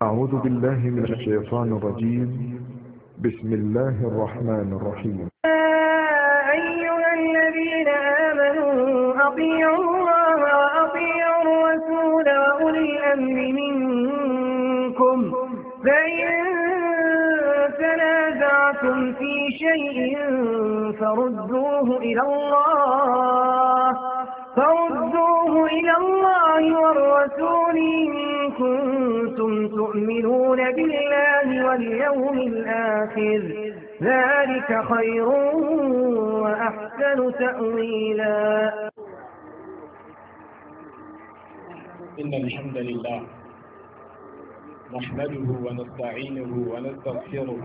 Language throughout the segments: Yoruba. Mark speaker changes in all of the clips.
Speaker 1: أعوذ بالله من الشيطان الرجيم. بسم الله الرحمن الرحيم.
Speaker 2: أيها الذين آمنوا أطيعوا الله وأطيعوا الرسول وأولي الأمر منكم فإن تنازعتم في شيء فردوه إلى الله والرسول إن كنتم تؤمنون بالله واليوم الآخر ذلك خير وأحسن تأويلا.
Speaker 3: إن الحمد لله نحمده ونستعينه ونستغفره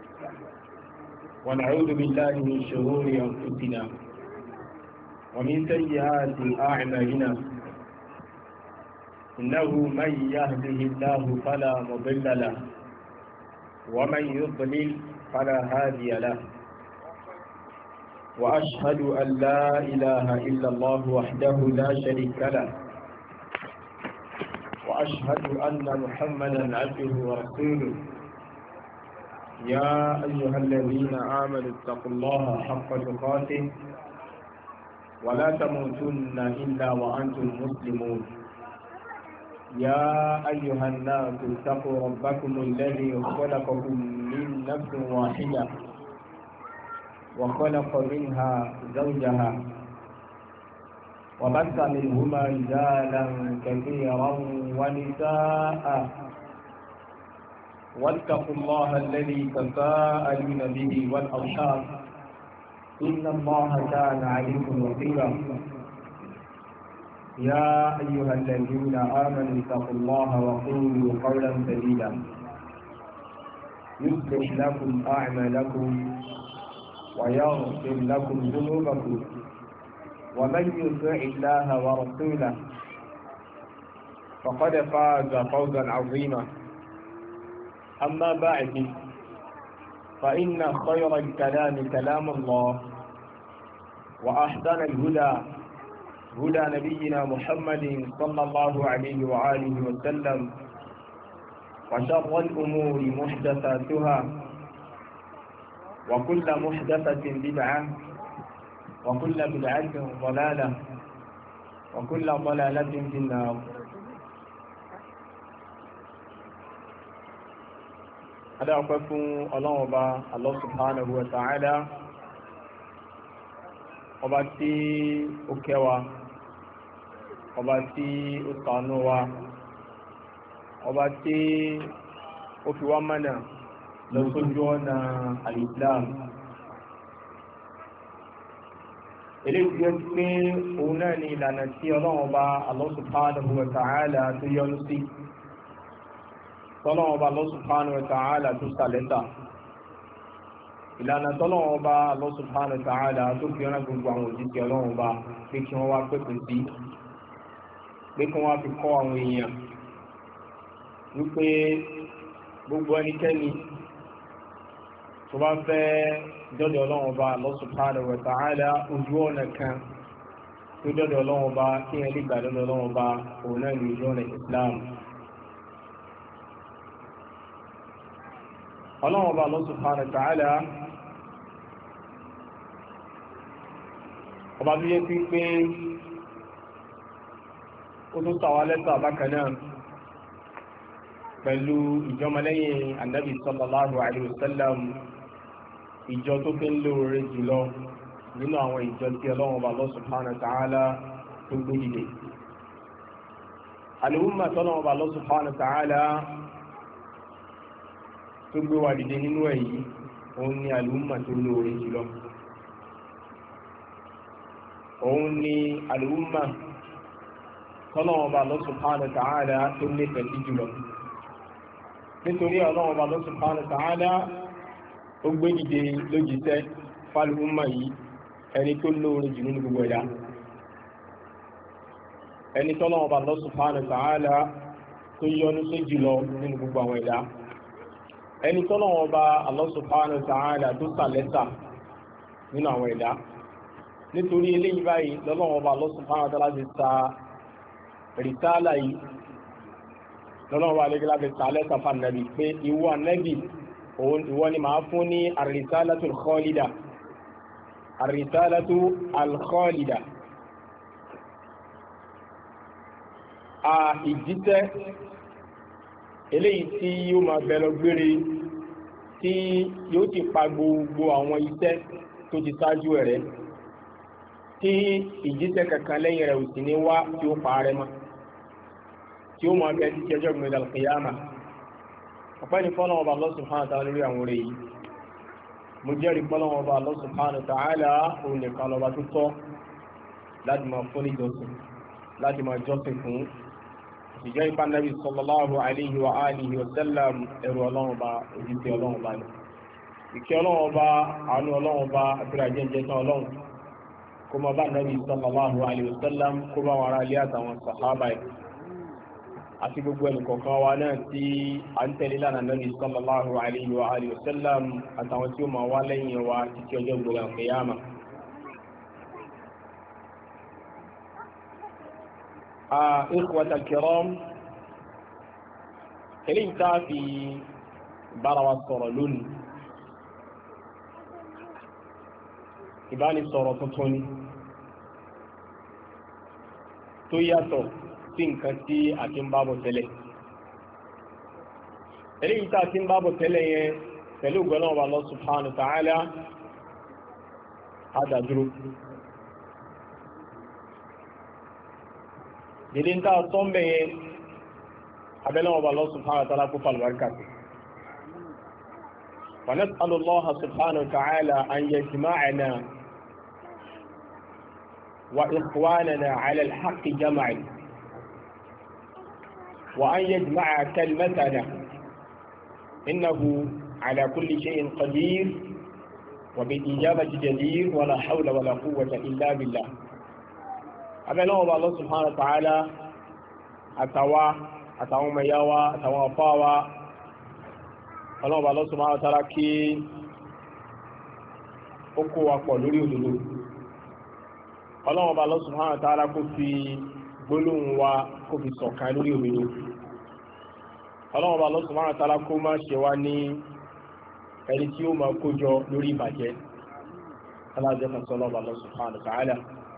Speaker 3: ونعوذ بالله من شرور أنفسنا ومن سيئات أعمالنا إنه من يهده الله فلا مضل له ومن يضلل فلا هادي له وأشهد أن لا إله إلا الله وحده لا شريك له وأشهد أن محمدا عبده ورسوله. يا أيها الذين آمنوا اتقوا الله حق تقاته ولا تموتن إلا وأنتم مسلمون. يا أيها الناس اتقوا ربكم الذي خلقكم من نفس واحدة وخلق منها زوجها وبث منهما رجالا كثيرا ونساء واتقوا الله الذي تساءلون به والأرحام إن الله كان عليكم رقيبا. يا أيها الذين آمنوا اتقوا الله وقولوا قولا سديدا يصلح لكم أعمالكم ويغفر لكم ذنوبكم ومن يطع الله ورسوله فقد فاز فوزا عظيما. أما بعد فإن خير الكلام كلام الله وأحسن الهدى هدى نبينا محمد صلى الله عليه وآله وسلم وشر الأمور محدثاتها وكل محدثة بدعة وكل بدعة ضلالة وكل ضلالة في النار. هذا أقف الله الله سبحانه وتعالى ọba tí ó kẹ́ wa, ọba tí ó ṣàánú wa, ọba tí ó fi wá mọ̀nà lọ sójú ọ̀nà al-Islam. eléyìí tí ó ti pé òun náà ni ìlànà tí ọlọ́run ọba Allah subhanahu wa ta'ala tó yọ́nú sí, tọ́lọ́run ọba Allah subhanahu wa ta'ala tó sàlẹ́sà, ìlànà tọ́lọ́run ọba Allah subhanahu wa ta'ala tó fi ọ̀nà gbogbo àwọn òjíṣẹ́ ọlọ́run ọba pé kí wọ́n wá pèpè sí, pé kí wọ́n fi kọ́ àwọn èèyàn wípé gbogbo ẹnikẹ́ni tó bá fẹ́ dọ́dọ̀ ọlọ́run ọba Allah subhanahu wa ta'ala ojú ọ̀nà kan tó dọ́dọ̀ ọlọ́run ọba kí ẹ lè gbà dọ́dọ̀ ọlọ́run ọba òun náà ní ojú ọ̀nà Islam. ọlọ́run ọba Allah subhanahu wa ta'ala ọba tó yẹ sí pé ó tún tàwa lẹ́tà bákan náà pẹ̀lú ìjọmọlẹ́yìn Annabi sallallahu alayhi wa sallam, ìjọ tó fi ń lóore jùlọ nínú àwọn ìjọ tí ọlọ́run ọba Allah subhanahu wa ta'ala tó gbé dìde. al-umma tọ́lọ́run ọba Allah subhanahu wa ta'ala tó gbé wa dìde nínú èyí, òun ni al-umma tó lóore jùlọ. òun ni al-umma tọ́lọ́run ọba Allah subhanahu wa ta'ala tó nífẹ̀ẹ́ sí jùlọ. nítorí ọlọ́run ọba Allah subhanahu wa ta'ala ó gbé dìde lójíṣẹ́ fal-umma yìí ẹni tó lóore jù nínú gbogbo ẹ̀dá, ẹni tọ́lọ́run ọba Allah subhanahu wa ta'ala tó yọ́nú sí jùlọ nínú gbogbo àwọn ẹ̀dá, ẹni tọ́lọ́run ọba Allah subhanahu wa ta'ala tó sàlẹ́sà nínú àwọn ẹ̀dá. nítorí eléyìí báyìí lọ́lọ́run ọba Allah subhanahu wa ta'ala ti sa rìsáàlà yìí lọ́lọ́run wa lẹ́gbẹ̀ẹ́ láti sàálẹ̀ sàfà nàbì pé ìwọ ànábì ìwọ ni màá fún ní àrísálátù al-khálida àrísálátù al-khálida ìjíṣẹ́ eléyìí tí yóò máa bẹ̀rẹ̀ gbére tí yóò ti pa gbogbo àwọn iṣẹ́ tó ti ṣáájú rẹ̀ tí ìjíṣẹ́ kankan lẹ́yìn rẹ̀ ò sì ní wá tí ó parẹ́ mọ́ tí ó máa bẹ títí ọjọ́ ìgbìmọ̀ al-qiyama. ọ̀pẹ́ ni fọ́nà ọba Allah subhanahu wa ta'ala lórí àwọn orí yìí. mo jẹ́rìí fọ́nà ọba Allah subhanahu wa ta'ala òun nìkan lọ́ba tó tọ́ láti máa fún ìjọsìn láti máa jọ́sìn fún ìjẹ́ ìpá nàbí sallallahu alayhi wa alihi wa sallam ẹrù ọlọ́run ọba òjìṣẹ́ ọlọ́run ọba ni. ìkẹ́ ọlọ́run ọba àánú ọlọ́run ọba àbúrò àjẹjẹ tán ọlọ́run kó máa bá nàbí sallallahu alayhi wa sallam kó bá wọn ará ilé àtàwọn sàhábà ẹ̀ àti gbogbo ẹnìkọ̀ọ̀kan wa náà tí a ń tẹ̀lé lánàá nàbí sallallahu alayhi wa alihi wa sallam àtàwọn tí ó máa wá lẹ́yìn wa títí ọjọ́ gbogbo al-qiyama. إخوة الكرام eléyìí tá a fi bára wa sọ̀rọ̀ lónìí ìbánisọ̀rọ̀ tuntun ni tó yàtọ̀ sí nǹkan tí a ti ń bá bọ̀ tẹ́lẹ̀ eléyìí tá a ti ń bá bọ̀ tẹ́lẹ̀ yẹn pẹ̀lú gbọ́nà ọba Allah subhanahu wa ta'ala adàdúró dèdè ń tà sọ́mbẹ̀ yẹn abẹ́lẹ́ ọba Allah subhanahu wa ta'ala kó falùbáríkà sí. wa nas'alu Allah subhanahu wa ta'ala an yajma'ana wa ikhwanana 'ala al-haqqi jam'an wa an yajma'a kalimatana innahu 'ala kulli shay'in qadir wa bil ijabati jadir wa la hawla wa la quwwata illa billah. abẹ́lẹ́ ọba Allah subhanahu wa ta'ala àtàwọn ọmọ ìyá wa àtàwọn ọ̀pá wa ọlọ́ọ̀bà Allah subhanahu wa ta'ala kí ó kó wa pọ̀ lórí òdodo ọlọ́ọ̀bà Allah subhanahu wa ta'ala kó fi gbólóhùn wa kó fi ṣọ̀kan lórí òdodo ọlọ́ọ̀bà Allah subhanahu wa ta'ala kó má ṣe wá ní ẹni tí ó máa kójọ lórí ìbàjẹ́ alájẹ́ kan sọ ọlọ́ọ̀bà Allah subhanahu wa ta'ala.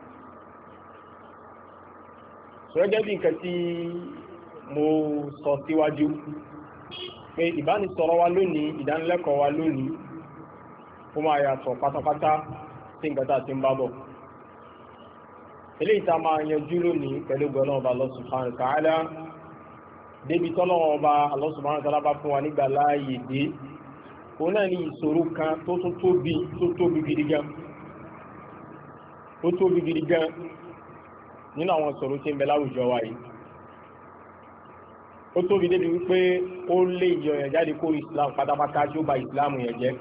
Speaker 3: gẹ́gẹ́ bí nǹkan tí mo sọ síwájú pé ìbánisọ̀rọ̀ wa lónìí ìdánilẹ́kọ̀ọ́ wa lónìí ó máa yàtọ̀ pátápátá sí nǹkan tá a ti ń bá bọ̀. eléyìí tá a máa yanjú lónìí pẹ̀lú gbọ́nà ọba Allah subhanahu wa ta'ala débi tọ́lọ́wọ́ ọba Allah subhanahu wa ta'ala bá fún wa nígbà láàyè dé òun náà ní ìṣòro kan tó tóbi gidi gan nínú àwọn ìṣòro tí ń bẹ láwùjọ wa yìí ó tóbi débi wípé ó lè yọ yẹn jáde kó Islam pátápátá tí ó ba Islam yẹn jẹ́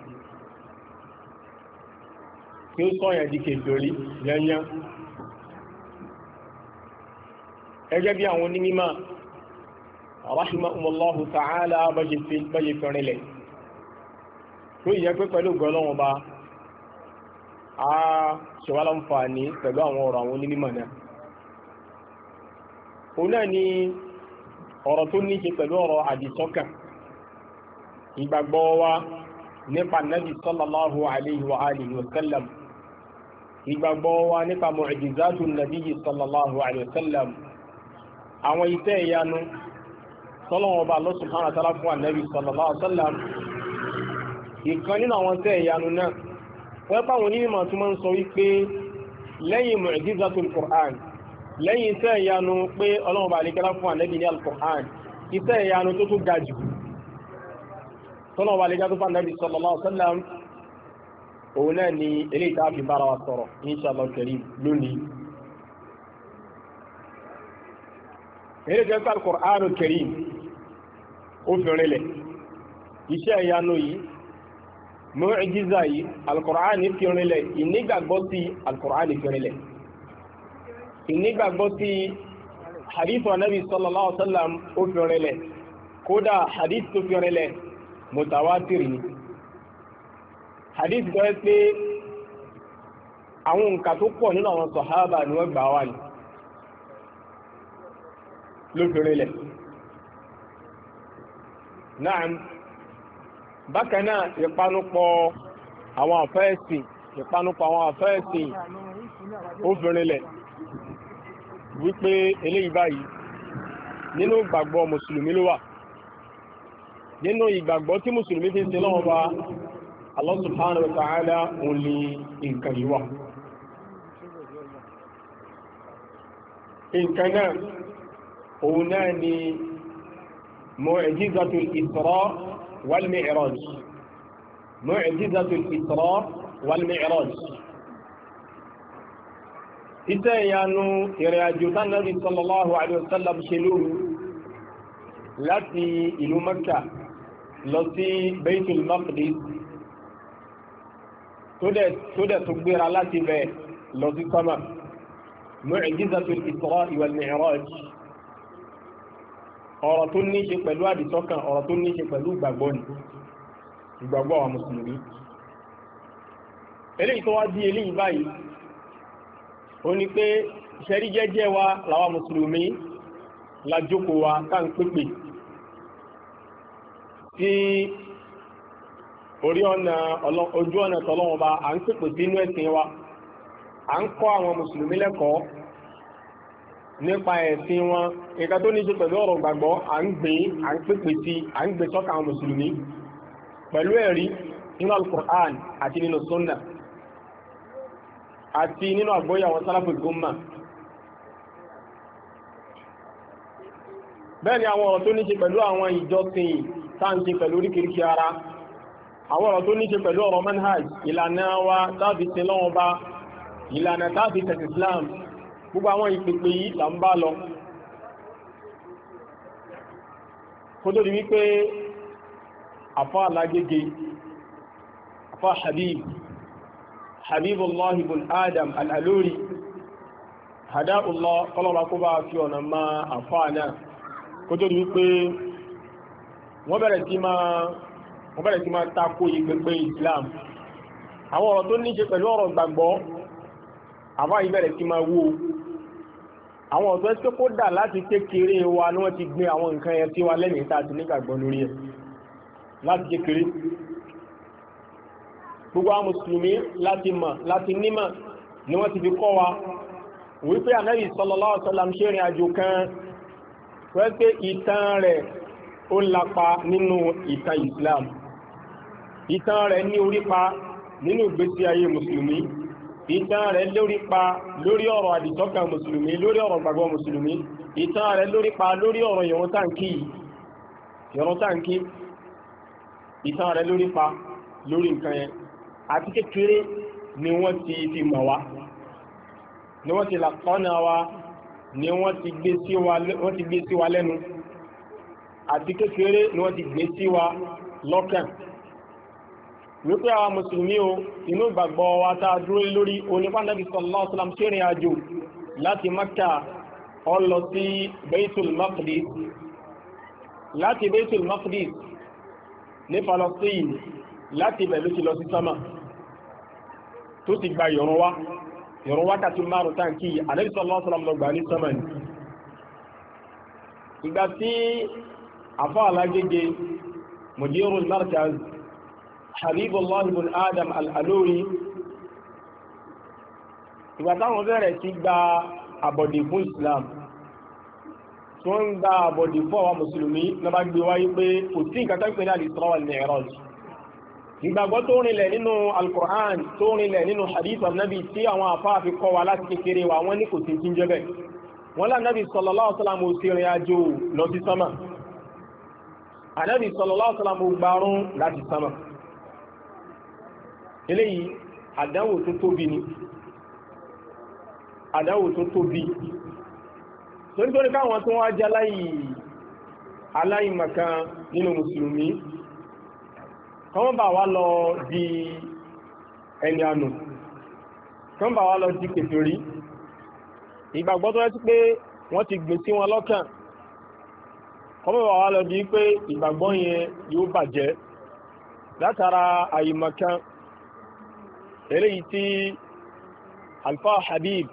Speaker 3: tí ó sọ yẹn di kèfèrí yẹnyẹn ẹgẹ́ bí àwọn onímọ̀ rahimahumullahu ta'ala báyé fẹ́rinlẹ̀ tó yẹ pé pẹ̀lú gọ́lọ́wọ́n ba a ṣèwá láǹfààní pẹ̀lú àwọn ọ̀rọ̀ àwọn onímọ̀ náà òun náà ni ọ̀rọ̀ tó ní ṣe pẹ̀lú ọ̀rọ̀ àdìsọ́kàn ìgbàgbọ́ wa nípa nabi sallallahu alayhi wa alihi wa sallam ìgbàgbọ́ wa nípa mu'jizatu nabi sallallahu alayhi wa sallam àwọn iṣẹ́ ìyanu sọ́lọ́wọ́ bá Allah subhanahu wa ta'ala fún ànábì sallallahu alayhi wa sallam ìkan nínú àwọn iṣẹ́ ìyanu náà wọ́n pa àwọn onímọ̀ tó máa ń sọ wípé lẹ́yìn mu'jizatul Qur'an lẹ́yìn iṣẹ́ ìyanu pé ọlọ́run bá lékẹ́lá fún ànábì ní al-Qur'an iṣẹ́ ìyanu tó tó ga jù tọ́lọ́run bá lékẹ́lá tó fún ànábì sallallahu alaihi wasallam òun náà ni eléyìí tá a fi bára wa sọ̀rọ̀ inshallah karim lónìí. eré jẹ́ pé al-Qur'anul karim ó fi rinlẹ̀ iṣẹ́ ìyanu yìí mu'jiza yìí al-Qur'an fi rinlẹ̀ ìnígbàgbọ́ sí al-Qur'an fi rinlẹ̀ ìnígbàgbọ́ sí hadith wa nabi sallallahu alaihi wasallam ó fi rinlẹ̀ kódà hadith tó fi rinlẹ̀ mutawatir ni hadith tó yẹ pé àwọn nǹkan tó pọ̀ nínú àwọn sàhábà ni wọ́n gbà wá ní ló fi rinlẹ̀ náà bákan náà ìpanupọ̀ àwọn àfẹ́ẹ̀sìn ó fìrìnlẹ̀ wípé eléyìí báyìí nínú ìgbàgbọ́ mùsùlùmí ló wà, nínú ìgbàgbọ́ tí mùsùlùmí fi ń ṣe lọ́wọ́ bá Allah subhanahu wa ta'ala òun ni nǹkan yìí wà. nǹkan náà òun náà ni mu'jizatul Isra wal Mi'raj, mu'jizatul Isra wal Mi'raj. iṣẹ́ ìyanu ìrìnàjò tánàbí sallallahu alaihi wasallam ṣe lóru láti ìlú Mẹ́kà lọ sí Baitul Maqdis tó dẹ̀ tó gbéra láti bẹ̀ lọ sí sánmà. Mu'jizatul Isra wal Mi'raj, ọ̀rọ̀ tó ní ṣe pẹ̀lú àdìsọ́kàn, ọ̀rọ̀ tó ní ṣe pẹ̀lú ìgbàgbọ́ ni, ìgbàgbọ́ àwọn mùsùlùmí. eléyìí tó wá di eléyìí báyìí ó ní pé ìṣẹ́rí jẹ́jẹ́ wa làwa mùsùlùmí la jókòó wa ká ń pèpè sí ojú ọ̀nà tọ́lọ́wọ́n bá à ń pèpè sí inú ẹ̀sìn wa, à ń kọ́ àwọn mùsùlùmí lẹ́kọ̀ọ́ nípa ẹ̀sìn wọn, nǹkan tó ní ṣe pẹ̀lú ọ̀rọ̀ gbàgbọ́ à ń pèpè sí, à ń gbé sọ́kà àwọn mùsùlùmí pẹ̀lú ẹ̀rí nínú Al-Qur'an àti nínú Sunnah àti nínú àgbọ́yé àwọn Salaful Ummah. bẹ́ẹ̀ ni àwọn ọ̀rọ̀ tó ní ṣe pẹ̀lú àwọn ìjọsìn táǹkì pẹ̀lú oríkèríkè ara, àwọn ọ̀rọ̀ tó ní ṣe pẹ̀lú ọ̀rọ̀ manhaj, ìlànà wa táàbí sin lọ́wọ́ bá, ìlànà táàbí tẹ̀sí Islam, gbogbo àwọn ìpèpè yìí là ń bá lọ. kó tó di wípé àfá alágége, àfá Habibullah ibn Adam al-Aluri, hada'ullah kọlọ́wà kó bá fi ọ̀nà máa àfá náà, kó tó di wípé wọ́n bẹ̀rẹ̀ sí máa tako ìpèpè Islam. àwọn ọ̀rọ̀ tó ní ṣe pẹ̀lú ọ̀rọ̀ gbàgbọ́ àbá ìbẹ̀rẹ̀ sí máa wó. àwọn ọ̀tọ́ ẹ́ tó kó dà láti kékeré wa ní wọ́n ti gbé àwọn nǹkan ẹ̀ tí wa lẹ́yìn tá a ti nígbàgbọ́ lórí ẹ̀ láti kékeré. gbogbo àwọn mùsùlùmí láti mọ̀ láti nímọ̀ ni wọ́n ti fi kọ́ wa wípé Ànábì sallallahu alaihi wasallam ṣe ìrìn àjò kan wẹ́ pé ìtàn rẹ̀ ó lápa nínú ìtàn Islam, ìtàn rẹ̀ ní orípa nínú ìgbésí ayé mùsùlùmí, ìtàn rẹ̀ lórí pa lórí ọ̀rọ̀ àdìsọ́kàn mùsùlùmí, lórí ọ̀rọ̀ gbàgbọ́ mùsùlùmí, ìtàn rẹ̀ lórí pa lórí ọ̀rọ̀ ìrun táǹkì, ìtàn rẹ̀ lórí pa lórí nǹkan yẹn. àti kékeré ni wọ́n ti fi mọ̀ wá, ni wọ́n ti làkọ́nà wa, ni wọ́n ti gbé sí wa lẹ́nu, àti kékeré ni wọ́n ti gbé sí wa lọ́kàn wípé àwọn mùsùlùmí o inú ìgbàgbọ́ wa tá a dúró lórí onípa Ànábì sallallahu alaihi wasallam ṣe ìrìn àjò láti Makka ó lọ sí Baitul Maqdis, láti Baitul Maqdis ní Palestine, láti ibẹ̀ ló ti lọ sí sámà tó ti gba ìrun wákàtí 5 táǹkì. Ànábì sallallahu alaihi wasallam lọ gbà ní sámà ni. ìgbà tí àfá alágége Mudirul Markaz Habibullah ibn Adam al-Aluri, ìgbà táwọn bẹ̀rẹ̀ sí gba àbọ̀dè fún Islam, tí wọ́n ń gba àbọ̀dè fún àwọn mùsùlùmí, náà bá gbé wáyé pé kò sí nǹkan tó ń pè ní al-Isra wal Mi'raj. ìgbàgbọ́ tó rinlẹ̀ nínú Al-Qur'an, tó rinlẹ̀ nínú hadith Ànábì tí àwọn àfáà fi kọ́ wa láti kékeré wa, wọ́n ní kò sí tí ń jẹ́ bẹ́ẹ̀. wọ́n lá Ànábì sallallahu alaihi wasallam sí ìrìn àjò lọ sí sámà, Ànábì sallallahu alaihi wasallam gbárùn láti sámà. eléyìí àdánwò tó tóbi ni, àdánwò tó tóbi tó nítorí káwọn tó wá jẹ́ aláìmọ̀kan nínú mùsùlùmí kọ́n bá wá lọ di ẹni ànù, kọ́n bá wá lọ di kèfèrí. ìgbàgbọ́ tó rẹ́ sí pé wọ́n ti gbé sí wọn lọ́kàn, kọ́n bá wá lọ di pé ìgbàgbọ́ yẹn yóò bàjẹ́ látara àìmọ̀kan eléyìí tí Alfa Habib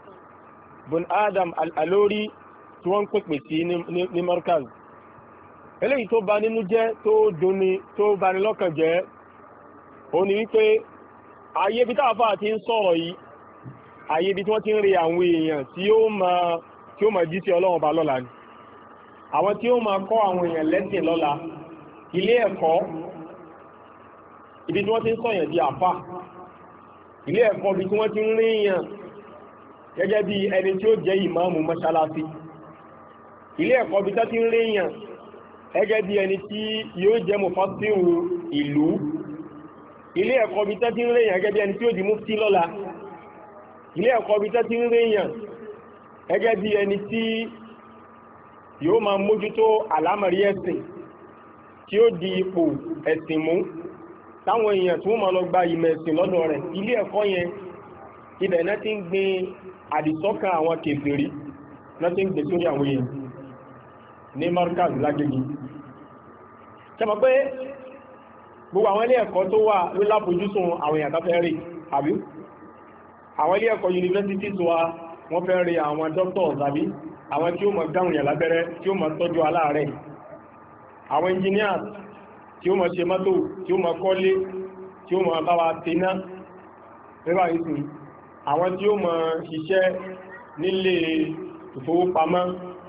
Speaker 3: bin Adam al-Aluri tí wọ́n ń pèpè sí ní Markaz.
Speaker 4: eléyìí tó bà nínú jẹ́ tó dùnni tó bani lọ́kàn jẹ́ ó ní wípé ayé bí táàfà ti ń sọ̀rọ̀ yìí ayé bí tí wọ́n ti ń rí àwọn èèyàn tí ó máa jí sí Ọlọ́run bá lọ́la ni àwọn tí ó máa kọ́ àwọn èèyàn lẹ́sìn lọ́la ilé ẹ̀kọ́ ibi tí wọ́n ti ń sọ̀yàn di àfà ilé ẹ̀kọ́ bí tí wọ́n ti ń rí èèyàn gẹ́gẹ́ bí ẹni tí ó jẹ́ ìmáàmù mọ́ṣáláṣí ilé ẹ̀kọ́ bí tí wọ́n ti ń rí èèyàn gẹ́gẹ́ bí ẹni tí yóò jẹ́ mufasiru ìlú ilé ẹ̀kọ́ bí tí wọ́n ti ń rí èèyàn gẹ́gẹ́ bí ẹni tí ó di mufti lọ́la ilé ẹ̀kọ́ bí tí wọ́n ti ń rí èèyàn gẹ́gẹ́ bí ẹni tí yóò máa mójútó àlámọ̀rí ẹ̀sìn tí ó di ipò ẹ̀sìn mú táwọn èèyàn tó máa lọ gba ìmọ̀ ẹ̀sìn lọ́dọ̀ rẹ̀ ilé ẹ̀kọ́ yẹn ibẹ̀ náà ti ń gbin àdìsọ́kàn àwọn kèfèrí náà ti ń gbé sórí àwọn èèyàn ní Markaz lágbègbè ṣẹ́mọ̀ pé gbogbo àwọn ilé ẹ̀kọ́ tó wà ló láfojúsùn àwọn èèyàn tó fẹ́ rí àbí àwọn ilé ẹ̀kọ́ yunifásitì tó wà wọ́n fẹ́ rí àwọn doctors àbí àwọn tí ó mọ̀ dáhùn yà lábẹ́rẹ́ tí ó mọ̀ tọ́jú aláàrẹ̀ àwọn engineers tí ó mọ̀ ṣe mọ́tò tí ó mọ̀ kọ́lé tí ó mọ̀ bá wa tẹ́ná rẹ́bà ìsìn àwọn tí ó mọ̀ ṣiṣẹ́ nílé ìfowópamọ́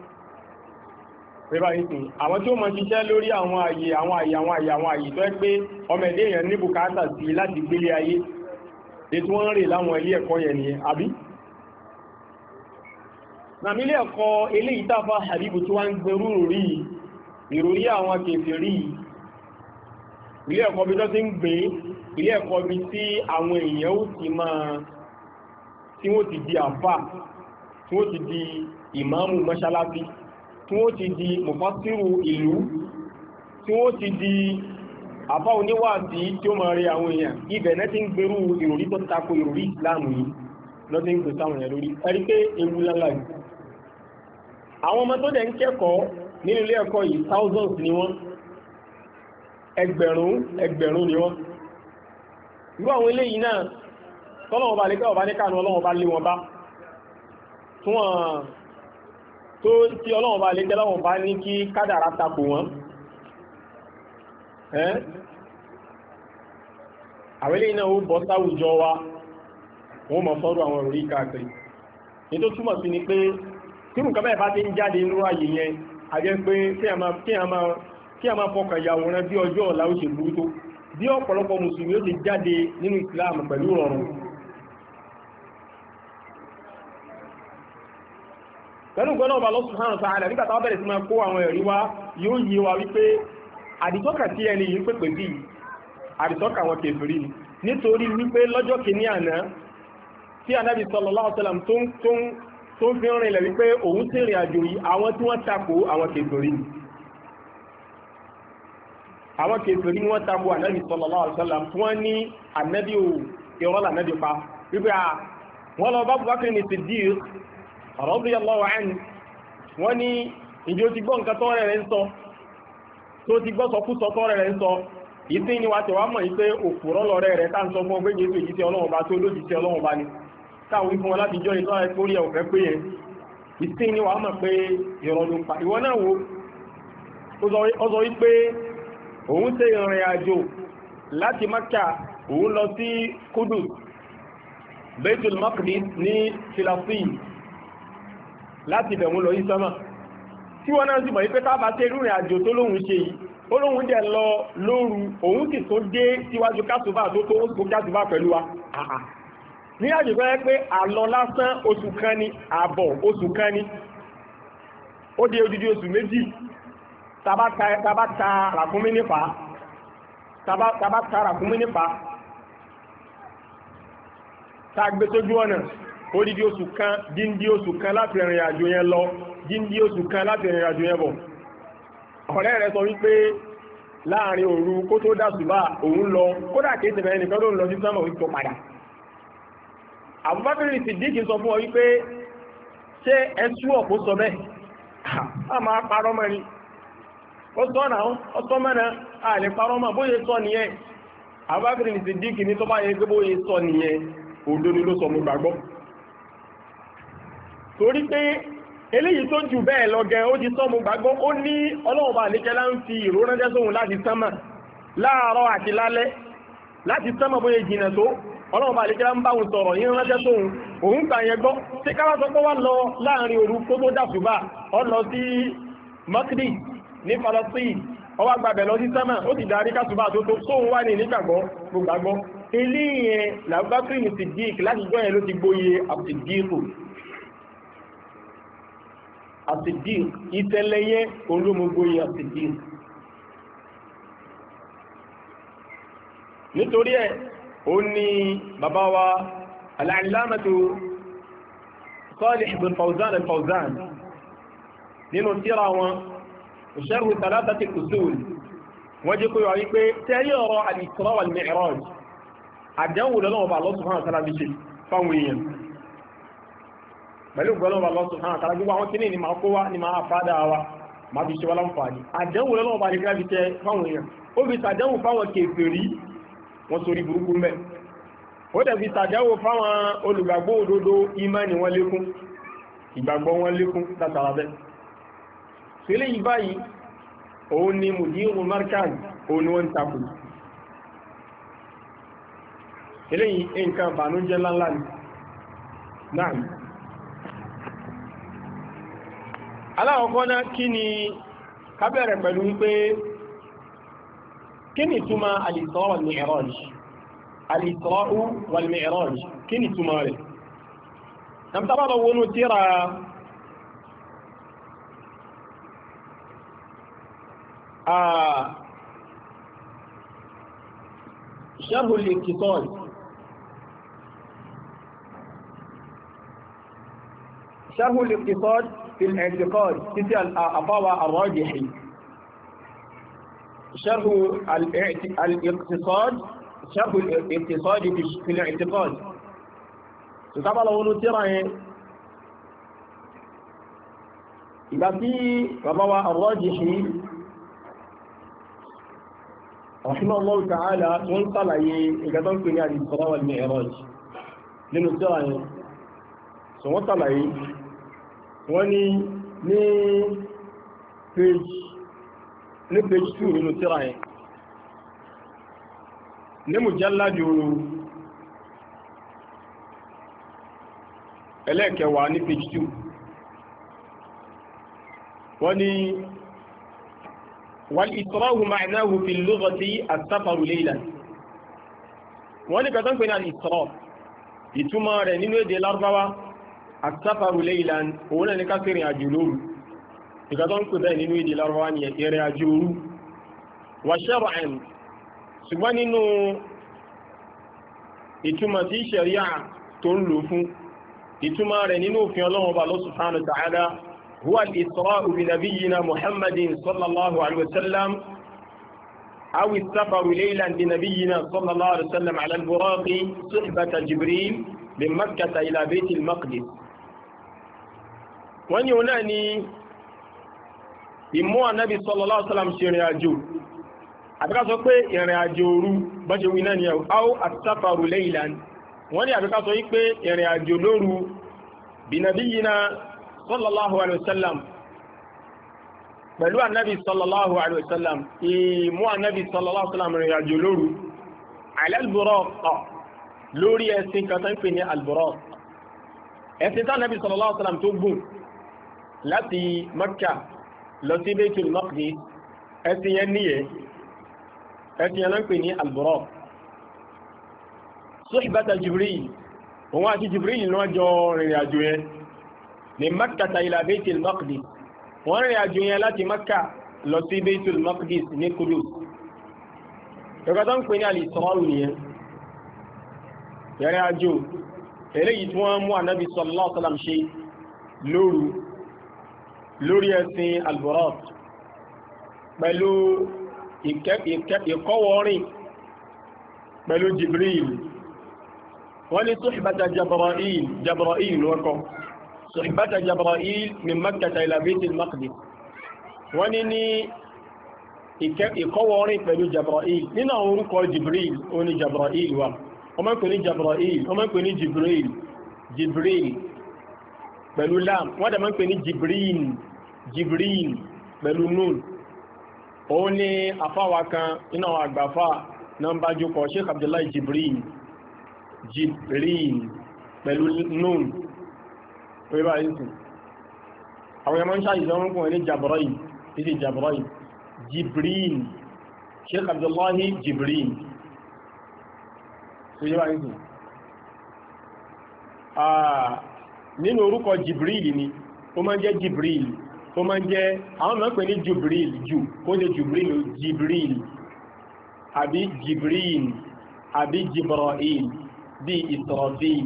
Speaker 4: rẹ́bà ìsìn àwọn tí ó mọ̀ ṣiṣẹ́ lórí àwọn àyè tó ẹ́ pé ọmọ ẹ̀dẹ́ èèyàn ní bùkátà sí láti gbélé ayé ètò wọ́n rè láwọn ilé ẹ̀kọ́ yẹn nìyẹn àbí nàmí ilé ẹ̀kọ́ eléyìí tàfà Habibu tí wọ́n ń gbẹrú rí ìròrí àwọn kèfèrí ilé ẹ̀kọ́ bí tó ti ń gbé ilé ẹ̀kọ́ bí tí àwọn èèyàn ó ti máa tí wọ́n ti di àfà tí wọ́n ti di ìmáàmù mọ́ṣáláṣí tí wọ́n ti di mufasiru ìlú tí wọ́n ti di àfà oníwàásí tí ó máa rí àwọn èèyàn ibẹ̀ náà ti ń gbẹrú ìròrí tó tako ìròrí ìsìláàmù yìí lọ́ ti ń gbé sáwọn èèyàn lórí ẹ̀rí pé ewu lálá yìí àwọn ọmọ tó dẹ̀ ń kẹ́kọ̀ọ́ nínú ilé ẹ̀kọ́ yìí thousands ni wọ́n ẹgbẹ̀rún ni wọ́n irú àwọn eléyìí náà tọ́lọ́wọ́ bá lè kẹ́ ọ̀bá ní kàánù ọlọ́wọ́ bá lé wọn bá tí ọlọ́wọ́ bá lè kẹ́ lọ́wọ́ bá ní kí kádàrá tapò wọn àwọn eléyìí náà ó bọ́ sáwùjọ wa wọ́n mọ̀ sọ́rọ̀ àwọn orí káàkiri ní tó túmọ̀ sí ni pé tí nǹkan bẹ́ẹ̀ bá ti ń jáde nínú ààyè yẹn a jẹ́ pé kí a máa fọkàn yàwòrán bí ọjọ́ ọ̀la ó ṣe burú tó bí ọ̀pọ̀lọpọ̀ mùsùlùmí ó ti jáde nínú Islam pẹ̀lú rọrùn pẹ̀lú gbọ́nà ọba Allah subhanahu wa ta'ala nígbà táwọn bẹ̀rẹ̀ sí máa kó àwọn ẹ̀rí wá yóò yé wa wípé àdìsọ́kà tí ẹni yìí pèpè sí àdìsọ́kà àwọn kèfèrí nítorí wípé lọ́jọ́ kìíní àná tí Ànábì sallallahu alaihi wasallam tó ń fi rìn lẹ̀ wípé òun sí ìrìn àjò yìí àwọn tí wọ́n tako àwọn kèfèrí ni àwọn kèfèrí ni wọ́n tako Ànábì sallallahu alaihi wasallam tí wọ́n ní Ànábì ò ìrọ́ l'Ànábì pa wípé wọ́n lọ bá Abubakar ní Siddiq radiyallahu anhu wọ́n ní ìjọ ti gbọ́ nǹkan tọ́rẹ̀ rẹ̀ ń sọ tó ti gbọ́ sọkúsọ tọ́rẹ̀ rẹ̀ ń sọ ìsìn ni wà tẹ̀wà mọ̀ wípé òfurọ́ lọ́rẹ́ rẹ̀ tá ń sọ fún ọgbẹ́ Jésù èyí tí Ọlọ́run bá tó lójì tí Ọlọ́run bá ní táwọn ìfún wọn láti jọ ìtọ́ ẹ̀kọ́ rí ẹ̀ọ̀fẹ́ pé yẹn ìsìn ni wà mọ̀ pé ìrọ̀ ló ń pa ìwọ náà wo ó sọ wípé òun ṣe ìrìn àjò láti Mákà òun lọ sí Kudus Baitul Maqdis ní Filastin láti bẹ̀mú lọ ìsọ́mà tí wọ́n náà sì mọ̀ wípé tábà tẹ́ ìrìn àjò tó lóhun ṣe yìí olóhun dẹ̀ lọ lóru òun sì tó dé síwájú kásùbà tó tó ó kásùbà pẹ̀lú wa ní àjòkọ́ ẹ́ pé àlọ lásán oṣù kan ní àbọ̀ oṣù kan ní ó dé odidi oṣù méjì tàbá ta ràkúnmí nípa ta gbé sójú ọ̀nà odidi oṣù kan díndí oṣù kan láti rìnrìn àjò yẹn lọ díndí oṣù kan láti rìnrìn àjò yẹn bọ̀ ọ̀rẹ́ rẹ̀ sọ wípé láàrin òru kó tó dásùbà òun lọ kódà kìí tẹ̀fẹ̀ nìkan ló ń lọ sí sánmà òun tó padà Abubakar Siddiq sọ fún ọ wípé ṣé ẹsú ọ̀pọ̀ sọ bẹ́ẹ̀ a máa parọ́ mọ́ ni ó sọ náà ó sọ mẹ́nà a lè parọ́ mọ́ bóyá sọ nìyẹn Abubakar Siddiq ní tó bá yẹ pé bóyá sọ nìyẹn òdodo ló sọ mo gbàgbọ́ torí pé eléyìí tó jù bẹ́ẹ̀ lọ gẹ ó ti sọ́mu gbàgbọ́ ó ní Ọlọ́run bá àlékẹ́lá ń fi ìró ránṣẹ́ sóhun láti sánmà láàárọ̀ àti lálẹ́ láti sánmà bóyá jìnà tó Ọlọ́run bá àlékẹ́lá ń bá òun sọ̀rọ̀ yín ránṣẹ́ sóhun òun gbà yẹn gbọ́ tí ká wá sọ pé wá lọ láàrin òru kó tó dàsùbà ọ lọ sí Makdi ní Palestine ó wá gbàbẹ̀ lọ sí sánmà ó sì darí kásùbà tó tó sóhun wá ní nígbàgbọ́ gbogbo eléyẹn làbúgbàkiri Siddiq láti jọ yẹn ló ti gbóyè As-Siddiq ìtẹ́lẹ̀yẹ olómogbóyè As-Siddiq nítorí ẹ̀ ó ní bàbá wa al-allamatu Salih bin Fawzan al-Fawzan nínú tírà wọn sharhu thalathati usul wọ́n jẹ́ kó yọ wípé tẹ́lẹ̀ ọ̀rọ̀ al-Isra wal-Mi'raj àdánwò lọ́wọ́ bá Allah subhanahu wa ta'ala bí ṣe fáwọn èèyàn pẹ̀lú gbọ́lọ́wọ́ Allah subhanahu wa ta'ala gbogbo àwọn kìíní ni máa kó wá ní máa fádà wa máa fi ṣe wá láǹfààní àdánwò lọ́wọ́ bá ní ká fi tẹ fáwọn èèyàn ó fi ṣàdánwò fáwọn kèfèrí wọ́n sórí burúkú mẹ́ ó dẹ̀ fi ṣàdánwò fáwọn olùgbàgbọ́ òdodo ìmánì wọn lékún ìgbàgbọ́ wọn lékún látara bẹ́ẹ̀ sílé yìí báyìí òun ni mudiru markaz òun ni wọ́n ń takò eléyìí nǹkan bànújẹ́ ńláńlá ni náà aláwọ̀kọ́ náà kí ni ká bẹ̀rẹ̀ pẹ̀lú wípé kí ni túmọ̀ al-Isra wal-Mi'raj al-Isra wal-Mi'raj kí ni túmọ̀ rẹ̀ nàbtàbà wọnú tíra sharh al-Iqtisad شرح الاقتصاد في الاعتقاد تتي الأطاوة الراجحي شرح الاقتصاد شرح الاقتصاد في الاعتقاد طبعا لو نترى إذا في ربوة الراجحي رحمه الله تعالى تنقل إذا تنقل يعني الإسراء والمعراج لنترى سوى wọ́n ní page 2 nínú tírà yẹn ní mujalladu ẹlẹ́ẹ̀kẹwàá ní page 2 wọ́n ní wal-Isra'u ma'nahu fi al-lughati as-safaru laylan wọ́n ní kàtàn pé ní al-Isra ìtumọ̀ rẹ̀ nínú èdè Lárúbáwá as-safaru laylan òun náà ní ká sí ìrìn àjò lóru ìgbà tó ń pè bẹ́ẹ̀ nínú èdè Lárúbáwá ní ìrìn àjò òru wa shar'an ṣùgbọ́n nínú ìtumọ̀ tí ṣẹ̀ríà tó ń lò fún ìtumọ̀ rẹ̀ nínú òfin Ọlọ́run Ọba Allah subhanahu wa ta'ala huwa al-isra'u bi nabiyyina Muhammadin sallallahu alaihi wasallam aw as-safaru laylan bi nabiyyina sallallahu alaihi wasallam ala al-buraqi suhbata Jibril min Makkah ila Bayt al-Maqdis wọ́n ní ọ̀nà ni ìmú ànábì sallallahu alaihi wasallam ṣe ìrìn àjò àbíká sọ pé ìrìn àjò òru bọ́ṣe wí náà ni aw as-safaru laylan wọ́n ní àbíká sọ wípé ìrìn àjò lóru bi nabiyyina sallallahu alaihi wasallam pẹ̀lú ànábì sallallahu alaihi wasallam ìmú ànábì sallallahu alaihi wasallam ìrìn àjò lóru ala al-buraq lórí ẹ̀sìn kan tán pè ní al-buraq ẹ̀sìn tán ànábì sallallahu alaihi wasallam tó gùn láti Makkah lọ sí Baytul Maqdis ẹ̀sìn yẹn níyẹ ẹ̀sìn yẹn náà pè ní al-buraq suhbata Jibril òun àti Jibril náà jọ rìnrìn àjò yẹn ní Makkah ila Baytul Maqdis wọ́n rìnrìn àjò yẹn láti Makkah lọ sí Baytul Maqdis ní Qudus ẹ̀kọ́ tó ń pè ní al-Isra nìyẹn ìrìn àjò eléyìí tí wọ́n mú ànábì sallallahu alaihi wasallam ṣe lóru lórí ẹ̀sìn al-buraq pẹ̀lú ìkọ́wọ́rìn pẹ̀lú Jibril wọ́n ní suhbata Jabra'il wọ́kọ́ suhbata Jabra'il min Makkah ila Bayt al-Maqdis wọ́n ní ìkọ́wọ́rìn pẹ̀lú Jabra'il nínú àwọn orúkọ Jibril ó ní Jabra'il wa ọmọ pè ní Jabra'il ọmọ pè ní Jibril pẹ̀lú lam wọ́n dẹ̀ máa ń pè ní Jibril pẹ̀lú nun. Òun ni àfáwà kan nínú àwọn àgbàfà náà ń bá jókòó Sheikh Abdullahi Jibril pẹ̀lú nun. Wọ́n bá yìí sùn. Àwọn ẹmọ ń ṣáà ìṣọ́rùnkùn ẹni Jabrail Jibril Sheikh Abdullahi Jibril. Wọ́n bá yìí sùn. Nínú orúkọ Jibril ni ó máa ń jẹ́ Jibril, ó máa ń jẹ́ àwọn mọ̀ pé ní Jibril kó jẹ́ Jibril àbí Jibril àbí Jibrail bí Israfil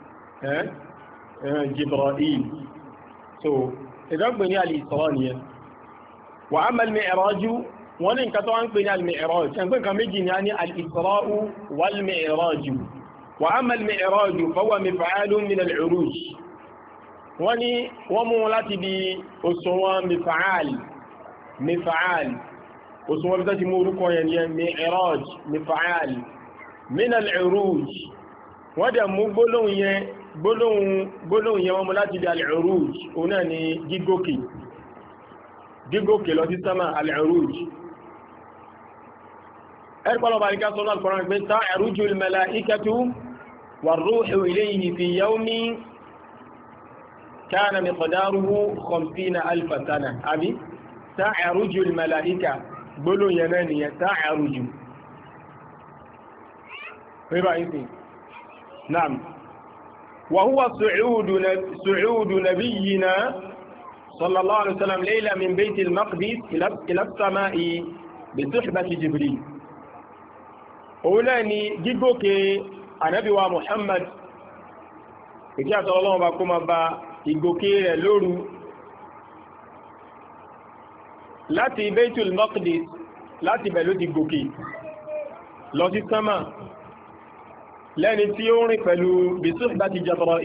Speaker 4: Jibrail. So ìdọ́gbẹ̀ ní al-Isra nìyẹn. Wa amma al-Mi'raju wọ́n ní nǹkan tó wá ń pè ní al-Mi'raj ṣàǹpé nǹkan méjì ní a ní al-Isra'u wal-Mi'raju. Wa amma al-Mi'raju fahuwa mif'alun min al-'uruj. Wọ́n ní wọ́n mú láti bí òṣùwọ̀n mif'al òṣùwọ̀n bí tó ti mú orúkọ yẹn yẹn Mi'raj mif'al min al-'uruj. Wọ́n dẹ̀ mú gbólóhùn yẹn wọ́n mú láti bí al-'uruj òun náà ni gígókè lọ sí sámà al-'uruj. ẹ̀rùpọ̀lọ̀ bá ríká sọ́nà al-Qur'an pé ta'ruju al-mala'ikatu war-ruhu ilayhi fi yawmin كان مقداره 50,000 سنة أبي تعرج الملائكة بلو ينانية تعرج نعم وهو صعود نبينا صلى الله عليه وسلم ليلة من بيت المقدس إلى السماء بصحبة جبريل. أولاني جيبوك النبي ومحمد إجازة الله بكم أبا ìgòkè rẹ̀ lóru láti Baitul Maqdis láti bẹ̀ ló ti gòkè lọ sí sánmà lẹ́ni tí ó rìn pẹ̀lú bisuhbati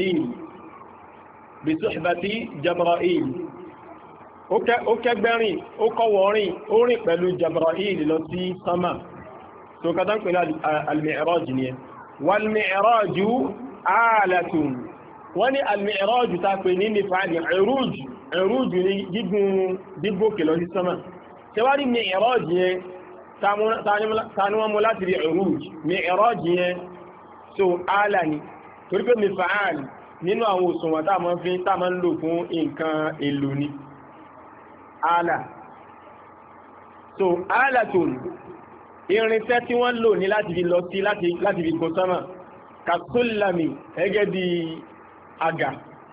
Speaker 4: Jabra'il ó kẹgbẹ́rin ó kọwọ́rin ó rìn pẹ̀lú Jabra'il lọ sí sánmà tó kátà ń pẹ̀lú al-Mi'raj ni wal-Mi'raju alatun. Wọ́n ní al-Mi'raj ta pè ní mif'al Uruj ní gígókè lọ sí sánmà. Ṣé wá rí Mi'raj yẹn ta ní wọ́n mú láti rí Uruj. Mi'raj yẹn so ala ni torí pé mif'al nínú àwọn òṣùwọ̀n tá máa ń lò fún nǹkan èlò ni ala. So ala tó irinṣẹ́ tí wọ́n lò ní láti fi lọ sí láti fi gùn sánmà kasullami gẹ́gẹ́ bí aga.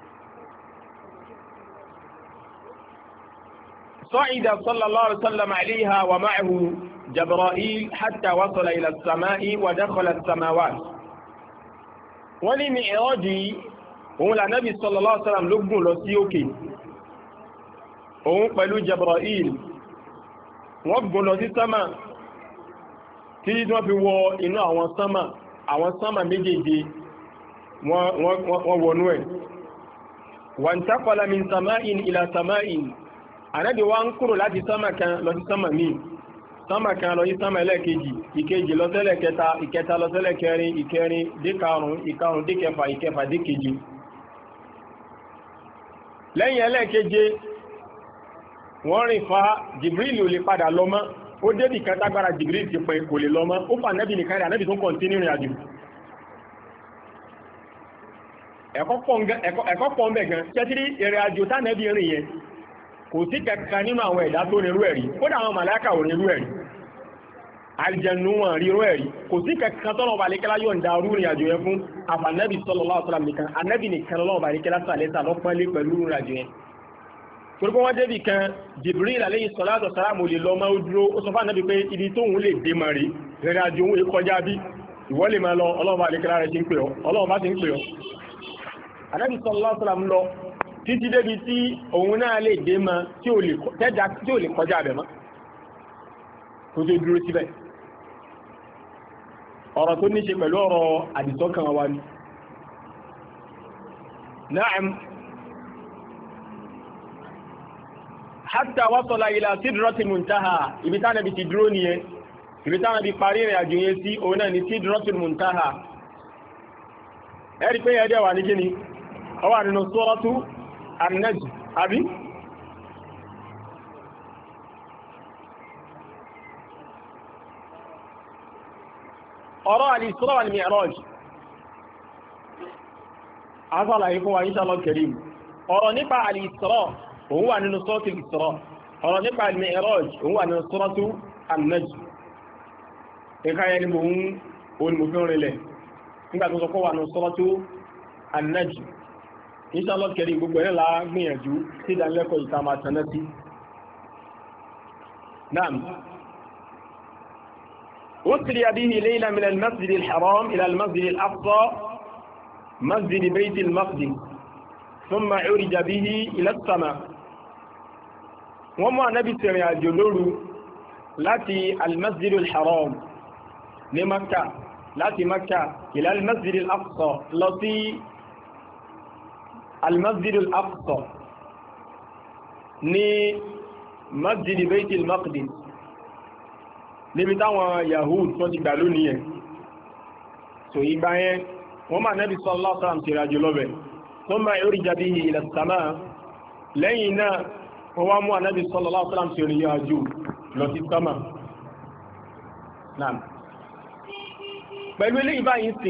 Speaker 4: صعد صلى الله عليه وسلم عليها ومعه جبرائيل حتى وصل إلى السماء ودخل السماوات. ولي معراجي òun la Nabi sallallahu alaihi wasallam ló gùn lọ sí òkè òun pẹ̀lú Jibril wọ́n gùn lọ sí sánmà tí wọ́n fi wọ inú àwọn sánmà méjèèje wọ́n wọnú ẹ̀. wantaqala min sama'in ila sama'in Ànábì wá ń kúrò láti sánmà kan lọ sí sánmà míì, sánmà kan lọ sí sánmà ẹlẹ́ẹ̀kejì, ìkejì lọ sẹ́lẹ̀ kẹta, ìkẹta lọ sẹ́lẹ̀ kẹrin, ìkẹrin dé karùn-ún, ìkarùn-ún dé kẹfà, ìkẹfà dé keje. Lẹ́yìn ẹlẹ́ẹ̀keje wọ́n rìn fa Jibril ò lè padà lọ mọ́, ó débì kan tágbára Jibril ti pẹ́ kò lè lọ mọ́, ó fà Ànábì nìkan rẹ̀, Ànábì tó ń kọ̀ntínú rìn àjò. ẹ̀kọ́ pọ̀ ń bẹ̀ gan tẹ́tírí ìrìn àjò tánẹ́bí rìn yẹn kò sí kankan nínú àwọn ẹ̀dá tó nírú ẹ̀rí kódà àwọn màláíkà ò nírú ẹ̀rí àlùjànnú wọn rírú ẹ̀rí kò sí kankan tọ́nà ọba àlékẹ́lá yóò ń da orú ìrìn àjò yẹn fún àfànẹ́bí sallallahu alaihi wasallam nìkan ànẹ́bí nìkan lọ́wọ́ ọba àlékẹ́lá sàlẹ́sà lọ́pọ́nlé pẹ̀lú ìrìn àjò yẹn. torí pé wọ́n débì kan Jibril alayhi salatu wassalam lè lọ máa dúró ó sọ fún ànẹ́bí pé ibi tóun lè dé mọ̀ rí ìrìn àjò òun kọjá bí ìwọ lè máa lọ ọlọ́wọ́ àlékẹ́lá rẹ̀ ti ń pè ọ́ ọlọ́wọ́ bá ti ń pè ọ́. Ànábì sallallahu alaihi wasallam lọ títí débi tí òun náà lè dé mọ́ tí ò lè kọjá abẹ̀ mọ́ kó tó dúró síbẹ̀. ọ̀rọ̀ tó ní ṣe pẹ̀lú ọ̀rọ̀ àdìsọ́kàn wa ni. Na'am hatta wasala ila sidratil muntaha ibi tá Ànábì ti dúró nìyẹn ibi tá Ànábì parí ìrìn àjò yẹn sí òun náà ni sidratil muntaha. ẹ̀rí pé ẹ̀dẹ̀ wà ní kíni ọwà nínú suratu an-najm àbí ọ̀rọ̀ al-Isra wal-Mi'raj àṣàlàyé fún wa inshallah karim ọ̀rọ̀ nípa al-Isra òun wà nínú suratul Isra ọ̀rọ̀ nípa al-Mi'raj òun wà nínú suratul an-Najm ẹ̀ka yẹn ni mo ń olùmọ̀fin rinlẹ̀ nígbà tó sọ kọ́ wà nínú suratul an-Najm inshallah karim gbogbo ẹ̀ la gbìyànjú sí ìdánilẹ́kọ̀ọ́ ìta máa tẹ̀lé sí. Naam. أسري به ليلة من المسجد الحرام إلى المسجد الأقصى مسجد بيت المقدس ثم عرج به إلى السماء وما نبي سريع جلول لاتي المسجد الحرام لمكة لاتي مكة إلى المسجد الأقصى لاتي المسجد الأقصى ní مسجد بيت المقدس níbi táwọn Yahud tó ti gbà lónìí ẹ̀ so ìgbà yẹn wọ́n máa Nabi sallallahu alaihi wasallam ti rájò lọ́bẹ̀ tó máa urija bihi ila as-sama lẹ́yìn náà wọ́n wá mú Nabi sallallahu alaihi wasallam ti rìn àjò lọ sí sama náà pẹ̀lú ilé ìbáyìí sí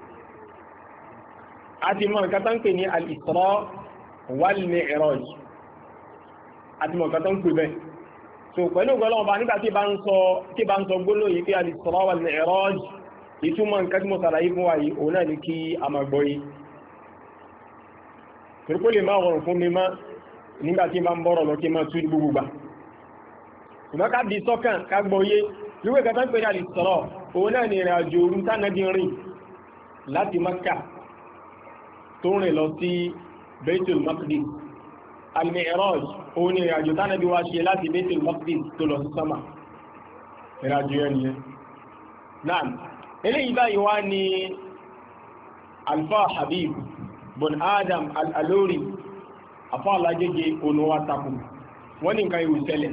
Speaker 4: àti mọ̀ nǹkan tó ń pè ní al-Isra wal-Mi'raj àti mọ̀ nǹkan tó ń pè bẹ́ẹ̀ so pẹ̀lú ọgọ́lọ́wọ́ bá nígbà tí bá ń sọ gbóló yìí pé al-Isra wal-Mi'raj ìtumọ̀ nǹkan tí mo sàlàyé fún wa yìí òun náà ní kí a máa gbọ́ yìí torípò lè máa rọrùn fún mi má nígbà tí máa ń bọ́rọ̀ lọ kí máa tú ní gbogbo gbà ṣùgbọ́n ká di sọ́kàn ká gbọ́ yé wíwé kẹta ń pè ní al-Isra òun náà ní ìrìn àjò òru tánàbí rìn láti Mákkà tó rìn lọ sí Baitul Maqdis al-Mi'raj òun ni ìrìnàjò tánàbí wá ṣe láti Baitul Maqdis tó lọ sí sámà ìrìnàjò yẹn nìyẹn náà eléyìí báyìí wá ní alfa Habib bin Adam al-Alori afọ́ alágége olówó takù wọ́n ní nǹkan ìwò ṣẹlẹ̀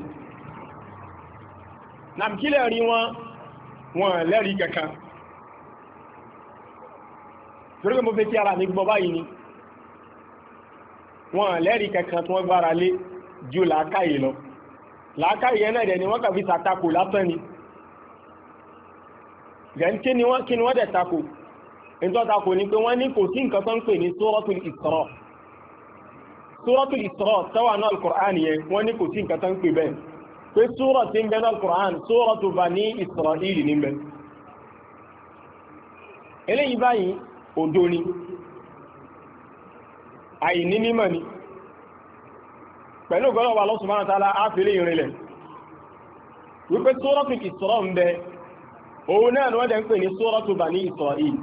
Speaker 4: náà kílẹ̀ rí wọn lẹ́rìí kankan torí pé mo fẹ́ tí ara mi gbọ́ báyìí ni wọn lẹ́rìí kankan tí wọ́n gbára lé ju làákàyè lọ làákàyè náà dẹ̀ ni wọ́n kàfi sàtakò lásán ni gẹ̀ẹ́n kí ni wọ́n dẹ̀ takò nítorí takò ni pé wọ́n ní kò sí nǹkan tó ń pè ní Suratul Isra Suratul Isra tẹ́wà náà al-Qur'an yẹn wọ́n ní kò sí nǹkan tó ń pè bẹ́ẹ̀ pé sura tí ń bẹ náà al-Qur'an Suratu Bani Isra'il ní bẹ eléyìí báyìí òdo ni àìní mímọ̀ ni pẹ̀lú ọgọ́lọ́wọ́ Allah subhanahu wa ta'ala áfẹ́lẹ́ ìrìnlẹ̀ wípé Suratul Isra ń bẹ òun náà ni wọ́n dẹ̀ ń pè ní Suratu Bani Isra'il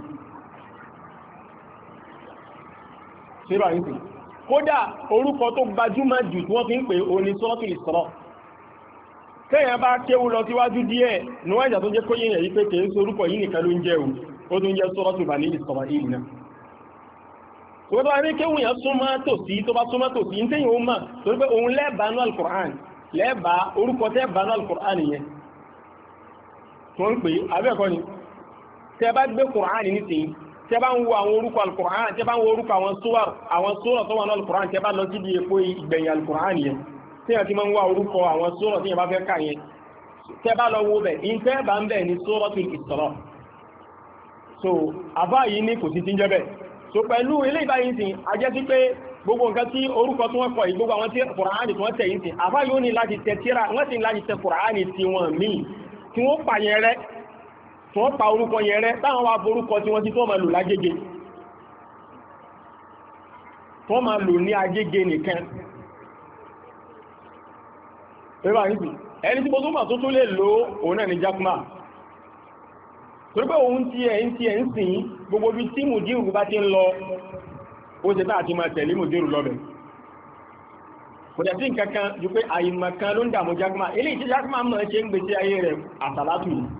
Speaker 4: ṣíbà ń pè kódà orúkọ tó gbajúmọ̀ jù tí wọ́n fi ń pè òun ni Suratul Isra kéèyàn bá kéwú lọ síwájú díẹ̀ níwọ̀n ìjà tó jẹ́ kó yẹn yìí pé kèé sí orúkọ yìí nìkan ló ń jẹ́ ó tún jẹ́ Suratu Bani Isra'il náà tó bá rí kéwù yẹn súnmọ́ tòsí tó bá súnmọ́ tòsí ní tẹ́yìn ó mà torí pé òun lẹ́ẹ̀bánú al-Qur'an lẹ́ẹ̀bá orúkọ tẹ́ẹ̀bánú al-Qur'an yẹn tó ń pè abẹ́ẹ̀kọ́ ni tẹ́ bá gbé Qur'an ní tèyí tẹ́ bá ń wo àwọn orúkọ al-Qur'an tẹ́ bá ń wo orúkọ àwọn sura tó wà ní al-Qur'an tẹ́ bá lọ sí ibi èpo ìgbẹ̀yìn al-Qur'an yẹn tí yẹn ti máa ń wá orúkọ àwọn sura tí yẹn bá fẹ́ kà yẹn tẹ́ bá lọ wo bẹ̀ ìtẹ́ bá ń bẹ̀ ní Suratul Isra so àbá yìí ní kò sí ti ń jẹ́ bẹ́ẹ̀ so pẹ̀lú ilé ìbáyìí sí ajẹ́ sí pé gbogbo nǹkan tí orúkọ tí wọ́n kọ yìí gbogbo àwọn tí Kùránì tí wọ́n tẹ̀ yìí sí àbá yóò ní láti tẹ tíra wọ́n sì ní láti tẹ Kùránì tí wọ́n míì tí wọ́n pa yẹn rẹ́ tí wọ́n pa orúkọ yẹn rẹ́ táwọn wá borúkọ tí wọ́n ti tó máa lò lágége tí wọ́n máa lò ní agége nìkan ẹni tí mo tún mà tó tún lè lò òun náà ní Jakma torí pé òun tí ẹ̀ ń sìn gbogbo bí tí mùdírù bá ti ń lọ ó ṣe táà ti máa tẹ̀lé mùdírù lọ́bẹ̀ kò dẹ̀ sí nǹkankan ju pé àìmọ̀kan ló ń dààmú Jakma eléyìí tí Jakma mọ̀ ṣe ń gbèsè ayé rẹ̀ àsàlátù yìí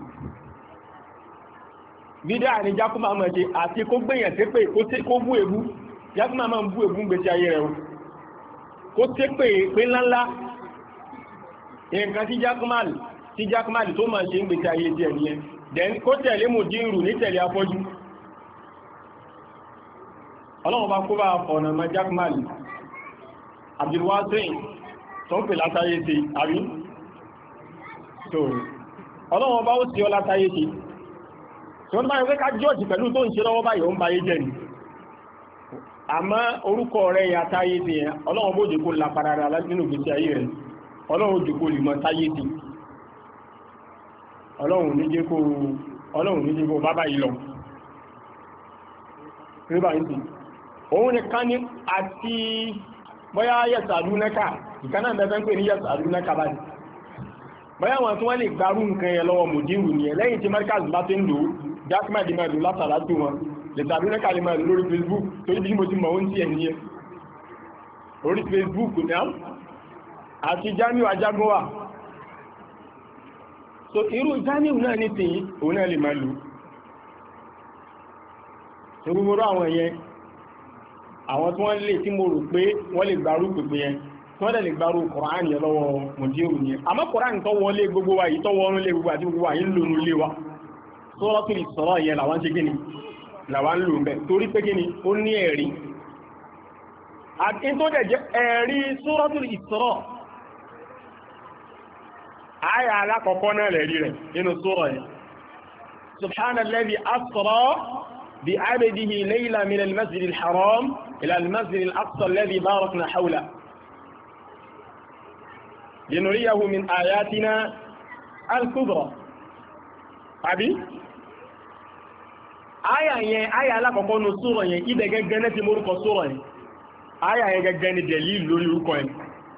Speaker 4: bídá ni Jakma mọ̀ ṣe àti kó gbèyàn sí pé kó bú èbú Jakma máa ń bú èbú ń gbèsè ayé rẹ̀ kó sé pé ńláńlá nǹkan tí Jakma tó máa ṣe ń gbèsè ayé díẹ̀ nìyẹn then kó tẹ̀lé mùdírù ní tẹ̀lé afọ́jú ọlọ́run bá kó bá ọ̀nà ma Jakma Abdulwasi tó ń pè látayé sí àrí tó ọlọ́wọ́n bá ó sí ọ látayé sí tí wọ́n bá yẹ pé ká jọ́ọ̀jì pẹ̀lú tó ń ṣe lọ́wọ́ báyìí ó ń bayé jẹ́ ni àmọ́ orúkọ rẹ̀ yà táyé sí yẹn ọlọ́wọ́n bó jẹ́ kó la padà nínú ìgbésí ayé rẹ̀ ọlọ́wọ́n jẹ́ kó lè mọ táyé sí ọlọ́wọ́n ní jẹ́ kó bá báyìí lọ rí báyìí sí òun ni ká ní àti bóyá yẹ̀sàdúnẹ́kà ìkaná bẹ́ẹ̀ ń pè ní yẹ̀sàdúnẹ́kà báyìí bóyá wọn tí wọ́n lè gbárù nǹkan yẹn lọ́wọ́ mùdírù ni ẹ̀ lẹ́yìn tí Markaz bá ti ń lò jákèmá di máa lò látara tó wọn yẹ̀sàdúnẹ́kà lè máa lò lórí Facebook torí bí mo ti mọ̀ ó ń tiẹ̀ nìyẹn orí Facebook náà àti Jamiu Ajagunwa so irú Jamiu náà ní tìyí òun náà lè máa lò so gbogbo àwọn yẹn àwọn tí wọ́n lè tí mo rò pé wọ́n lè gbárù pèpè yẹn tí wọ́n lè gbárù Kùránì yẹn lọ́wọ́ mùdírù yẹn àmọ́ Kùránì tó wọlé gbogbo wa yìí tó wọ́n lé gbogbo àti gbogbo wa yìí ń lò ní ilé wa Suratul Isra yẹn làwọn ṣe gíní làwọn ń lò ń bẹ̀ torí pé gíní ó ní ẹ̀rí àti tó dẹ̀ jẹ́ ẹ̀rí Suratul Isra àyà alákọ̀ọ́kọ́ náà lẹ̀rí rẹ̀ nínú sura yẹn Subhanalladhi asra بعبده ليلة من المسجد الحرام إلى المسجد الأقصى الذي باركنا حوله لنريه من آياتنا الكبرى àbí àyà alákọ̀ọ́kọ́ ní sura yẹn ibẹ̀ gẹ́gẹ́ náà ti mórúkọ sura yẹn àyà yẹn gẹ́gẹ́ ní dẹ̀líl lórí orúkọ yẹn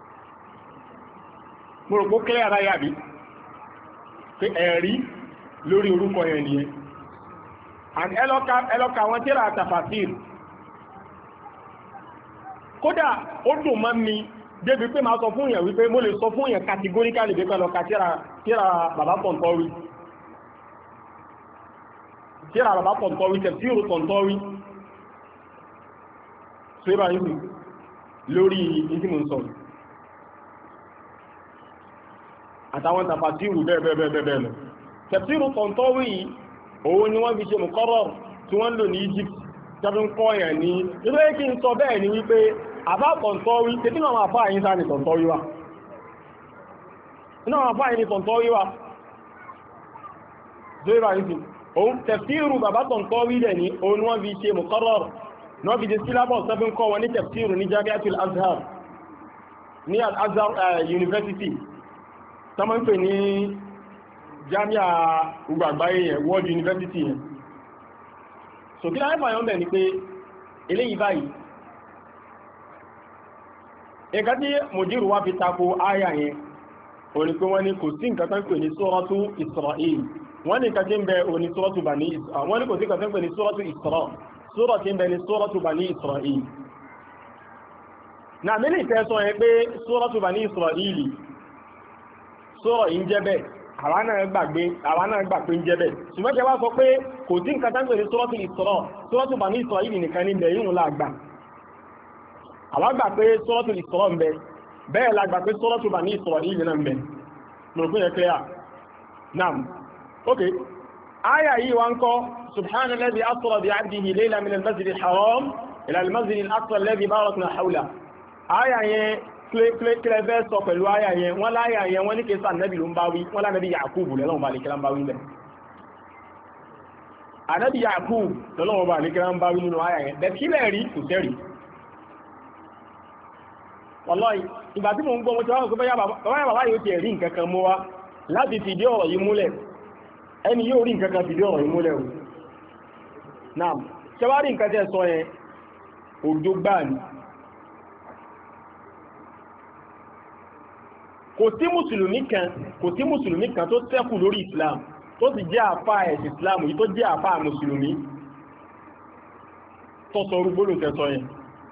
Speaker 4: mórúkọ kílẹ̀ ara yàbí pé ẹ̀rí lórí orúkọ yẹn nìyẹn and ẹlọ́ka wọn tíra tafasir kódà ó dùn mọ́ mi débi pé máa sọ fún yẹn wípé mo lè sọ fún yẹn categorically bí pẹ́lọ́ka tíra bàbá Tọ̀ntọ́wí tíra bàbá Tọ̀ntọ́wí tafsiru Tọ̀ntọ́wí síra yìí lórí ìdímọ̀ sọ àtàwọn tafasiru bẹ́ẹ̀ lọ tafsiru Tọ̀ntọ́wí òun ni wọ́n fi ṣe mùkọ́rọ̀ tí wọ́n lò ní Egypt tàbí ń kọ́ yẹn ní ilé kí n sọ bẹ́ẹ̀ ni wípé àbá Tọ̀ntọ́wí tí nínú àwọn àfáà yìí sáà ní Tọ̀ntọ́wí wà nínú àwọn àfáà yìí ní Tọ̀ntọ́wí wà tó yíba yìí òun tafsiru bàbá Tọ̀ntọ́wí dẹ̀ ní òun ni wọ́n fi ṣe mùkọ́rọ̀ náà fi ṣe syllabus tàbí ń kọ́ wọn ní tafsiru ní Jamiatul Azhar ní Al-Azhar University tọ́mọ́ ń pè ní Jamia gbogbo àgbáyé yẹn World University yẹn so kí láyé fàyọ́ bẹ̀ ni pé eléyìí báyìí ẹ̀ka tí mùdírù wá fi tako áyà yẹn o ní pé wọ́n ní kò sí nǹkan tán pè ní Suratu Isra'il wọ́n ní nǹkan tí ń bẹ o ní Suratu Bani Isra'il wọ́n ní kò sí nǹkan tán pè ní Suratu Isra sura tí ń bẹ ní Suratu Bani Isra'il náà mílì tẹ́ sọ yẹn pé Suratu Bani Isra'il sura yìí ń jẹ́ bẹ́ẹ̀ àwa náà gbà pé ń jẹ́ bẹ́ẹ̀ ṣùgbọ́n kí wá sọ pé kò sí nǹkan tán pè ní Suratul Isra Suratu Bani Isra'il nìkan ní bẹ̀rẹ̀ ìrùn láàgbà àwa gbà pé Suratul Isra ń bẹ bẹ́ẹ̀ la gbà pé Suratu Bani Isra'il náà ń bẹ mọ̀rọ̀kún yẹn clear naam ok aya yìí wá ń kọ́ subhanalladhi asra bi 'abdihi laylan min al-masjid al-haram ila al-masjid al-aqsa alladhi barakna hawlahu aya yẹn kílẹ̀fẹ́ sọ pẹ̀lú àyà yẹn wọ́n láyà yẹn wọ́n ní kí sáà nẹ́bì ló ń bá wí wọ́n lánàbí Yakubu lọ́wọ́ bá lè kíra ń bá wí lẹ̀ ànẹ́bì Yakubu lọ́wọ́ bá lè kíra ń bá wí nínú àyà yẹn bẹ̀ẹ̀ kílẹ̀ rí kò sẹ́rì wallahi ìgbà tí mo ń gbọ́ mo ti wá sọ pé bàbá yóò ti rí nǹkan kan mú wa láti fìdí ọ̀rọ̀ yìí múlẹ̀ ẹni yóò rí nǹkan kan fìdí ọ̀rọ̀ yìí múlẹ̀ o náà ṣe wá rí nǹkan tẹ́ sọ yẹn òjò gbáà ni kò sí mùsùlùmí kan tó ṣẹ́kù lórí islam tó sì jẹ́ àfá ẹ̀sì islam yìí tó jẹ́ àfá mùsùlùmí tó sọ orúgbólò tẹ́sọ yẹn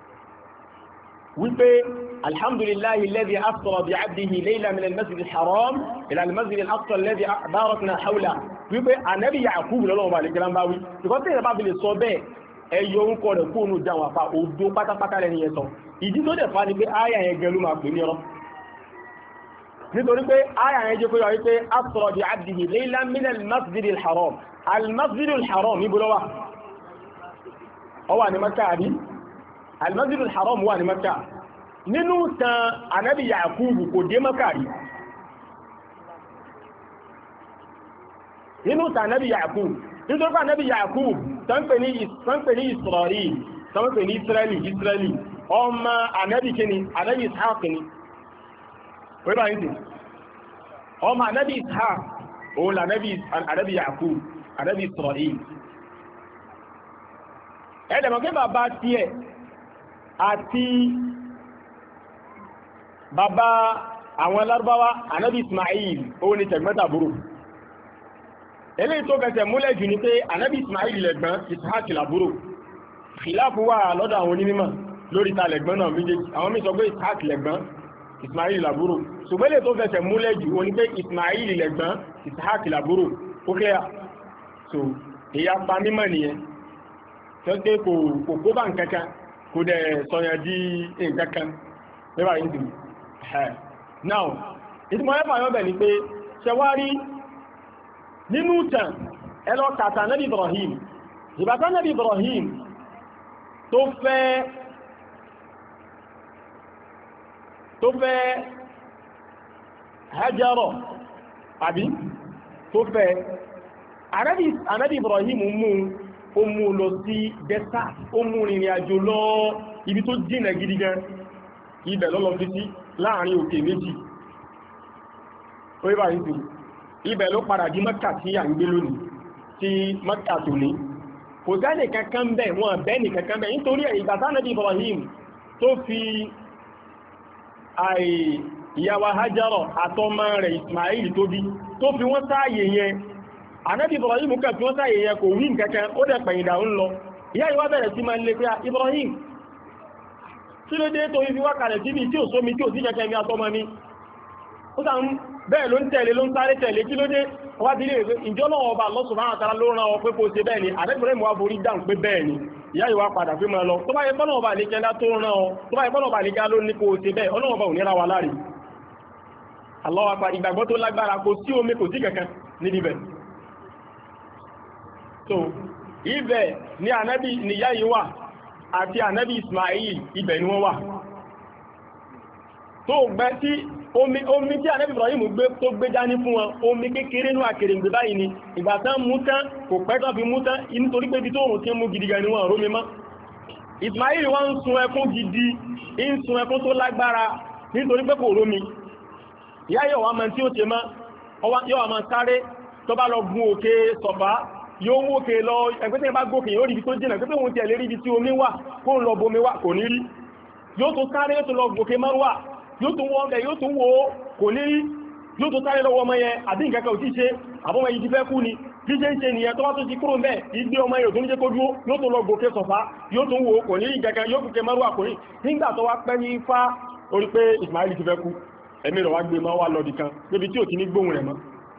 Speaker 4: wípé alhamdulillahi alladhi asra bi 'abdihi laylan min al-masjid al-haram ila al-masjid al-aqsa alladhi barakna hawla wípé ànábì Yakub lọ́wọ́ bá lè gẹ́lá ń bá wí because tí ìrẹ́bá fi lè sọ bẹ́ẹ̀ ẹyọ orúkọ rẹ̀ kóònù jáwọn àfá odó pátápátá lẹ́ni yẹn sọ ìdí tó dẹ̀ fa ni pé áyà yẹn gẹ́lú máa pè ní ọ̀rọ̀ nítorí pé áyà yẹn jẹ́ pé wáyé pé asra bi 'abdihi laylan min al-masjid al-haram al-masjid al-haram níbo ló wà ó wà ní Mẹ́kà àbí al-masjid al-haram wà ní Mẹ́kà nínú tan ànábì Yakubu kò dé mọ́kàrí nínú tan ànábì Yakubu nítorí pé ànábì Yakubu tánpẹ̀ ní Israeli tánpẹ̀ ní Israeli ọmọ ànábì kíni ànábì Ishaq ni wọ́n bá ń sìn ọmọ ànábì Ishaq òun ànábì Yakubu ànábì Israeli ẹ̀dẹ̀mọ̀ pé bàbá tiẹ̀ àti bàbá àwọn Lárúbáwá ànábì Ismail òun ni tẹ̀gbọ́ntàbúrò eléyìí tó fẹsẹ̀ múlẹ̀ jù ní pé ànábì Ismail lẹ̀gbọ́n Ishaq làbúrò khilafu wà lọ́dọ̀ àwọn onímọ̀ lórí ta lẹ̀gbọ́n náà méjèèjì àwọn mí sọ pé Ishaq lẹ̀gbọ́n Ismail làbúrò ṣùgbọ́n eléyìí tó fẹsẹ̀ múlẹ̀ jù ó ní pé Ismail lẹ̀gbọ́n Ishaq làbúrò ó clear so ìyá pa mímọ̀ nìyẹn tó pé kò kó bá nǹkankan kò dẹ̀ sọyàn di nǹkankan nígbà yìí dùn now ìtumọ̀ ẹ̀fà yọ́ bẹ̀ ni pé ṣẹwárí nínú tàn ẹlọ kàtà Nábì Ibrahim ìbátá Nábì Ibrahim tó fẹ́ Hajara àbí tó fẹ́ Ànábì Ibrahim ó mú lọ sí dẹ́sà ó mú rìnrìn àjò lọ ibi tó jìnà gidi gan ibẹ̀ lọ́lọ́ fi sí láàrin òkè méjì ó yíba ìsìn ibẹ̀ ló padà di Mẹ́kà tí à ń gbé lónìí tí Mẹ́kà tó ní kò jáde kankan bẹ̀ wọn bẹ́ ní kankan bẹ̀ nítorí ìgbà tí Ànábì Ibrahim tó fi ìyàwó Hajara àtọmọ rẹ̀ Ismail tó bí tó fi wọ́n sáàyè yẹn Ànábì Ibrahim kẹ́ tí wọ́n sáàyè yẹn kò wí nǹkankan ó dẹ̀ pẹ̀yìndà ń lọ ìyá ìwá bẹ̀rẹ̀ sí máa ń lé pé Ibrahim kí ló dé tó fi wá kalẹ̀ síbi tí ò sómi tí ò sí kẹ́kẹ́ mi àtọmọ mi ó sàn bẹ́ẹ̀ ló ń tẹ̀lé ló ń sáré tẹ̀lé kí ló dé ọwá dílé rẹ̀ ìjọ náà ọba Allah subhanahu wa ta'ala ló rán ọ pé kó ṣe bẹ́ẹ̀ ni Ànábì Ibrahim wá forí dáhùn pé bẹ́ẹ̀ ni ìyá ìwá padà pé máa lọ tó bá yẹ kọ́nà ọba àlékẹ́lá tó rán ọ tó bá yẹ kọ́nà ọba àlékẹ́lá ló ní kó ṣe bẹ́ẹ̀ ọlọ́run ọba ò ní ra wa láre Allah wa pa ìgbàgbọ́ tó lágbára kò sí omi kò sí kankan níbẹ̀ so ibẹ̀ ni ànábì níyá yìí wà àti ànábì Ismail ibẹ̀ ni wọ́n wà tó gbẹ́ tí omi tí ànábì Ibrahim tó gbé dání fún wọn omi kékeré ní àkèrèǹgbè báyìí ni ìgbà tán mú tán kò pẹ́ tán fi mú tán nítorí pé ibi tó rùn tí mú gidi gan ni wọ́n rómi mọ́ Ismail wọ́n ń sun ẹkún gidi ń sun ẹkún tó lágbára nítorí pé kò rómi ìyá yóò wá mọ́ tí ó ṣe mọ́ yóò wá mọ́ sáré tó bá lọ gun òkè Sọ̀fà yóò wókè lọ ẹgbẹ́ tí ẹ bá gòkè yóò rí ibi tó jìnà pé òun tẹ̀lé rí ibi tí omi wà kó ń lọ bomi wà kò ní rí yóò tó sáré yóò tó lọ gòkè Márúwà yóò tó wọ́n bẹ̀ yóò tó wò ó kò ní rí yóò tó sáré lọ́wọ́ ọmọ yẹn àbí nǹkan kan ò tí ṣe àbọ́mọ yìí ti fẹ́ kú ni bí ṣe ń ṣe nìyẹn tó bá tó ti kúrò mẹ́ ìgbé ọmọ yóò tó ń jẹ́ kó dúró yóò tó lọ gòkè Sọ̀fà yóò tó wò ó kò ní rí nǹkan kan yóò gòkè Márúwà kò ní nígbà tó wá pẹ́ ní Ifá orí pé Ismail ti fẹ́ kú ẹ̀mí rẹ̀ wá gbé mọ́ wá lọ́dì kan níbi tí ò ti ní gbóhùn rẹ̀ mọ́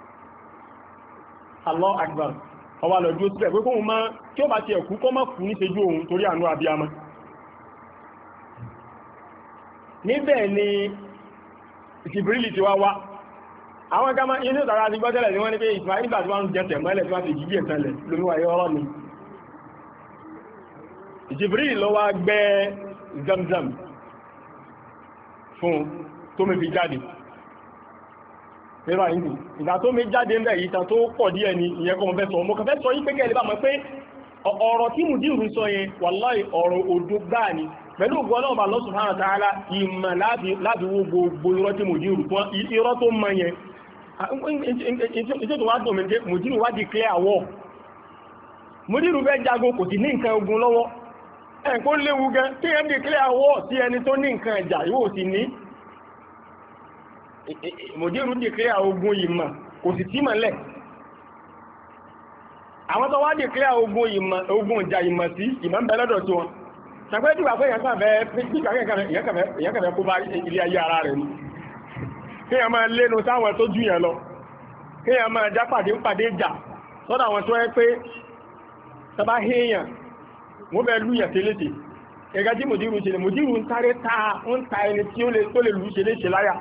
Speaker 4: Allah Akbar ọwá lọ dúró sílẹ̀ pé kóhun máa kí ó bá ti ẹ̀kú kọ́ mọ́ kú ní ṣejú ohun torí àánú abiyamọ níbẹ̀ ni Jibril ti wá wá àwọn gama inú ìtàrà ti gbọ́tẹ̀lẹ̀ ní wọ́n ní pé Ismail nígbà tí wọ́n ń jẹ́ tẹ̀mọ́lẹ̀ tí wọ́n ti jíjí ẹ̀tẹ́lẹ̀ lóníwàyé ọ̀rọ̀ ni Jibril lọ wá gbẹ́ Zamzam fún tó mẹ́ fi jáde ẹ̀rọ ìlú ìgbà tó mẹ́ jáde ń bẹ̀ yìí tàn tó pọ̀ díẹ̀ ni ìyẹn kọ́ mọ́ fẹ́ sọ mọ́ kàn fẹ́ sọ yí pé kẹ́lẹ̀ bá mọ̀ pé ọ̀rọ̀ tí Mudiru sọ yẹn wàláhì ọ̀rọ̀ òdo gbáà ni pẹ̀lú ògbọ́ náà bá Allah subhanahu wa ta'ala ìmọ̀ láti wo gbogbo irọ́ tí Mudiru fún irọ́ tó mọ yẹn iṣẹ́ tó wá dùn mí jẹ́ Mudiru wá declare war Mudiru fẹ́ jagun kò sí ní nǹkan ogun lọ́wọ́ ẹ̀ kó léwu gan kí ẹ declare war sí ẹni tó ní nǹkan ẹ̀jà yóò sì ní Mudiru declare ogun ìmọ̀ kò sì tí mọ̀lẹ̀ àwọn tó wá declare ogun ìjà ìmọ̀ sí ìmọ̀ ń bẹ lọ́dọ̀ tí wọn ṣàpẹ́ tí wà fẹ́ ìyàn kàfẹ́ kó bá ilé ayé ara rẹ̀ ní kí a máa lénu sáwọn tó jù yẹn lọ kí a máa já pàdé ìjà sọ́dọ̀ àwọn tó ẹ́ pé tọba héèyàn wọ́n bẹ lú yẹ̀ tẹ́lẹ̀tẹ̀ ẹgá tí Mudiru ṣe lè Mudiru ń sáré ń ta ẹni tí ó lè lú ṣe léṣe láyà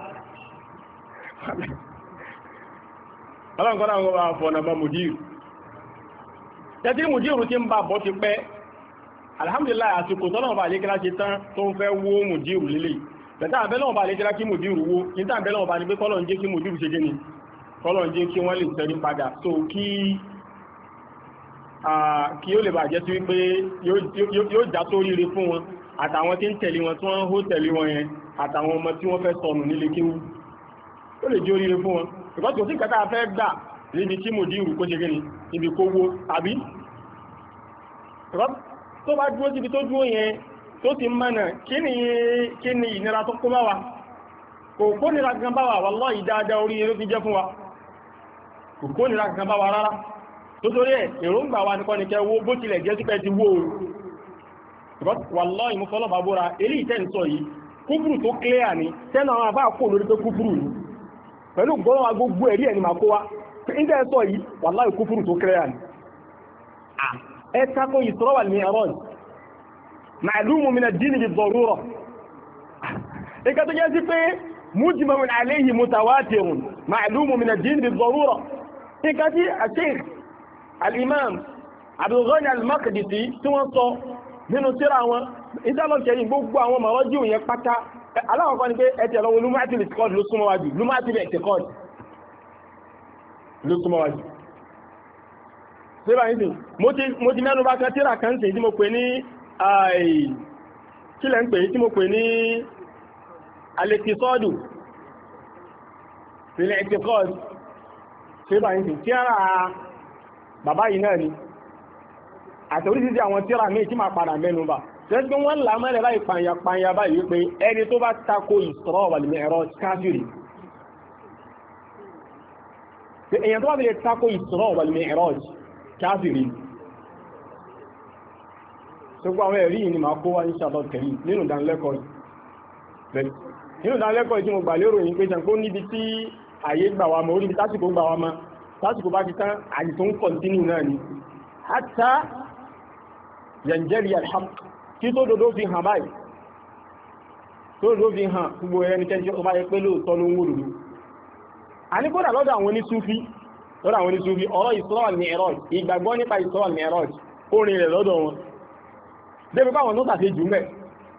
Speaker 4: ọlọ́nkọ́nà àwọn ọmọ àfọ̀nà bá Mudiru tẹ́tí Mudiru ti ń bá bọ́ ti pẹ́ alhamdulillah àsìkò tọ́nà ọba àyíkẹ́lá ṣe tán tó ń fẹ́ wó Mudiru lílé bẹ̀tà àbẹ́lọ́wọ̀n bá lè jẹ́lá kí mùdírù wó níta àbẹ́lọ́wọ̀n bá ní pé kọ́lọ̀ ń jẹ́ kí mùdírù ṣe gẹ́ni kọ́lọ̀ ń jẹ́ kí wọ́n lè tẹ́rí padà so kí ó lè bàjẹ́ sí wípé yóò já tó ríire fún wọn àtàwọn tí ń tẹ̀lé wọn tí wọ́n hó tẹ̀lé wọn yẹn àtàwọn ọmọ tí wọ́n fẹ́ sọnù nílé kéwú ó lè jẹ́ oríire fún wọn ìgbà tó sí kẹta fẹ́ gbà níbi tí mùdírù kó ṣe gẹ́ni níbi kó wó àbí tó bá dúró síbi tó dúró yẹn tó ti mọ́nà kí ni ìnira tó kó bá wa kò kó nira kan bá wa wallahi dáadáa orí eré fi jẹ́ fún wa kò kó nira kan bá wa rárá tó torí ẹ̀ èròǹgbà wa nìkan ní kẹ́ wó bó tilẹ̀ jẹ́ sípẹ́ ti wó o wallahi mú fọ́lọ́ bàbúra eré ìtẹ́ ń sọ yìí kúfùrù tó clear ni tẹ́nà àwọn àbá kò lórí pé kúfùrù ni pẹ̀lú gbọ́nà wa gbogbo ẹ̀rí ẹ̀ ni màá kó wa ìtẹ́ ń sọ yìí wallahi kúfùrù tó clear ni ẹ tako Isra wal Mi'raj معلوم من الدين بالضرورة إذا تجازي مجمع عليه متواتر معلوم من الدين بالضرورة إذا الشيخ الإمام عبد الغني المقدسي توصى من سرعة إذا الله كريم بقوا ومراجعوا يقطع الله أقول لك أتى لو لمعة الاعتقاد لسما واجب لمعة الاعتقاد لسما واجب سيبا إنتي موتي مانو باكا تيرا كان سيدي مكويني kí lẹ́ ń pè tí mo pè ní alẹ́kìsọ́dù sílẹ̀ ẹ̀kìkọ́dù tí bá ń fi tí ara bàbá yìí náà ni àti orísìí àwọn tíra míì tí máa padà mẹ́nu bà tẹ́sí pé wọ́n là mẹ́rẹ̀ láì pààyà báyìí wípé ẹni tó bá tako Isra wal Mi'raj káfìrì èèyàn tó bá fi lè tako Isra wal Mi'raj káfìrì ṣùgbọ́n àwọn ẹ̀rí yìí ni máa kó wá ní ṣàtọ̀ tẹ̀lé nínú ìdánilẹ́kọ̀ọ́ tí mo gbà lérò yìí pé ṣàǹkó níbi tí àyè gbà wá mọ́ oríbi tásìkò gbà wá mọ́ tásìkò bá ti tán àyè tó ń kọ̀ntínú náà ni hatta yanjali alhaq kí tó dodo fi hàn báyìí tó dodo fi hàn gbogbo ẹni kẹ́ńtì tó bá yẹ pé lóòótọ́ ló ń wò dodo. àníkódà lọ́dọ̀ àwọn onísúfí ọ̀rọ̀ Isra wal Mi'raj ìgbàgbọ́ nípa Isra wal Mi'raj orin rẹ̀ lọ́dọ̀ wọn débi báwọn tó tàṣe jù mẹ́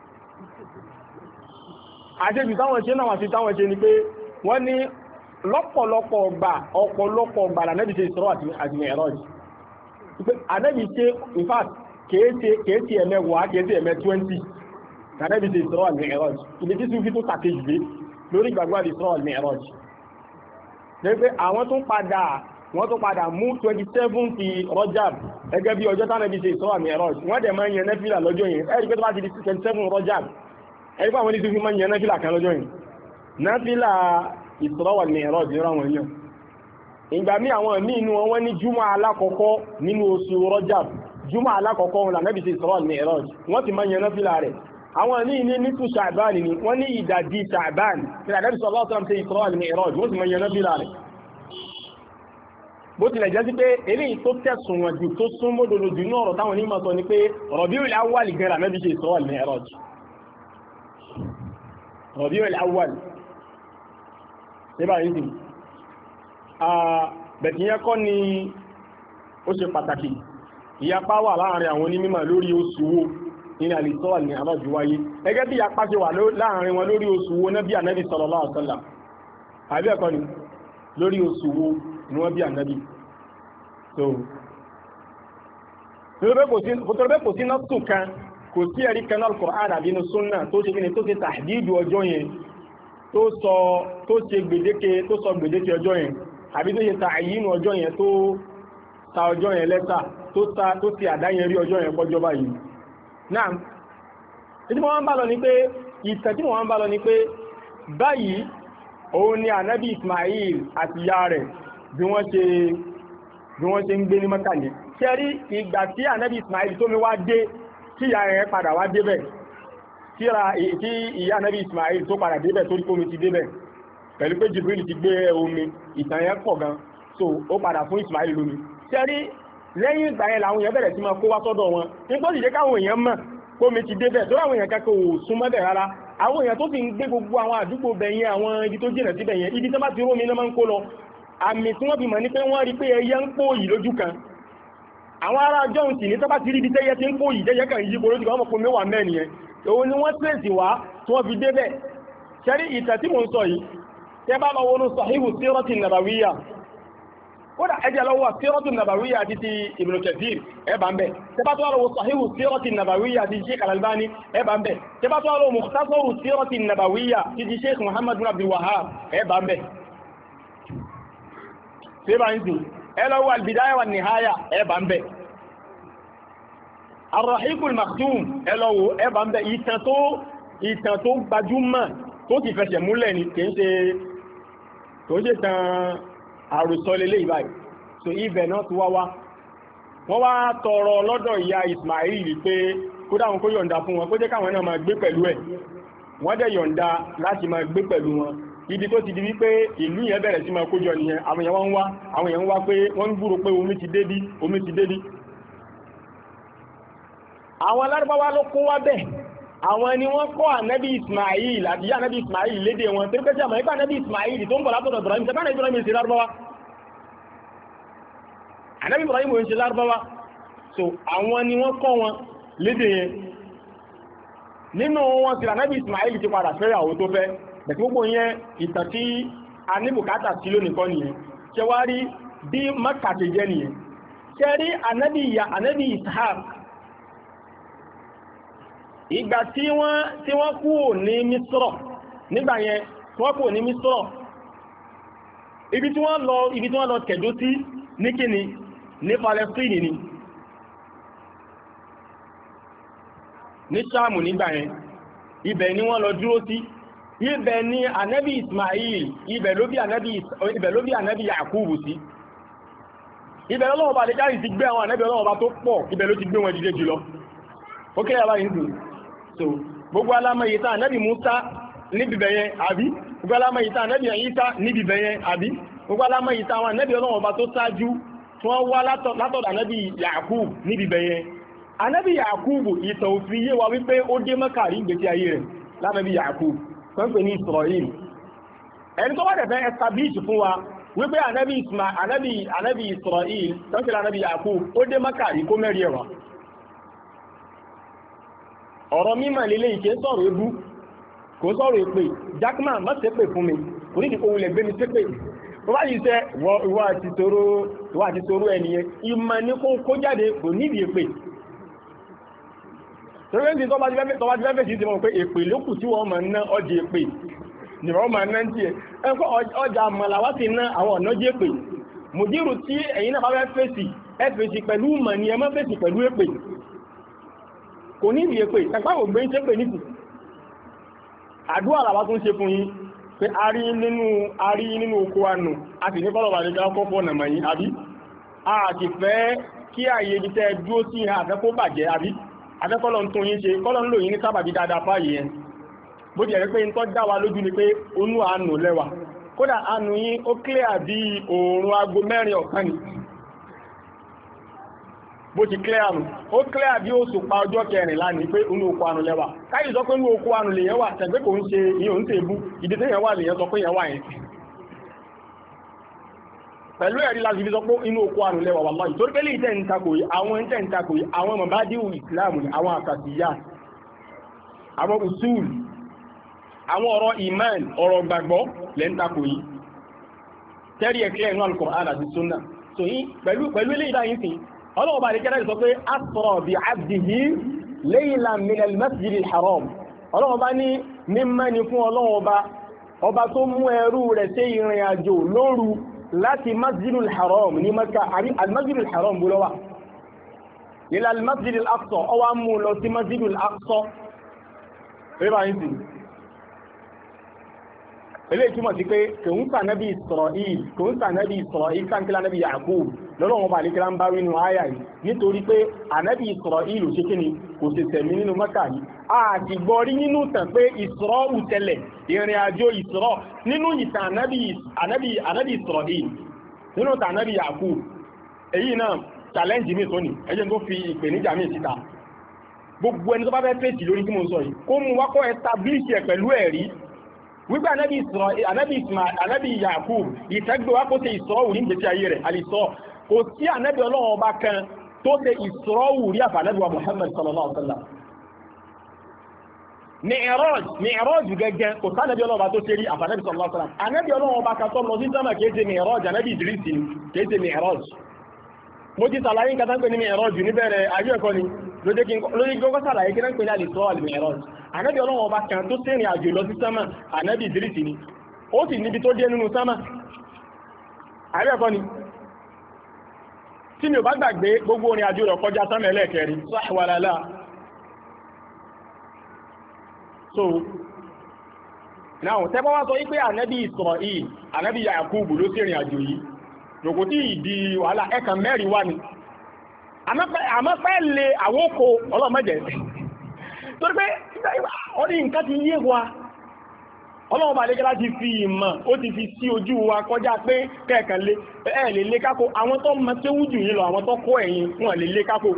Speaker 4: àṣejù táwọn ṣe náà àti táwọn ṣe ni pé wọ́n ní lọ́pọ̀lọpọ̀ ọgbà lànẹ́bì ṣe Isra àti Mi'raj ànẹ́bì ṣe in fact kéèsì ẹ̀mẹ́wàá kéèsì ẹ̀mẹ́ 20 lànẹ́bì ṣe Isra àti Mi'raj ibi tí Sufi tó tàṣe jù dé lórí ìgbàgbọ́ àti Isra àti Mi'raj débi pé àwọn tó padà mú 27 ti Rajab gẹ́gẹ́ bí ọjọ́ tánàbí ṣe Isra Mi'raj wọ́n dẹ̀ máa ń yẹn nẹ́fìlà lọ́jọ́ yẹn ẹ̀rí pé tó bá ti di 27 Rajab ẹ̀rí pé àwọn oníṣẹ́ fi máa ń yẹn nẹ́fìlà kan lọ́jọ́ yẹn nẹ́fìlà Isra wal Mi'raj nínú àwọn èèyàn ìgbà mí àwọn míì inú wọn ní júmọ́ alákọ̀ọ́kọ́ nínú oṣù Rajab júmọ́ alákọ̀ọ́kọ́ wọn lànàbí ṣe Isra wal Mi'raj wọ́n ti máa ń yẹn nẹ́fìlà rẹ̀ àwọn míì ní nísù Sha'ban ni wọ́n ní ìdajì Sha'ban tí lànàbí sallallahu alaihi wasallam ṣe Isra wal Mi'raj wọ́n ti máa ń yẹn nẹ́fìlà rẹ̀ bó tilẹ̀ jẹ́ sí pé eléyìí tó tẹ̀sùn wọn jù tó sún mọ́dọ̀dọ̀ jù ní ọ̀rọ̀ táwọn onímọ̀ sọ ni pé Rabiul Awwal gan Ànábì ṣe Isra wal Mi'raj Rabiul Awwal nígbà yìí sì bẹ̀tì yẹn kọ́ ni ó ṣe pàtàkì ìyapa wà láàrin àwọn onímọ̀ lórí oṣù wo nínú Isra wal Mi'raj wáyé gẹ́gẹ́ bí ìyapa ṣe wà láàrin wọn lórí oṣù wo náà bí Ànábì sallallahu alaihi wasallam àbí ẹ̀kọ́ ni lórí oṣù wo ni wọ́n bí Ànábì so nítorí kò sí nọ́ọ̀tù kan kò sí ẹ̀rí kan náà Al-Qur'an àbí inú Sunnah tó ṣe kí ni tó ṣe tàhdídù ọjọ́ yẹn tó ṣe gbèdéke ọjọ́ yẹn àbí tó ṣe ta'yinu ọjọ́ yẹn tó ta ọjọ́ yẹn lẹ́tà tó ṣe àdáyẹn rí ọjọ́ yẹn pọ́jọ́ báyìí náà ìdí wọ́n bá lọ ní pé ìtàn tí wọ́n bá lọ ní pé báyìí òun ni Ànábì Ismail àti ìyá rẹ̀ bí wọ́n ṣe ń gbé ní Mẹ́kà ní ṣẹ́rí ìgbà tí Ànábì Ismail tó mi wá dé tí ìyá rẹ̀ padà wá débẹ̀ tí ìyá Ànábì Ismail tó padà débẹ̀ torí kómi ti débẹ̀ pẹ̀lú pé Jibril ti gbé omi ìtàn yẹn pọ̀ gan so ó padà fún Ismail lómi ṣẹ́rí lẹ́yìn ìgbà yẹn làwọn èèyàn bẹ̀rẹ̀ sí máa kó wá sọ́dọ̀ wọn nígbà tó sì jẹ́ káwọn èèyàn mọ̀ kómi ti débẹ̀ tó láwọn èèyàn kankan ò súnmọ́ bẹ̀ rárá àwọn èèyàn tó sì ń gbé gbogbo àwọn àdúgbò bẹ̀yẹn àwọn ibi tó jìnà síbẹ̀ yẹn ibi tó bá ti rómi náà máa ń kó lọ àmì tí wọ́n fi mọ̀ ní pé wọ́n rí pé ẹyẹ ń pò yìí lójú kan àwọn ará jọ́hùn sì ní tó bá ti rí ibi tẹ́yẹ ti ń pò yìí jẹ́jẹ́ kan yìí kó lójú kan wọ́n mọ̀ pé mẹ́wàá mẹ́rin yẹn òun ni wọ́n tẹ̀sí wá tí wọ́n fi débẹ̀ ṣẹ́rí ìtàn tí mo ń sọ yìí tẹ́ bá lọ wọnú Sahihu Sirati Nabawiyya kódà ẹjẹ́ lọ́wọ́ Siratu Nabawiyya àti ti Ibn Kathir ẹbà ń bẹ̀ tẹ́ bá tó lọ́wọ́ Sahihu Sirati Nabawiyya àti Sheikh Al-Albani ẹbà ń bẹ̀ tẹ́ bá tó lọ́wọ́ Mukhtasaru Sirati Nabawiyya àti ti Sheikh Muhammad bin Abdul Wahhab ẹbà ń bẹ̀ ṣé bá ń sìn ẹ lọ́wọ́ Al-Bidaya wa Nihaya ẹbà ń bẹ̀ Ar-Rahiqul Maktum ẹ lọ́wọ́ ẹbà ń bẹ̀ ìtàn tó gbajúmọ̀ tó ti fẹsẹ̀ múlẹ̀ ni kì í ṣe tàn àròsọ lélẹ̀ ìbáyìí so ibẹ̀ náà ti wá wọ́n wá tọrọ lọ́dọ̀ ìyá Ismail pé kó dáhùn kó yọ̀ǹda fún wọn kó jẹ́ káwọn náà máa gbé pẹ̀lú ẹ̀ wọ́n dẹ̀ yọ̀ǹda láti máa gbé pẹ̀lú wọn ibi tó ti di wípé ìlú yẹn bẹ̀rẹ̀ sí máa kójọ nìyẹn àwọn èèyàn wá pé wọ́n ń gbúrò pé omi ti débí àwọn Lárúbáwá ló kó wá bẹ́ẹ̀ àwọn ni wọ́n kọ́ ànábì Ismail àti yá ànábì Ismail lédè wọn tí ó kẹ́ sí àmà ipá ànábì Ismail tó ń bọ̀ látọ̀dọ̀ Ibrahim tẹ́bá ànábì Ibrahim ṣe Lárúbáwá ànábì Ibrahim ṣe Lárúbáwá so àwọn ni wọ́n kọ́ wọn lédè yẹn nínú wọn sí ànábì Ismail ti padà fẹ́ àwọn tó fẹ́ bẹ̀tí gbogbo yẹn ìtàn tí a ní bùkátà sí lónìí kọ́ nìyẹn ṣe wá rí bí Mákà ti jẹ́ nìyẹn ṣe rí ànábì Ishaq ìgbà tí wọ́n kúrò ní Mísírọ̀ nígbà yẹn tí wọ́n kúrò ní Mísírọ̀ ibi tí wọ́n lọ tẹ̀dó sí ní kíni ní Palestine ni ní Ṣáàmù nígbà yẹn ibẹ̀ ni wọ́n lọ dúró sí ibẹ̀ ni ànábì Ismail ibẹ̀ ló bí ànábì Yakubu sí ibẹ̀ lọ́wọ́ bá lè kárí ti gbé àwọn ànábì Ọlọ́run bá tó pọ̀ ibẹ̀ ló ti gbé wọn dìde jùlọ ó kéré àbáyé nìdù so gbogbo alámọ̀yí tá ànábì Musa níbi bẹ̀yẹn àbí gbogbo alámọ̀yí tá ànábì Ìsá níbi bẹ̀yẹn àbí gbogbo alámọ̀yí tá àwọn ànábì Ọlọ́run ọba tó ṣáájú tí wọ́n wá látọ̀dọ̀ ànábì Yakub níbi bẹ̀yẹn ànábì Yakub ìtàn òfin yé wa wípé ó dé Mẹ́kà rí ìgbésí ayé rẹ̀ lánàbì Yakub tó ń pè ní Israel ẹni tó bá dẹ̀ fẹ́ establish fún wa wípé ànábì Israel tó ń pè lánàbì Yakub ó dé Mẹ́kà rí kó mẹ́rin ẹ̀wà ọ̀rọ̀ mímọ̀ lílé ìké sọ̀rọ̀ ebú kò sọ̀rọ̀ èpè Jackman má ṣe pè fún mi kò ní ìdíkò wulẹ̀ gbé mi ṣe pè tó bá yìí sẹ́ ìwà àti toró ẹniyẹn ìmọ̀ ní kó jáde kò nídìí èpè torí ẹni tó bá ti fẹ́ sí ti mọ̀ pé èpè lókù tí wọ́n máa ná ọjà èpè ni wọ́n máa ná ń tiẹ̀ ẹ̀kọ́ ọjà mọ̀làwá ti ná àwọn ọ̀nà jẹ́ èpè mùdírù tí ẹ̀yin náà bá fẹ́ fèsì pẹ̀lú mọ̀ ni ẹ má fèsì pẹ̀lú èpè kò ní ìdíye pé ẹgbẹ́ ògbé ń ṣe pé nìkù àdúrà làwá tún ṣe fún yín pé a rí nínú oko ànù a sì ní kọ́lọ̀wà ní káàkọ́ fọ́ ọ̀nà mọ̀yí àbí a ti fẹ́ kí ààyè ibi tẹ́ dúró sí ìhà àfẹ́kọ́ bàjẹ́ àbí afẹ́kọ́lọ̀ ń tún yín ṣe kọ́lọ̀ ń lò yín ní sábàbí dáadáa fáyé yẹn bó ti ẹ̀rẹ́ pé ń tọ́ dá wa lójú ni pé onú àánú lẹ́wà kódà àánú yín ó clear bí oòrùn aago 4 ọ̀sán ni bó ti clear nù ó clear bí ó sùpa ọjọ́ 14 ní pé inú oko àrùn lẹ́wà káyì sọ pé inú oko àrùn lèyàn wà tẹ̀gbẹ́ kò ń ṣe ìyàn ń tèbú ìdí tẹ́yàn wà lèyàn sọ pé yẹn wà yẹn pẹ̀lú ẹ̀rí láti fi sọ pé inú oko àrùn lẹ́wà wà lọ́yìn torí pé lè tẹ́ ń takò yìí àwọn ọmọ bá díwù ìsìláàmù ni àwọn àkàtìyà àwọn usul àwọn ọ̀rọ̀ iman ọ̀rọ̀ gbàgbọ́ lẹ́ ń takò yìí tẹ́rí ẹ̀kẹ́ inú Al-Qur'an àti Sunnah so yìí pẹ̀lú ilé ìdáyìí sí ọlọ́wọ́ bá lè kẹ́rẹ́ sọ pé asra bi abdihi laylan min al-masjid al-haram ọlọ́wọ́ bá ní mímọ́ ni fún ọlọ́wọ́ ọba tó mú ẹrú rẹ̀ sí ìrìn àjò lóru láti masjid al-haram ní Mẹ́kà àrí al-masjid al-haram bú lọ́wà ila al-masjid al-aqsa ọwá mú lọ sí masjid al-aqsa ilé ìtumọ̀ sí pé kòun sànábì Isra'il sáńkílá nábì Yaqub lọ́lọ́wọ́n bá àlékílá ń bá wínú àyà yìí nítorí pé ànábì Isra'il ṣe kí ni kò sì tẹ̀mí nínú Mẹ́kà yìí àti gbọ́rí nínú tàn pé Isra'u tẹ̀lẹ̀ ìrìn àjò Isra nínú ìtàn ànábì Isra'il nínú tàn ànábì Yaqub èyí náà challenge mi tóní ẹjẹ́ tó fi ìpèníjà mi síta gbogbo ẹni tó bá fẹ́ fèsì lórí tí mo sọ yìí kó mú wákọ́ establish ẹ̀ pẹ̀lú ẹ̀rí wípé ànábì Yakub ìtẹ́gbẹ̀ wá kó ṣe ìsọ́wù ní ìgbésí ayé rẹ̀ alìsọ́ kò sí ànábì Ọlọ́run ọba kan tó ṣe ìsọ́wù rí àfànábì wa Muhammad sallallahu alaihi wasallam Mi'raj gẹ́gẹ́ kò sánàbí ọlọ́ọ̀bá tó ṣe rí àfànàbí sallallahu alaihi wasallam. Ànábì ọlọ́ọ̀bá kan tó lọ sí sánmà kéèṣe Mi'raj, ànábì Idris ni kéèṣe Mi'raj. Mo ti sàlàyé nǹkan tán pé ní Mi'raj níbẹ̀rẹ̀ ayé ẹ̀kọ́ ni lóde gbọ́gbọ́ sàlàyé kí náà pè ní al-Isra wal-Mi'raj. Ànábì ọlọ́ọ̀bá kan tó ṣe ìrìn àjò lọ sí sánmà, ànábì Idris ni. Ó sì níbi tó dé nínú sánmà. Ayé ẹ̀kọ́ ni. Tí mi ò bá gbàgbé gbogbo orin àjò rẹ̀ kọjá sánmà ẹlẹ́ẹ̀kẹrin, sah wa la la. So now tẹ́bọ́ wá sọ wípé ànábì Isra'il, ànábì Yakubu ló sí ìrìn àjò yìí lòkò tí ìdí wàhálà ẹ̀kan mẹ́rin wá ní àmọ́ pẹ́ lè àwókò ọlọ́mọdé torí pé ó ní nǹkan ti yé wa ọlọ́wọ́ bá lẹ́gẹ́ láti fi ìmọ̀ ó ti fi sí ojú wa kọjá pé kẹ́ẹ̀kan lé ẹ̀ lè lé kákó àwọn tó mọ tí ó wújù yín lọ àwọn tó kọ́ ẹ̀yìn wọn lè lé kákó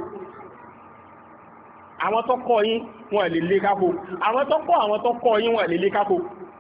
Speaker 4: àwọn tó kọ́ yín wọn lè lé kákó àwọn tó kọ́ yín wọn lè lé kákó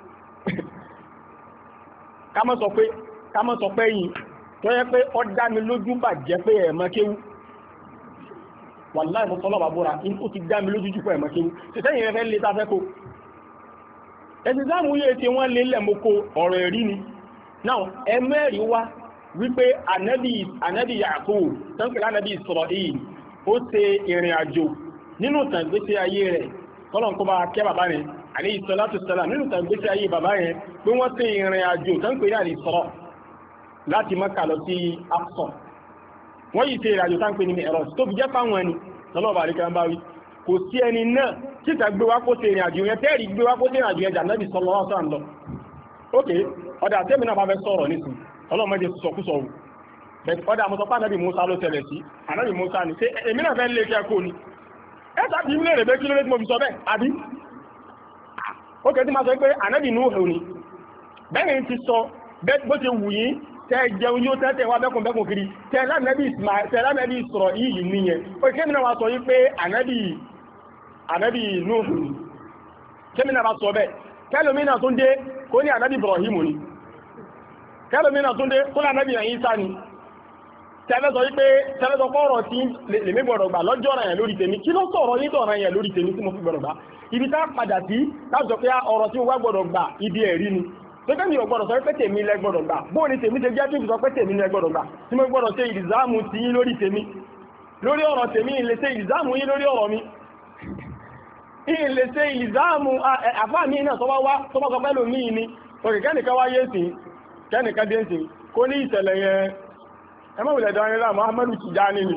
Speaker 4: ká má sọ pé yìí tó yẹ pé ó dá mi lójú bàjẹ́ pé ẹ̀mọ́ kéwú wàláhì mo tọ́lọ́ bàbúrà ó ti dá mi lójú jù pé ẹ̀mọ́ kéwú ṣẹ̀ṣẹ́yìn rẹ̀ fẹ́ lé sáfẹ́ kó ẹ̀sìn sáàmù yé tí wọ́n lé lẹ́mọ́kó ọ̀rọ̀ ẹ̀rí ni náà ẹmẹ́rì wá wípé ànábì Yakub tánpẹ̀lá ànábì Isra'il ó ṣe ìrìn àjò nínú tàgbésí ayé rẹ̀ kọ́lọ̀n kó bá kẹ́ bàbá rẹ̀ alayhi salatu wassalam nínú tàgbésí ayé bàbá rẹ̀ pé wọ́n ṣe ìrìn àjò tánpẹ̀lá al-Isra láti Mákà lọ sí Aqsa wọ́n yìí ṣe ìrìn àjò tánpẹ̀ ní Mi'raj tó fi jẹ́ fáwọn ẹni lọ́lọ́bà àríkà ń bá wí kò sí ẹni náà títà gbé wá kó ṣe ìrìn àjò yẹn tẹ́rì gbé wá kó ṣe ìrìn àjò yẹn Ànábì sallallahu alaihi wasallam lọ ok ọ̀dà tẹ́mi náà bá fẹ́ sọ̀rọ̀ nísìn ọlọ́mọdé sọkúsọ wù ọ̀dà àmọ́sọpá Ànábì Musa ló tẹ̀lẹ̀ sí Ànábì Musa ni ṣé èmi náà fẹ́ lé kẹ́kọ̀ọ́ ni ẹ sábì ń lè rè kí ló lé tí mo fi sọ bẹ́ẹ̀ àbí ok tí máa sọ pé Ànábì Nuhu ni bẹ́ẹ̀ ni ti sọ bó ti wù yín tẹ́ jẹun yóò tẹ́tẹ̀ wá bẹ́kùnbẹ́kùn kiri tẹ́ lánàbí Isra'il nìyẹn ó kí mìíràn wá sọ yí pé ànábì Nuhu kí mìíràn wá sọ bẹ́ẹ̀ kẹlòmínà tún dé kó ní ànábì Ibrahim ni kẹlòmínà tún dé kó ní ànábì Isa ni tẹ́lẹ́sọ yí pé tẹ́lẹ́sọ pọ́rọ̀ tí lèmi gbọ́dọ̀ gbà lọ́jọ́ ọ̀rọ̀ yẹn lórí tèmi kí ló sọ̀rọ̀ yí tọ̀rọ̀ yẹn lórí tèmi tí mo fi gbọ́dọ̀ gbà ibi tá padà sí láti sọ pé ọ̀rọ̀ tí mo wá gbọ́dọ̀ gbà ibi ẹ̀rí ni tó mi ò gbọ́dọ̀ sọ pé tèmi lẹ gbọ́dọ̀ gbà bóò ni tèmi ṣe jẹ́ tí sọ pé tèmi lẹ gbọ́dọ̀ gbà tí mo gbọ́dọ̀ ṣe ìlìzáàmù ti yín lórí tèmi lórí ọ̀rọ̀ tèmi ilé ṣe ìlìzáàmù yín lórí ọ̀rọ̀ mi ilé ṣe ìlìzáàmù àfá mi náà tó bá sọ pẹ́lú mi ni òkè kẹ́nìkan wáyé sí kẹ́nìkan dé sí kó ní ìṣẹ̀lẹ̀ yẹn ẹ mọ̀ wùlẹ̀ dán nílá Muhammadu Tijani ni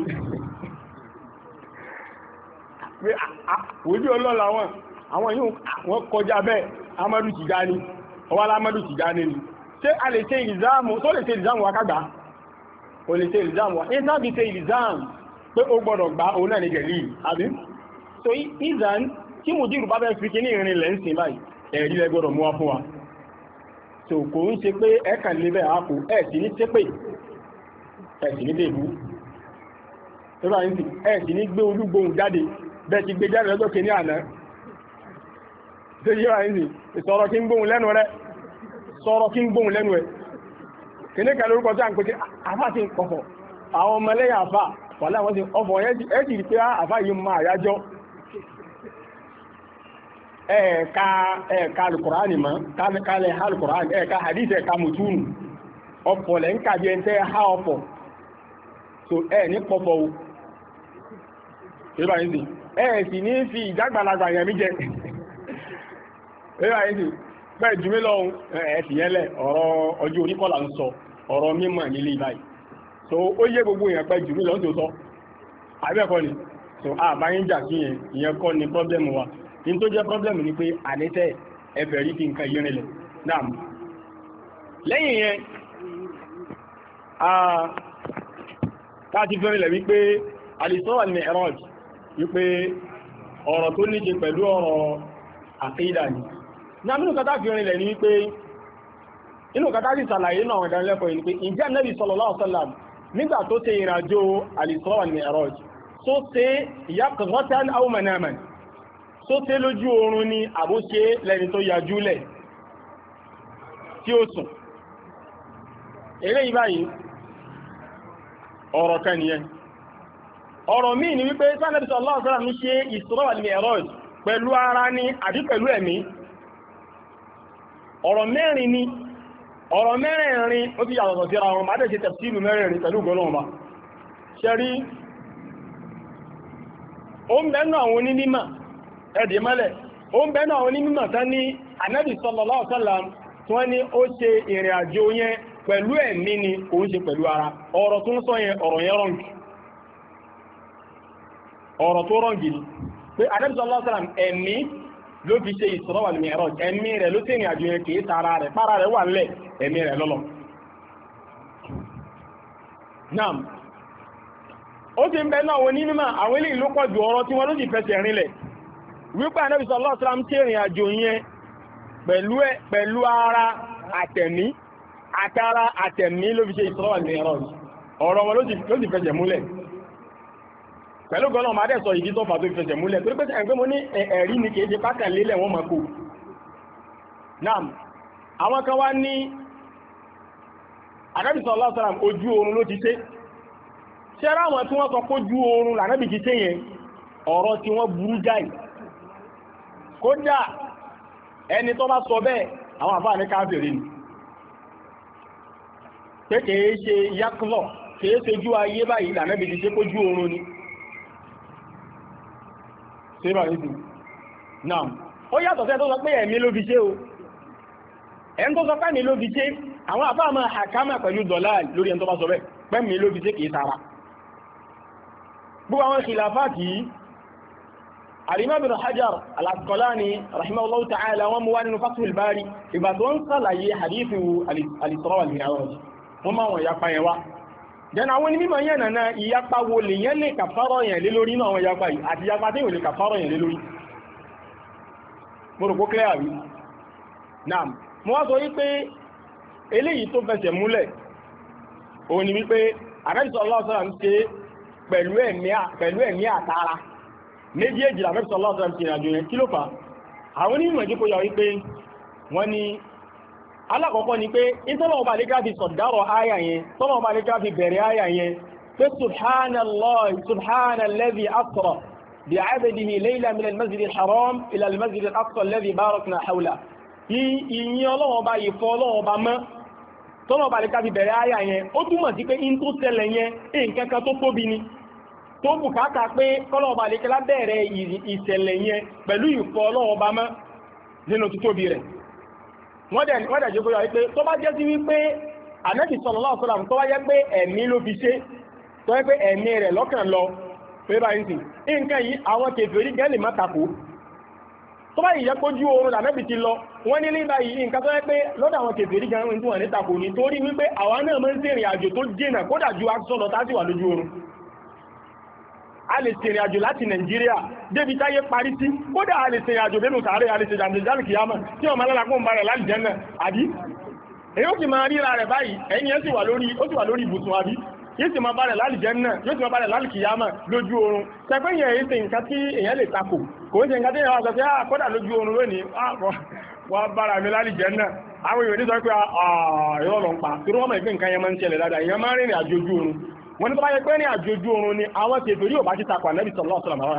Speaker 4: pé òjú ọlọ́lá àwọn yóò wọ́n kọjá bẹ́ẹ̀ Muhammadu Tijani ọwọ́ alámọ́dù Tìjání ni ṣé a lè ṣe ìlìzáàmù tó lè ṣe ìlìzáàmù wa kágbà o lè ṣe ìlìzáàmù wa ní sáàbí ṣe ìlìzáàmù pé ó gbọ́dọ̀ gbà òun náà ní gẹ̀lì àbí so ìzàn tí mùdírù bá bẹ́ fi kí ní ìrìn lẹ́ ń sìn báyìí ẹ̀rí lẹ gbọ́dọ̀ mú wá fún wa so kò ń ṣe pé ẹ̀kàn lébẹ̀ àákò ẹ̀ sì ní ṣépè ẹ̀ sì ní dèbú ẹ̀ sì ní gbé olúgbòhùn jáde bẹ́ẹ̀ ti gbé jáde lọ́jọ́ kìíní àná tó yí wà ní ìsọ̀rọ̀ kí ń gbóhùn lẹ́nu rẹ̀ sọ̀rọ̀ kí ń gbóhùn lẹ́nu ẹ̀ kìíní kan lórúkọ tí a ń pè tí àfá ti ń pọ̀fọ̀ àwọn ọmọlẹ́yìn àfá wà láwọn ti ọfọ̀ ẹ́ sì rí pé àfá yìí máa àyájọ́ ẹ̀ẹ̀ka alùkùránì mọ́ kálẹ̀ alùkùránì ẹ̀ẹ̀ka hadith ẹ̀ẹ̀ka mùtúnù ọ̀pọ̀ lẹ́ ń kàbí ẹ̀ ń tẹ́ ha ọ̀pọ̀ so ẹ̀ ní pọ̀fọ̀ o ẹ̀ sì ní fi ìjágbàlagbà yẹn mi jẹ ẹ̀rọ àyíkì bẹ́ẹ̀ jùmí lọ ẹ̀ẹ̀sì yẹ́lẹ̀ ọ̀rọ̀ ọjọ́ oníkọ́lá ń sọ ọ̀rọ̀ mímọ̀ nílé báyìí so ó yé gbogbo èèyàn pẹ́ jùmí lọ tó sọ àbẹ́ẹ̀kọ́ ni so àbáyín jà sí ìyẹn kọ́ ni pọ́blẹ́mù wa ní tó jẹ́ pọ́blẹ́mù ni pé ànítẹ́ ẹfẹ̀ rí fi nǹkan yẹn rẹ̀ náà lẹ́yìn yẹn láti fẹ́rẹ̀ lẹ̀ wípé al-Isra wal-Mi'raj wípé ọ̀rọ̀ tó níje pẹ̀lú ọ̀rọ̀ àkídà ni ní àmínú kátà fi orin lẹ̀ ní wípé inú kátà sì sàlàyé náà àwọn ìdánilẹ́kọ̀ọ́ yìí pé ìjẹ́ Ànábì sallallahu alaihi wasallam nígbà tó ṣe ìrìnàjò al-Isra wal-Mi'raj tó ṣe yaqzatan aw manaman tó ṣe lójú oorun ni àbóṣe lẹ́ni tó yajúlẹ̀ tí ó sùn eléyìí báyìí ọ̀rọ̀ kan nìyẹn ọ̀rọ̀ míì ni wípé Ànábì sallallahu alaihi wasallam ṣe Isra wal-Mi'raj pẹ̀lú ara ni àbí pẹ̀lú ẹ̀mí ọ̀rọ̀ mẹ́rin ni ọ̀rọ̀ mẹ́rẹ̀ẹ̀rin ó ti yàtọ̀ síra wọn máa dẹ̀ ṣe tafsilu mẹ́rẹ̀ẹ̀rin pẹ̀lú gọ́lọ́ọ̀bá ṣẹ́rí ó ń bẹ́nu àwọn onímọ̀ ẹ̀dì mọ́lẹ̀ ó ń bẹ́nu àwọn onímọ̀ tán ní Ànábì sallallahu alaihi wasallam tí wọ́n ní ó ṣe ìrìn àjò yẹn pẹ̀lú ẹ̀mí ni kò ń ṣe pẹ̀lú ara ọ̀rọ̀ tó ń sọ yẹn ọ̀rọ̀ yẹn rọ̀ǹgì ọ̀rọ̀ tó rọ̀ǹgì ni pé Ànábì sallallahu alaihi wasallam ẹ̀mí ló fi ṣe Isra wal Mi'raj ẹ̀mí rẹ̀ ló tẹ̀rìn àjò yẹn kìí tara rẹ̀ para rẹ̀ wà nílẹ̀ ẹ̀mí rẹ̀ lọ́lọ́ naam ó ti ń bẹ náà wọn ní mímọ̀ àwọn ilé ìlú pọ̀jù ọ̀rọ̀ tí wọ́n ló sì fẹsẹ̀ rinlẹ̀ wípé Ànábì sallallahu alaihi wasallam tẹ̀rìn àjò yẹn pẹ̀lú ara àtẹ̀mí àtara àtẹ̀mí ló fi ṣe Isra wal Mi'raj ọ̀rọ̀ wọn ló sì fẹsẹ̀ múlẹ̀ pẹ̀lú gọ́nà máa dẹ̀ sọ ìdí tó fà tó fẹsẹ̀ múlẹ̀ torí pé ẹgbẹ́ mo ní ẹ̀rí ni kìí ṣe pákà lélẹ̀ wọ́n máa kó náà àwọn kan wá ní Ànábì sallallahu alaihi wasallam ojú oorun ló ti ṣe ṣẹ́rá àwọn tí wọ́n sọ kójú oorun lànábì ti ṣe yẹn ọ̀rọ̀ tí wọ́n burú jáì kódà ẹni tó bá sọ bẹ́ẹ̀ àwọn àfáà ní káfíìrì ni pé kìí ṣe yákùlọ̀ kìí ṣe jú ayé báyìí lànábì ti ṣe kójú oorun ni ṣébà nìtù náà ó yàtọ̀ sẹ́ tó sọ pé ẹ̀mí ló fi ṣe o ẹni tó sọ pé ẹ̀mí ló fi ṣe àwọn àfáà máa hàkámà pẹ̀lú dọ̀lá lórí ẹni tó bá sọ bẹ́ẹ̀ pẹ́mí ló fi ṣe kìí tara gbogbo àwọn khilafati Al-Imam Ibn Hajar Al-Asqalani rahimahullahu ta'ala wọn mú wá nínú Fathul Bari ìgbà tó ń sàlàyé hadithu al-Isra wal Mi'raj wọ́n máa wọ̀n yapa yẹn wá jẹ́nà àwọn onímọ̀ yẹn nàná ìyapa wo lè yẹn lè kàfárọ̀ yẹn lé lórí náà àwọn yapa yìí àti yapa tí yóò lè kàfárọ̀ yẹn lé lórí mo rò kó clear rí náà mo wá sọ wípé eléyìí tó fẹsẹ̀ múlẹ̀ òun ni wípé Ànábì sallallahu alaihi wasallam ń ṣe pẹ̀lú ẹ̀mí àtara méjèèjì Ànábì sallallahu alaihi wasallam ti rìnàjò yẹn kí ló fà àwọn onímọ̀ jẹ́ kó yà wípé wọ́n ní alákọ̀ọ́kọ́ ni pé ìtọ́lọ̀ ọba àlékà fi sọ̀dárọ̀ áyà yẹn tọ́lọ̀ ọba àlékà fi bẹ̀rẹ̀ áyà yẹn pé subhanalladhi asra bi'abdihi laylan min al-masjid al-haram ila al-masjid al-aqsa alladhi barakna hawla ìyìn ọlọ́wọ́ ọba ìfọ́ ọlọ́wọ́ ọba mọ́ tọ́lọ̀ ọba àlékà fi bẹ̀rẹ̀ áyà yẹn ó túmọ̀ sí pé in tó ṣẹlẹ̀ yẹn nǹkan kan tó tóbi ni tó bùkátà pé kọ́lọ̀ ọba àlékà bẹ̀rẹ̀ ìṣẹ̀lẹ̀ yẹn pẹ̀lú ìfọ́ ọlọ́wọ́ ọba mọ́ nínú títóbi rẹ̀ wọ́n dẹ̀ jẹ́ kó yọ wípé tó bá jẹ́ sí wípé Ànábì sallallahu alaihi wasallam tó wá jẹ́ pé ẹ̀mí ló fi ṣe tó yẹ pé ẹ̀mí rẹ̀ lọ́kàn lọ pé báyìí sì nǹkan yìí àwọn kèfèrí gẹ́lì má takò tó bá yìí yẹ kójú oorun Ànábì ti lọ wọ́n ní nígbà yìí nǹkan tó yẹ pé lọ́dọ̀ àwọn kèfèrí gan tí wọ́n ní takò ní torí wípé àwa náà máa ń ṣèrìn àjò tó jìnà kódà ju aṣọ́lọ tá sì wà lójú oorun a lè ṣèrìn àjò láti Nàìjíríà débi táyé parí sí kódà a lè ṣèrìn àjò dénú sàárè a lè ṣe jàǹdìjálì kìyàmà tí wọ́n máa lára kó ń bá rẹ̀ láti jẹ́ náà àbí èyí ó sì máa ríra rẹ̀ báyìí ẹ̀yìn yẹn sì wà lórí ibùsùn àbí yóò sì máa bá rẹ̀ láti jẹ́ náà yóò sì máa bá rẹ̀ láti kìyàmà lójú oorun ṣẹpẹ́ yẹn èyí ṣe nǹkan tí èyàn lè takò kò ń ṣe nǹkan tí èyàn wá sọ pé kódà lójú oorun lónìí wọ́n bára mi láti jẹ́ náà àwọn èèyàn ní sọ pé ìrọ̀ lọ ń pa torí wọ́n mọ̀ ìpín nǹkan yẹn máa ń ṣẹlẹ̀ dáadáa èèyàn máa ń rìnrìn àjò ojú oorun wọ́n ní tó bá yẹ pé ní àjòjú oorun ni àwọn kèfèrí ò bá ti takò Ànábì sallallahu alaihi wasallam rárá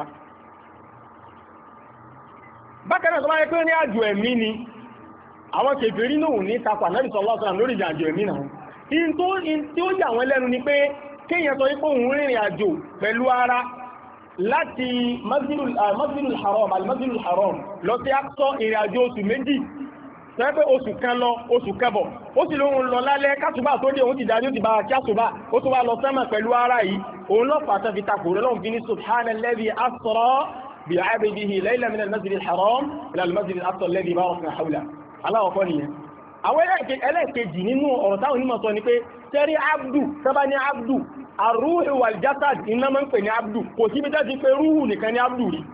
Speaker 4: bákan náà tó bá yẹ pé ní àjò ẹ̀mí ni àwọn kèfèrí náà ní takò Ànábì sallallahu alaihi wasallam lórí àjò ẹ̀mí náà in tí ó yà wọ́n lẹ́nu ni pé kéèyàn sọ wípé òun rìnrìn àjò pẹ̀lú ara láti masjidul haram lọ sí Aqsa ìrìn àjò oṣù méjì tẹ́ pé oṣù kan lọ oṣù kẹbọ̀ ó sì lóhun lọ lálẹ́ kásùbà tó dé òun ti dájú ti bá kí àsùbà ó tó wá lọ sẹ́mà pẹ̀lú ara yìí òun lọ́pàá tẹ́ fi takò rẹ̀ lọ́hun fi ní subhanalladhi asra bi'abdihi laylan min al-masjid al-haram ila al-masjid al-aqsa alladhi barakna hawla aláwọ̀kọ́ nìyẹn àwọn ẹlẹ́ẹ̀kejì nínú ọ̀rọ̀ táwọn onímọ̀ sọ ni pé tẹ́rí abdu sábà ní abdu arúhù wal jasad iná máa ń pè ní abdu kò síbi tẹ́ ti pé rúhù nìkan ní abdu rí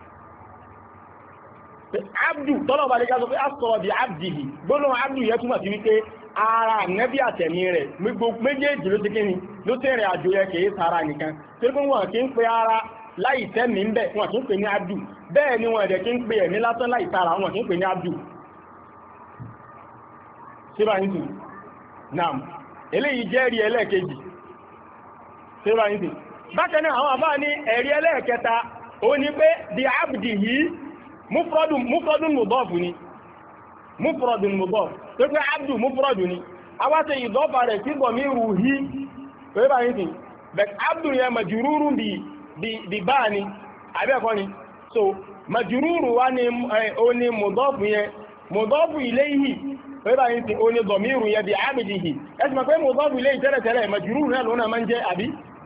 Speaker 4: abdu tọ́lọ̀ bá lè ká sọ pé asọ̀rọ̀ bí abdihi gbóná abdu yẹ túnmọ̀ sí wípé ara nẹ́bí àtẹ̀mí rẹ̀ méjèèjì ló ti kí ni ló tẹ̀rẹ̀ àjò yẹ kìí sára nìkan tí ó wọ́n kí ń pe ara láì tẹ́mí ń bẹ̀ wọ́n kí ń pe ní abdu bẹ́ẹ̀ ni wọ́n ẹ̀dẹ̀ kí ń pe ẹ̀mí lásán láì sára wọ́n kí ń pe ní abdu síbáyìntì naam eléyìí jẹ́rìí ẹlẹ́ẹ̀kejì síbáyìntì bákan náà àwọn àbá ní ẹ̀rí ẹlẹ́ẹ̀kẹta ó ní pé di abdihi mufradun mudaf ni mufradun mudaf tó pé abdu mufradu ni àwa ṣe ìdọ́fà rẹ̀ sí dọ̀míru hí pé bá yìí sí bẹ̀t abdu yẹn majururu bí bá ni àbẹ́ẹ̀kọ́ ni so majururu wa ni o ni mudaf yẹn mudaf ilayhi pé bá yìí sí o ni dọ̀míru yẹn bí abidihi ẹ̀sìn mọ̀ pé mudaf ilayhi tẹ́lẹ̀tẹ́lẹ̀ majururu náà lónà máa ń jẹ́ àbí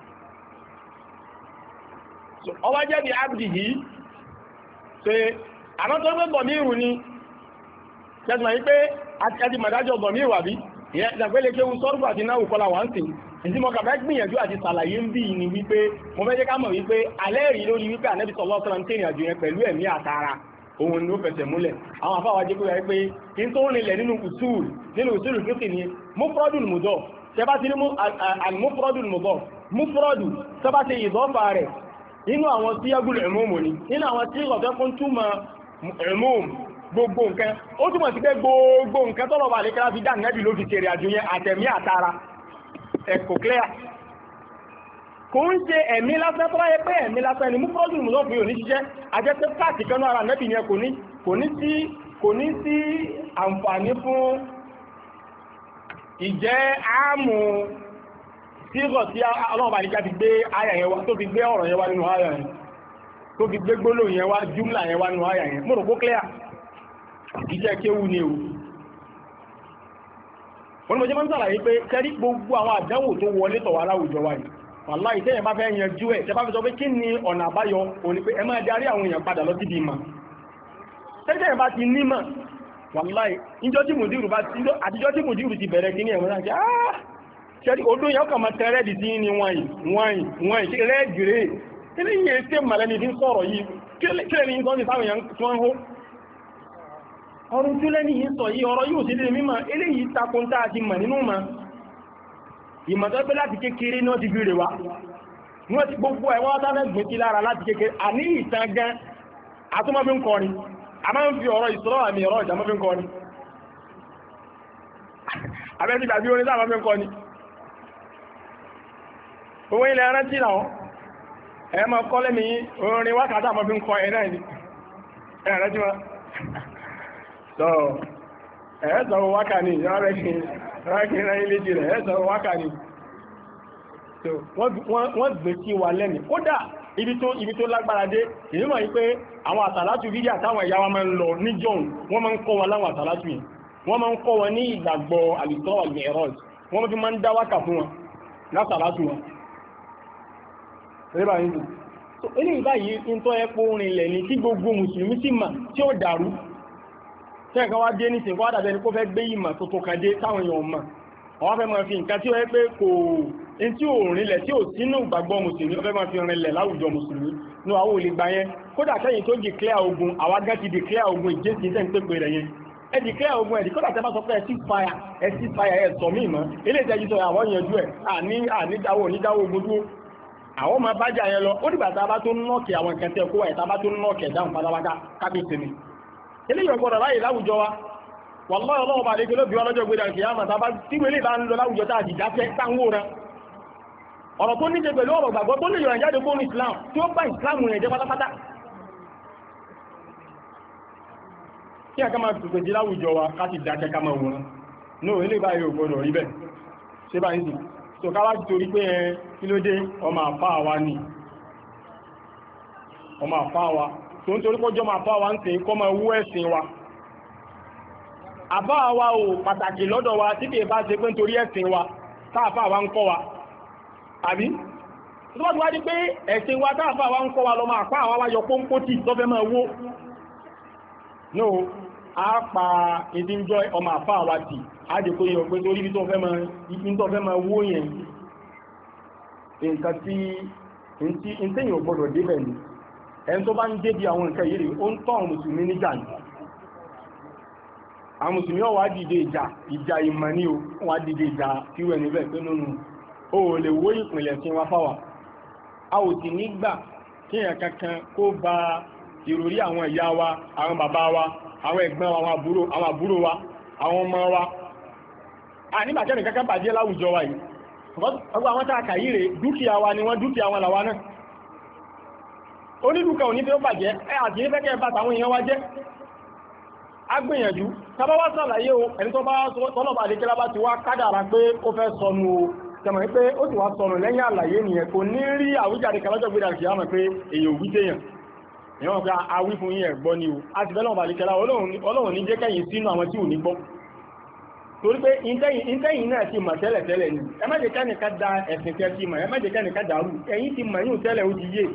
Speaker 4: ọwá jẹ́ bí abdihi ṣe àmọ́ tó gbé dọ̀míru ni kẹsìmọ̀ yí pé àti màdájọ́ dọ̀míru àbí ìyẹn ìdàgbélé kéwú sọ́rùfù àti náà kọlà wà ń sìn ìdí mọ́ kàfẹ́ gbìyànjú àti sàlàyé ń bí ni wípé mo fẹ́ jẹ́ ká mọ̀ wípé alẹ́ rí lórí wípé ànẹ́bí sallallahu alaihi wasallam tẹ̀rìn àjò yẹn pẹ̀lú ẹ̀mí àtara òun ni ó fẹsẹ̀ múlẹ̀ àwọn afáwà jẹ́ pé pé kí n tó rinlẹ̀ nínú usul fíkì ni mufradul mudaf tẹ́ bá ti ní al-mufradul mudaf mufradu tẹ́ bá ti ìdọ́fà rẹ̀ nínú àwọn tí yagul umum ni nínú àwọn tí ìrọ̀tẹ́ fún túmọ̀ umum gbogbo nǹkan ó túmọ̀ sí pé gbogbo nǹkan tọ́lọ̀ bá lè kẹ́lá fi dá nẹ́bì ló fi tèrè àjò yẹn àtẹ̀mí àtara ẹ̀kọ́ clear kò ń ṣe ẹ̀mí lásán tó báyẹ pé ẹ̀mí lásán ni mú fọ́dún mú lọ́fún yóò ní ṣiṣẹ́ ajẹ́pẹ́ káàkiri kanú ara nẹ́bì yẹn kò ní sí àǹfààní fún ìjẹ́ àmù sígọ̀ tí ọlọ́run bá lè ká fi gbé àyà yẹn wá tó fi gbé ọ̀rọ̀ yẹn wá nínú àyà yẹn tó fi gbé gbólóhùn yẹn wá júmlà yẹn wá nínú àyà yẹn mo rò kó clear iṣẹ́ kéwú ni o wọ́n mọ̀ jẹ́ máa ń sàlàyé pé kẹ́rí gbogbo àwọn àdánwò tó wọlé tọ̀wà aláwùjọ wa yìí wàláhì tẹ́yẹ̀ bá fẹ́ yanjú ẹ̀ tẹ́ bá fi sọ pé kí ni ọ̀nà àbáyọ òní pé ẹ máa darí àwọn èèyàn padà lọ síbi ìmọ̀ tẹ́yẹ̀ bá ti nímọ̀ wàláhì àtijọ́ tí mùdírù ti bẹ̀rẹ̀ kíní ẹ̀wọ̀n náà kẹ́rí odó yẹn kàn máa tẹ́rẹ́ dì sí ní wọ́n ṣe rẹ́ẹ̀dì rẹ̀ kí ni yẹn ṣe màlẹ́ni tí ń sọ̀rọ̀ yìí kí lẹ́ni sọ́ọ́ ní sáwọn èèyàn tí wọ́n ń hó ọ̀run tí lẹ́ni yìí sọ yìí ọ̀rọ̀ yóò sí lè mímọ̀ eléyìí takun tá a ti mọ̀ nínú ma ìmọ̀tọ́ pé láti kékeré náà ti gbére wa wọ́n ti gbogbo ẹ̀wọ́n tánẹ́ gbé sí lára láti kékeré àní ìtàn gan àtúmọ̀ fi ń kọrin a máa ń fi ọ̀rọ̀ ìsọ́rọ̀ àmì ọ̀rọ̀ ìjà mọ́ fi ń kọrin abẹ́sí tàbí orin sáà mọ́ fi ń kọrin owó ilẹ̀ rántí náà ẹ̀ máa kọ́ lẹ́mí orin wákàtà mọ́ fi ń kọ ẹ̀ náà ni ẹ̀ rántí wọn so ẹ̀ẹ́sọ̀rọ̀ wákà ní ìrọ́rẹ́kìn rẹ̀ ilé jì rẹ̀ ẹ̀ẹ́sọ̀rọ̀ wákà ní so wọ́n gbé sí wa lẹ́mì kódà ibi tó lágbára dé èyí mọ̀ wípé àwọn àtàlátù fídíò àtàwọn ìyá wa máa ń lọ ní john wọ́n máa ń kọ́ wọn láwọn àtàlátù yìí wọ́n máa ń kọ́ wọn ní ìgbàgbọ́ àlùtọ́ al-Mi'raj wọ́n fi máa ń dá wákà fún wọn látàlátù wọn so eléyìí báyìí ń tọ́ ẹ̀pọ̀ orin ilẹ̀ ní tí gbogbo mùsùlùmí sì mà tí ó dàrú tẹ́ẹ̀kan wá dé nísìn wá dàbẹ́ ní kó fẹ́ gbé ìmọ̀ tó tó kan dé táwọn èèyàn mọ̀ àwọn fẹ́ máa fi nǹkan tí ó yẹ pé kò in tí ò rinlẹ̀ tí ò sínú ìgbàgbọ́ mùsùlùmí ó fẹ́ máa fi rinlẹ̀ láwùjọ mùsùlùmí ní àwọn olè gbà yẹn kódà kẹ́yìn tó declare ogun àwa gán ti declare ogun ìjẹ́sìn tẹ́ ń pè pé rẹ̀ yẹn ẹ declare ogun ẹ̀dì kódà tẹ́ bá sọ pé ẹ ceasefire ẹ sọ míì mọ́ ilé ìtẹ́jú sọ àwọn yanjú ẹ̀ ànídáwó ogun dúró àwọn máa bájà yẹn lọ ó dìgbà tá a bá tó nọ́ọ̀kì àwọn nǹkan tẹ́ kó wáyé tá a bá tó nọ́ọ̀kì ẹ̀dáhùn pátápátá kábíyèsí ni eléyìí ọgbọ̀dọ̀ láyé láwùjọ wa wallahi ọlọ́wọ́ bá lè gbé lóbi ọlọ́jọ́ gbé dàkì yàmà tàbá tí wèlé bá ń lọ láwùjọ tá àjìdáfẹ́ táwọn rẹ̀ ọ̀rọ̀ tó níṣe pẹ̀lú ọ̀rọ̀ gbàgbọ́ tó lè yọ̀rọ̀ jáde fún Islam tí ó bá Islam rẹ̀ jẹ́ pátápátá kí a ká máa tùtù jí láwùjọ wa ká ti dákẹ́ ká máa wòrán náà ilé báyìí ò gbọdọ̀ rí bẹ́ẹ̀ ṣé bá ń sì tó ká wá ti torí pé kí ló dé ọmọ àfáà wa ni ọmọ àfáà wa tó ń torí kọjọ́ máa fáwa ń tẹ́ kọ́ máa wú ẹ̀sìn wa àbá wa ò pàtàkì lọ́dọ̀ wa tí kìí bá ṣe pé nítorí ẹ̀sìn wa táàfà wa ń kọ́ wa àbí tó bá ti wá di pé ẹ̀sìn wa táàfà wa ń kọ́ wa lọ máa pa àwọn wáyọ pọ́npọ́tì tó fẹ́ máa wó no a pa ìdíjọ́ ọmọ àfà wa tì á jẹ́ kó yẹ pé torí bí tó fẹ́ máa wó yẹn nǹkan tí ìtẹ́yìn ò gbọ́dọ̀ débẹ̀ ni ẹni tó bá ń débi àwọn nǹkan yìí rí ó ń tọ́ àwọn mùsùlùmí níjà ní àwọn mùsùlùmí ó wá dìde ìjà ìmọ̀ ní o wá dìde ìjà fíwẹ̀ níbẹ̀ pé nínú o lè wó ìpìnlẹ̀ sí wa fáwà a ò sì nígbà kí èèyàn kankan kó ba ìròrí àwọn ìyá wa àwọn bàbá wa àwọn ẹ̀gbọ́n wa àwọn àbúrò wa àwọn ọmọ wa a nígbà kẹ́ni kankan bàjẹ́ láwùjọ wa yìí ọgbà àwọn tá a kà yìí rè dúkìá wa ni wọ́n dúkìá wọn làwa náà onílùkà òní fẹ́ ó bàjẹ́ àti ní fẹ́kẹ́ bá tàwọn èèyàn wá jẹ́ agbìyànjú tàbá wá sàlàyé o ẹni tó bá tọ́lọ̀bà àdékẹ́lá bá ti wá kádàrá pé ó fẹ́ sọnù o tẹ̀mọ̀ pé ó ti wá sọnù lẹ́yìn àlàyé nìyẹn kò ní rí àwíjàre kàlọ́jọ́ gbé dàkì àmọ̀ pé èyàn òwú téèyàn èèyàn pé awí fún yín ẹ̀gbọ́ ni o a ti bẹ́lọ̀ àdékẹ́lá ọlọ́run ní jẹ́ kẹ́yìn sínú àwọn tí ò ní gbọ́ torí pé ìtẹ́yìn náà ti mọ̀ tẹ́lẹ̀ ni ẹ má jẹ́ kẹ́nìkan da ẹ̀sìn kẹ́ ti mọ̀ ẹ má jẹ́ kẹ́nìkan dàrú ẹ̀yin ti mọ̀ yín tẹ́lẹ̀ ó ti yé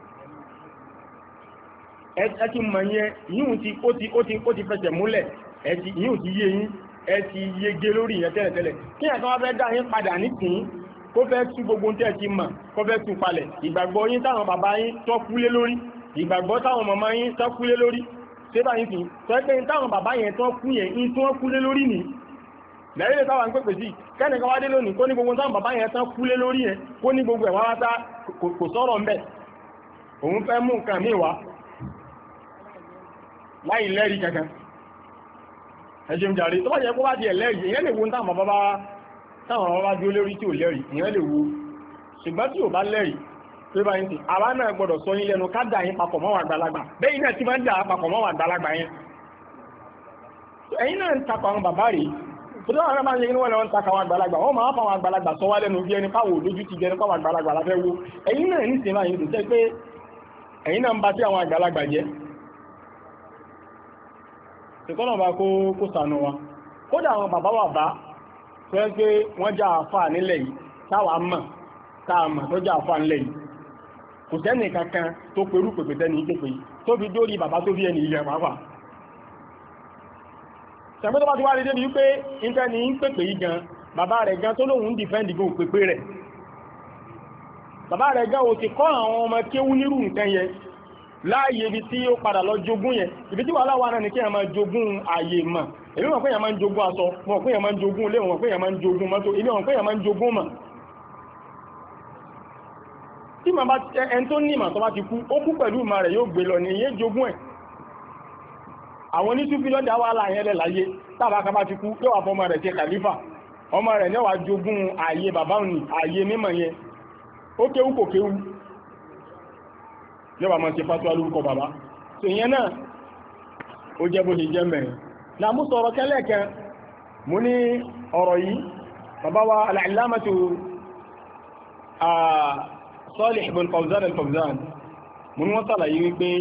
Speaker 4: ẹ ti mọ̀ yẹn yíò ó ti fẹsẹ̀ múlẹ̀ yíò ti yé yín ẹ ti yege lórí ìyẹn tẹ́lẹ̀tẹ́lẹ̀ kí ẹ̀ kan wá fẹ́ dá yín padà nísìnyí kó fẹ́ tú gbogbo tẹ́ ti mọ̀ kó fẹ́ tú palẹ̀ ìgbàgbọ́ yín táwọn bàbá yín tó kúlé lórí ìgbàgbọ́ táwọn màmá yín tó kúlé lórí ṣé bá yín fi sọ pé táwọn bàbá yẹn tó kú yẹn yín tó kúlé lórí nì lẹ́yìn táwọn ń pèpè sí kẹ́nìkan wá dé lónìí kó ní gbogbo táwọn bàbá yẹn tó kúlé lórí yẹn kó ní gbogbo ẹ̀ wá wá kò sọ̀rọ̀ ń bẹ̀ òun fẹ́ mú nǹkan míì wá láì lẹ́rí kankan ẹjẹun jàrí tó bá jẹ́ kó bá di ẹ̀lẹ́rí ìyẹn lè wo táwọn bàbá bí ó lérí tí ò lẹ́rí ìyẹn lè wo ṣùgbọ́n tí ò bá lẹ́rí tó bá yín sí àwa náà gbọ́dọ̀ sọ yín lẹ́nu ká dà yín papọ̀ mọ́ àgbàlagbà bẹ́yìn náà ti máa ń dà papọ̀ mọ́ àgbàlagbà yẹn ẹ̀yin náà ń takọ̀ àwọn bàbá rèé tó tó àwọn máa ń yẹ kí wọ́n lọ ń takọ̀ àwọn àgbàlagbà wọ́n máa fọ àwọn àgbàlagbà sọ wá lẹ́nu bí ẹni káwò lójú ti jẹni káwò àgbàlagbà la fẹ́ wo ẹ̀yin náà ní sinmi àyìn tó tẹ́ pé ẹ̀yin náà ń ba sí àwọn àgbàlagbà jẹ́ ìkọ́nà bá kó sànú wa kódà àwọn bàbá wà bá tó ẹ́ pé wọ́n já àfà nílẹ̀ yìí táwà mọ̀ táàmà tó já àfà nílẹ̀ yìí kò sẹ́nì kankan tó perú pèpè tẹ́ni pèpè yìí tó fi dórí bàbá tó bí ẹni ilẹ̀ pàápàá ṣẹ̀gbẹ́ tó bá ti wá rí débi wípé ìtẹ́ni ń pèpè yìí gan bàbá rẹ̀ gan tó lóhun dìfẹ́ndì gan pèpè rẹ̀ bàbá rẹ̀ gan ò ti kọ́ àwọn ọmọ kéwú nírú nǹkan yẹn láàyè ibi tí ó padà lọ jogún yẹn ibi tí wàhálà wà náà ní kí ẹ máa jogún ààyè mọ̀ èmi mọ̀ pé èèyàn máa ń jogún aṣọ mọ̀ pé èèyàn máa ń jogún ilé mọ̀ pé èèyàn máa ń jogún mọ́tò èmi mọ̀ pé èèyàn máa ń jogún mọ̀ tí màá bá ẹni tó ní ìmọ̀ tó bá ti kú ó kú pẹ̀lú ìmọ̀ rẹ̀ yóò gbé lọ ní ìyẹn jogún ẹ̀ àwọn onítúbí lọ́dà wàhálà yẹn lẹ̀ láyé tábà ká bá ti kú yóò wà fọmọ rẹ̀ ṣe kàlífà ọmọ rẹ̀ náà wà jogún ààyè bàbá òní ààyè mímọ̀ yẹn ó kéwú kò kéwú yóò wà máa ṣe fásitì alórúkọ bàbá tó yẹn náà ó jẹ́ bó ṣe jẹ́ mẹ́rin náà mú sọ̀rọ̀ kẹ́lẹ́kẹ́ mú ní ọ̀rọ̀ yìí bàbá wa al-allamatu Salih ibn Fawzan al-Fawzan mú ní wọ́n sàlàyé wípé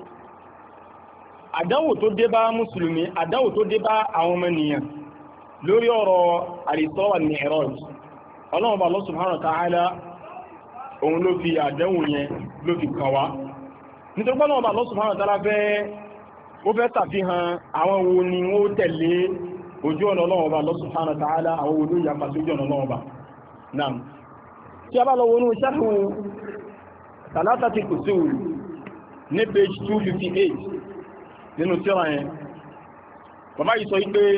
Speaker 4: àdánwò tó dé bá mùsùlùmí àdánwò tó dé bá àwọn ọmọ ènìyàn lórí ọ̀rọ̀ al-Isra wal-Mi'raj ọlọ́run bá Allah subhanahu wa ta'ala òun ló fi àdánwò yẹn ló fi kàn wá nítorí pé ọlọ́run bá Allah subhanahu wa ta'ala ó fẹ́ tàfihàn àwọn wo ni wọ́n tẹ̀lé ojú ọ̀nà ọlọ́run bá Allah subhanahu wa ta'ala àwọn wo ló yapa sí ojú ọ̀nà ọlọ́run bá náà tí a bá lọ wọnú sharhu Thalathatul Usul ní page 258 nínú tírà yẹn bàbá yìí sọ pé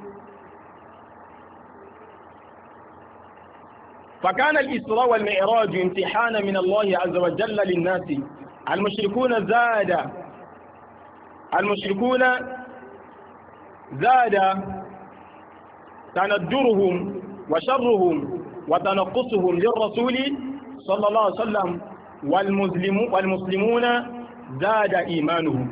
Speaker 4: فكان الإسراء والمعراج امتحانا من الله عز وجل للناس المشركون زاد تندرهم وشرهم وتنقصهم للرسول صلى الله عليه وسلم والمسلمون زاد إيمانهم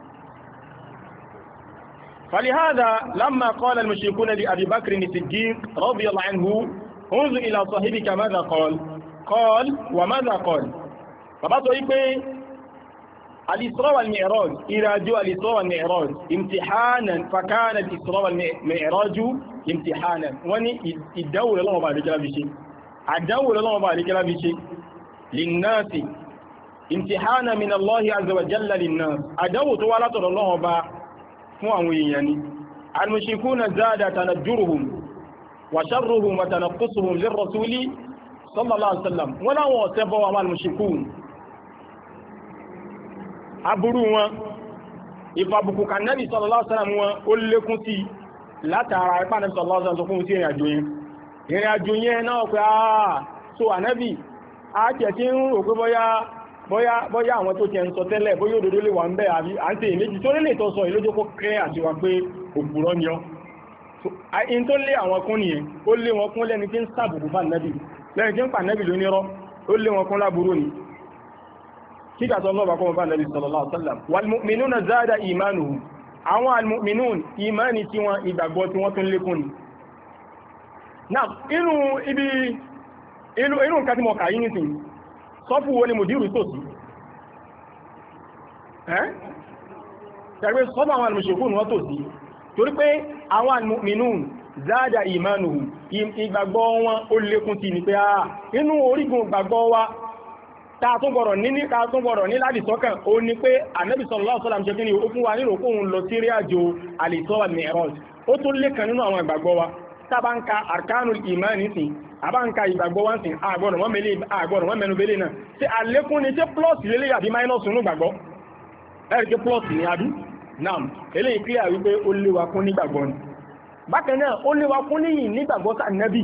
Speaker 4: فلهذا لما قال المشركون لأبي بكر الصديق رضي الله عنه انظر إلى صاحبك ماذا قال وماذا قال فبطوا إيه الإسراء والمعراج إراجو الإسراء والمعراج امتحانا فكان الإسراء والمعراج امتحانا واني الدور الله بارك الله بشيء الدور الله بارك الله بشيء للناس امتحانا من الله عز وجل للناس الدور طوالة الله بارك يعني المشركون زاد تنجرهم وشرهم وتنقصهم للرسول صلى الله عليه وسلم ولا وصفوا مع المشركون aburú wọn ìfàbùkù kan Nábì sallallahu alaihi wasallam wọn ó lékún sí látara ipá Nábì sallallahu alaihi wasallam fún sí ìrìnàjò yẹn náà pé so ànábì àti tí ń rò pé bóyá àwọn tó tẹ́ ń sọ tẹ́lẹ̀ bóyá òdodo lè wà ń bẹ́ àbí à ń tẹ́ ìméjì tó lè tọ́ sọ ìlójó kó kẹ́ àti wà pé òpùrọ́ ni ọ́ in tó lé àwọn kún nìyẹn ó lé wọn kún lẹ́ni tí ń sàbùkù bá Nábì lẹ́ni tí ń pa Nábì lónírọ́ ó lé wọn kún láburú ni kíkà tó lọ́ba kọ́ bá nàbí sallallahu alaihi wasallam wal mu'minuna zada imanuhum àwọn al-mu'minun ìmáni tí wọn ìgbàgbọ́ tí wọ́n tún lékún ni. náà inú nǹkan tí mo kà yí nìsín sọ́fù wo ni mùdírù tòsí ṣẹ̀gbẹ́ sọ́fù àwọn al-mushrikun wọ́n tòsí torí pé àwọn al-mu'minun zada imanuhum ìgbàgbọ́ wọn ó lékún sí ni pé inú orígun ìgbàgbọ́ wa tààtún gbọ́rọ̀ ní láti sọ́kàn ó ní pé Ànábì sallallahu alaihi wasallam ṣe kí ni ó fún wa nílò kóhun lọ sí ìrìnàjò al-Isra wal-Mi'raj ó tún lékan nínú àwọn ìgbàgbọ́ wa tàbá ń ka arkanul imani sí àbá ń ka ìgbàgbọ́ wá sí àgbọ̀rọ̀ wọ́n mẹ́nu belé náà tí àlékún ni tí plus lélẹ̀ àbí minus nínú ìgbàgbọ́ ẹ̀rì tí plus ní àbí náà eléyìí clear wípé ó léwa kún nígbàgbọ́ ni bákan náà ó léwa kún níyìn nígbàgbọ́ sí Ànábì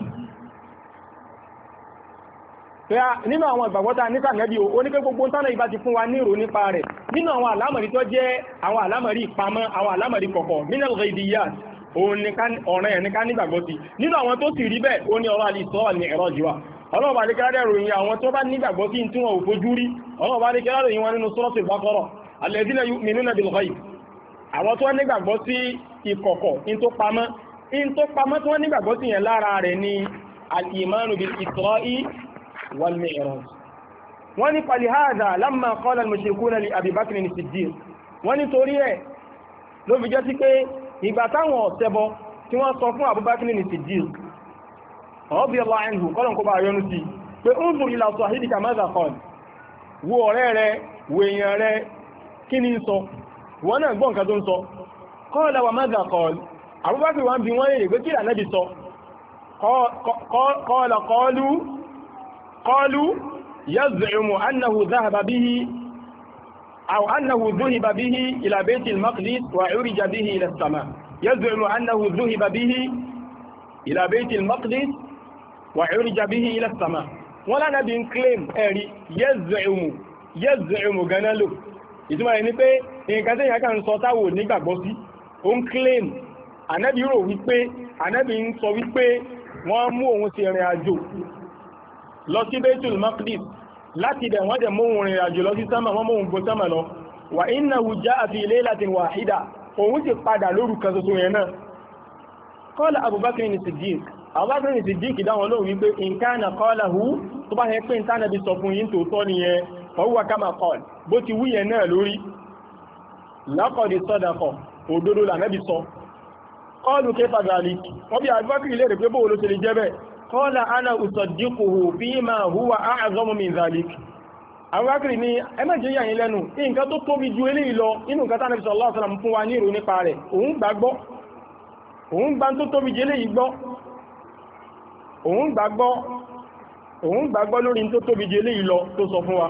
Speaker 4: nínú àwọn ìgbàgbọ́ta nípa nẹ́bí o ní pé gbogbo tánà ìbá ti fún wa ní ìrò nípa rẹ̀ nínú àwọn àlámọ̀rí tó jẹ́ àwọn àlámọ̀rí ìpamọ́ àwọn àlámọ̀rí kọ̀kọ̀ minal ghaibiyat ọ̀rẹ́ ẹ̀ ní ká nígbàgbọ́ sí nínú àwọn tó sì rí bẹ́ẹ̀ ó ní ọ̀rọ̀ al-Isra wal-Mi'raj wa ọlọ́ọ̀bá ní kẹ́rẹ́ ròyìn àwọn tó bá nígbàgbọ́ sí tí wọn ò fojú rí ọlọ́ọ̀bá ní kẹ́rẹ́ ròyìn wọn nínú Suratul Baqara alladhina yu'minuna bil ghaib àwọn tó nígbàgbọ́ sí ìkọ̀kọ̀ in tó pamọ́ tí wọ́n nígbàgbọ́ sí yẹn lára rẹ̀ ni al-imanu bil Isra'i والمعراج wani falihada lamma qala al-mushrikuna li Abi Bakr as-Siddiq wani torí ẹ̀ ló fi jẹ́ sí pé ìgbà táwọn ọ̀ṣẹbọ tí wọ́n sọ fún Abu Bakr as-Siddiq radiyallahu anhu kolon ko bá yọ́nú sí pé unzur ila sahibika madha qala wo ọ̀rẹ́ rẹ̀ wo èyàn rẹ̀ kíni sọ wọ́n náà gbọ́ nǹkan tó ń sọ qala wa madha qala Abu Bakr wọ́n bi wọ́n lè pé kí Ànábì sọ qala قالوا يزعم أنه ذهب به أو أنه ذهب به إلى بيت المقدس وعرج به إلى السماء يزعم أنه ذهب به إلى بيت المقدس وعرج به إلى السماء ولا نبي claim ẹ̀rí يزعم ganalo ìtumọ̀ ẹni pé nǹkan tí ìyá kan sọ táwò nígbàgbọ́ sí ó ń claim Ànábì rò wípé Ànábì ń sọ wípé wọ́n mú òun sí ìrìn àjò lọ sí Baitul Maqdis láti bẹ̀ wọ́n dẹ̀ mú rìn àjò lọ sí sánmà wọ́n mú gbò sánmà lọ wà innahu ja'a fi laylatin wahida òun sì padà lóru kan ṣoṣo yẹn náà qala Abu Bakr as-Siddiq Abu Bakr as-Siddiq dáwọn lóhùn wípé in kana qalahu tó bá yẹ pé ń tánàbí sọ fún yín tòótọ́ nìyẹn fa huwa kama qala bó ti wúyẹn náà lórí laqad sadaqa òdodo lànàbí sọ qalu kayfa dhalik wọ́n bí Abu Bakr ilé rẹ̀ pé bóòló ṣe lè jẹ́ bẹ́ẹ̀ قال أنا أصدقه فيما هو أعظم من ذلك Abu Bakr ní ẹ má jẹ́ yà yín lẹ́nu nǹkan tó tóbi ju eléyìí lọ inú nǹkan tánàbí sallallahu alaihi wasallam fún wa ní ìrò nípa rẹ̀ òun gbà tó tóbi ju eléyìí gbọ́ òun gbàgbọ́ lórí tó tóbi ju eléyìí lọ tó sọ fún wa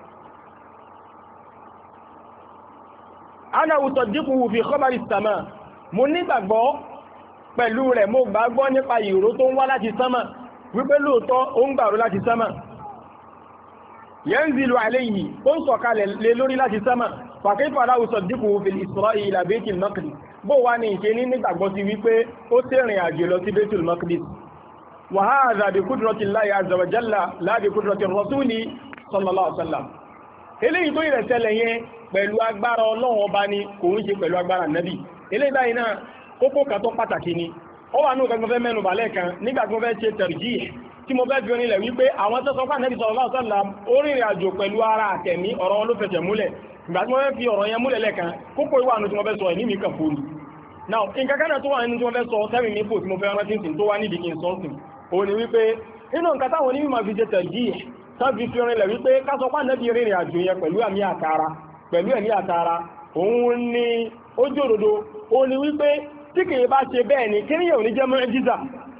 Speaker 4: أنا أصدقه في خبر السماء mo nígbàgbọ́ pẹ̀lú rẹ̀ mo gbàgbọ́ nípa ìró tó ń wá láti sánmà wípé lóòótọ́ ó ń gbàró láti sánmà yanzilu alayhi ó ń sọ̀kalẹ̀ lé lórí láti sánmà fa kayfa la usaddiquhu fil Isra'i ila Baytil Maqdis bó wá ní ìṣe ní nígbàgbọ́ sí wípé ó tẹ̀rìn àjò lọ sí Baytul Maqdis wa hadha bi qudrati Allahi azza wa jalla la bi qudrati rasuli sallallahu alaihi wasallam eléyìí tó ìrẹsẹ̀lẹ̀ yẹn pẹ̀lú agbára Ọlọ́run ọba ni kò ń ṣe pẹ̀lú agbára Nábì eléyìí báyìí náà kókó kan tó pàtàkì ni ó wà ní ọ̀gá fẹ́ mẹ́nu balẹ̀ kan nígbà tí mo fẹ́ ṣe tarjih tí mo fẹ́ fi onílẹ̀ wípé àwọn tó sọ fún Ànábì sallallahu alaihi wasallam ó rìnrìn àjò pẹ̀lú ara àtẹ̀mí ọ̀rọ̀ wọn ló fẹsẹ̀ múlẹ̀ ìgbà tí mo fẹ́ fi ọ̀rọ̀ yẹn múlẹ̀ lẹ́kan kókó ìwà àánú tí mo fẹ́ sọ ẹ̀mí mi kàn fún mi now nǹkan kan náà tó wà nínú tí mo fẹ́ sọ sẹ́mi mi fò tí mo fẹ́ rántí sìn tó wá nídìí kí n sọ sìn òun ni wípé nínú nǹkan táwọn onímọ̀ fi ṣe tarjih tó fi fi onílẹ̀ wípé ká sọ fún Ànábì rìnrìn àjò yẹn pẹ̀lú ẹ̀mí àtara òun ni ó jòdòdó òun ni wípé tí kìí bá ṣe bẹ́ẹ̀ ni kí ní yẹ̀ ò ní jẹ́ mọ́ẹ́jíza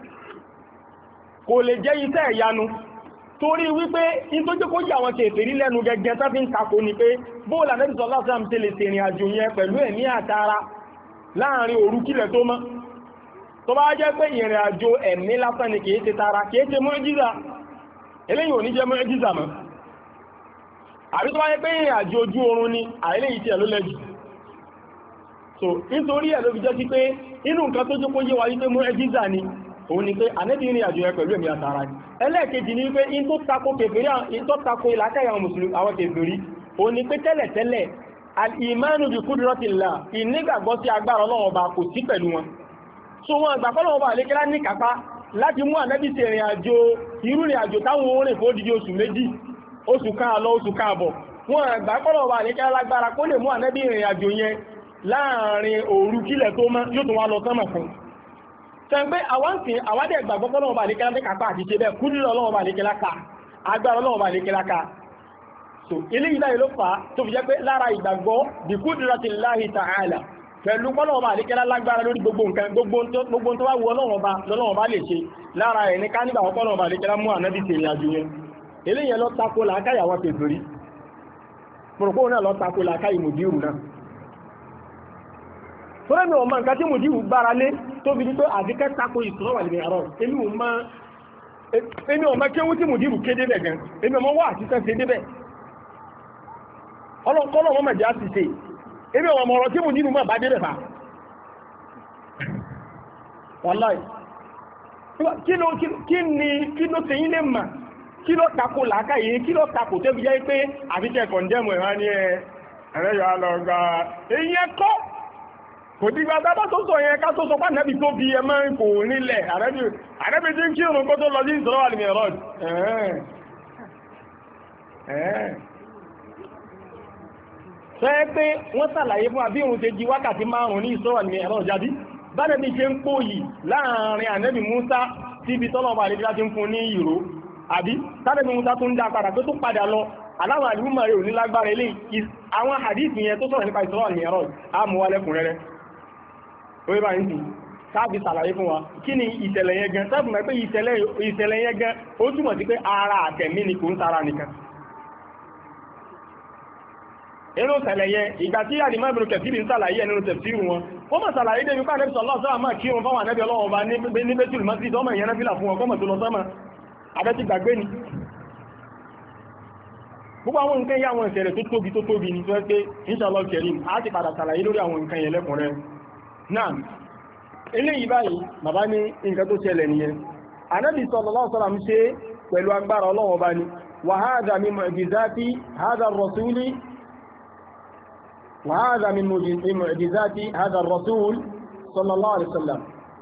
Speaker 4: kò lè jẹ́ iṣẹ́ ìyanu torí wípé in tó jẹ́ kó yà wọn kèfèrí lẹ́nu gẹ́gẹ́ tó fi ń takò ní pé bóòlù Ànábì sallallahu alaihi wasallam lè ṣe ìrìn àjò yẹn pẹ̀lú ẹ̀mí àtara láàrin òru kílẹ̀ tó mọ́ tó bá jẹ́ pé ìrìn àjò ẹ̀mí lásán ni kìí ṣe tara kìí ṣe mọ́ẹ́jíza eléyìí ò ní jẹ́ mọ́ẹ́jíza mọ́ àbí tó bá jẹ́ pé ìrìn àjò ojú oorun ni àìléyìí tí ẹ̀ ló lẹ́jù so nítorí ẹ̀ ló fi jẹ́ sí pé inú nǹkan tó jókòó yé wa wípé mú ẹjíza ni òun ni pé Ànábì ní àjò yẹn pẹ̀lú ẹ̀mí àtàrà ni ẹlẹ́ẹ̀kejì ni wípé in tó tako kèfèrí in tó tako ìlàkàyà àwọn mùsùlùmí àwọn kèfèrí ó ní pé tẹ́lẹ̀tẹ́lẹ̀ al-imanu bi qudratillah ìnígbàgbọ́ sí agbára Ọlọ́run Ọba kò sí pẹ̀lú wọn so wọn àgbà Ọlọ́run Ọba àlékẹ́lá ní kápá láti mú ànábì ṣe ìrìn àjò irú ìrìn àjò táwọn orin fò dídí oṣù méjì oṣù kan àlọ oṣù kan àbọ̀ wọn àgbà Ọlọ́run Ọba àlékẹ́lá lágbára kó lè mú ànábì ìrìn àjò yẹn láàrin òru kílẹ̀ tó mọ́ yóò tún wá lọ sánmà fún tẹ́gbẹ́ àwádẹ́ ìgbàgbọ́ Ọlọ́run Ọba àlékẹ́lá ní kápá àti ṣe bẹ́ẹ̀ kúrò Ọlọ́run Ọba àlékẹ́lá ká agbára Ọlọ́run Ọba àlékẹ́lá ká so eléyìí láyé ló fà á tó fi jẹ́ pé lára ìgbàgbọ́ bí qudratillahi ta'ala pẹ̀lú Ọlọ́run Ọba àlékẹ́lá lágbára lórí gbogbo nǹkan gbogbo tó wá wu Ọlọ́run Ọba lè ṣe lára ẹ̀ ní ká nígbà Ọlọ́run Ọba àlékẹ́lá mú ànábì ṣe ìrìn àjò yẹn eléyìí lọ tako làákàyàwó pèsòrí pòròpó náà lọ tako làákàyè mùdírù náà fúnra mi ò mọ nǹkan tí mùdírù gbára lé tó fi ní pé àdíkẹ́ tako Isra wal Mi'raj èmi ò mọ kéwú tí mùdírù kéde bẹ̀ gan èmi ò mọ wá àti sẹ́sẹ́ débẹ̀ ọlọ́nkọ́lọ́ wọn mẹ̀já sì ṣe ebi ọmọ ọ̀rọ̀ tí mo nínú mọ̀ bá dé rẹ̀ bá wàláì kí ló tẹ̀yìn lè mà kí ló tako làákà yìí kí ló tako tó fi jẹ́ pé àbíkẹ́ kọ̀ndẹ́mù ẹ̀rọ ní ẹ̀rẹ́ yọ alọ́gbà èyí ẹ̀kọ́ kò dìgbà tábà tó sọ yẹn ká tó sọ pé ànábì tó bí ẹmọ kò nílẹ̀ ànábì tí ń kírun kó tó lọ sí Isra wal Mi'raj fẹ́ pé wọ́n sàlàyé fún àbí òun ṣe jí wákàtí 5 ní Isra wal Mi'raj jáde bánà bí ṣe ń pò yìí láàrin ànábì Musa síbi tọ́lọ̀ bá lè láti ń fún ní ìró àbí tánàbí Musa tó ń dá padà tó tún padà lọ aláwọ̀ àdúgbò rẹ̀ ò ní lágbára ilé àwọn hadith yẹn tó sọ̀rọ̀ nípa Isra wal Mi'raj á mú wa lẹ́kùnrẹ́rẹ́ orí bá ń sì sáàbì sàlàyé fún wa kí ni ìṣẹ̀lẹ̀ yẹn gan sáàbì mọ̀ pé ìṣẹ̀lẹ̀ yẹn gan ó túmọ̀ sí pé ara àtẹ̀mí ni kò ń tara nìkan inú ṣẹlẹ̀ yẹn ìgbà tí àdìmọ́ ìbìrù kẹfìrì ń sàlàyé ẹnu tẹ̀síìrù wọn ó mọ̀ sàlàyé débi pé ànẹ́bí sallallahu alaihi wasallam kí wọn fáwọn ànẹ́bí ọlọ́wọ́ bá ní Baitul Maqdis ọmọ ìyẹn náfìlà fún wọn kọ́mọ̀ tó lọ sọ́mọ̀ abẹ́tí gbàgbé ni gbogbo àwọn nǹkan yá àwọn ìṣẹ̀lẹ̀ tó tóbi ní tó ẹ́ pé inshallah karim á ti padà sàlàyé lórí àwọn nǹkan yẹn lẹ́kùnrẹ́ náà eléyìí báyìí bàbá ní nǹkan tó ṣẹlẹ̀ nìyẹn ànẹ́bí sallallahu alaihi wasallam ṣe pẹ̀lú agbára ọlọ́wọ́ bá ní wa hadha min mu'jizati hadha ar-rasuli وهذا من معجزات هذا الرسول صلى الله عليه وسلم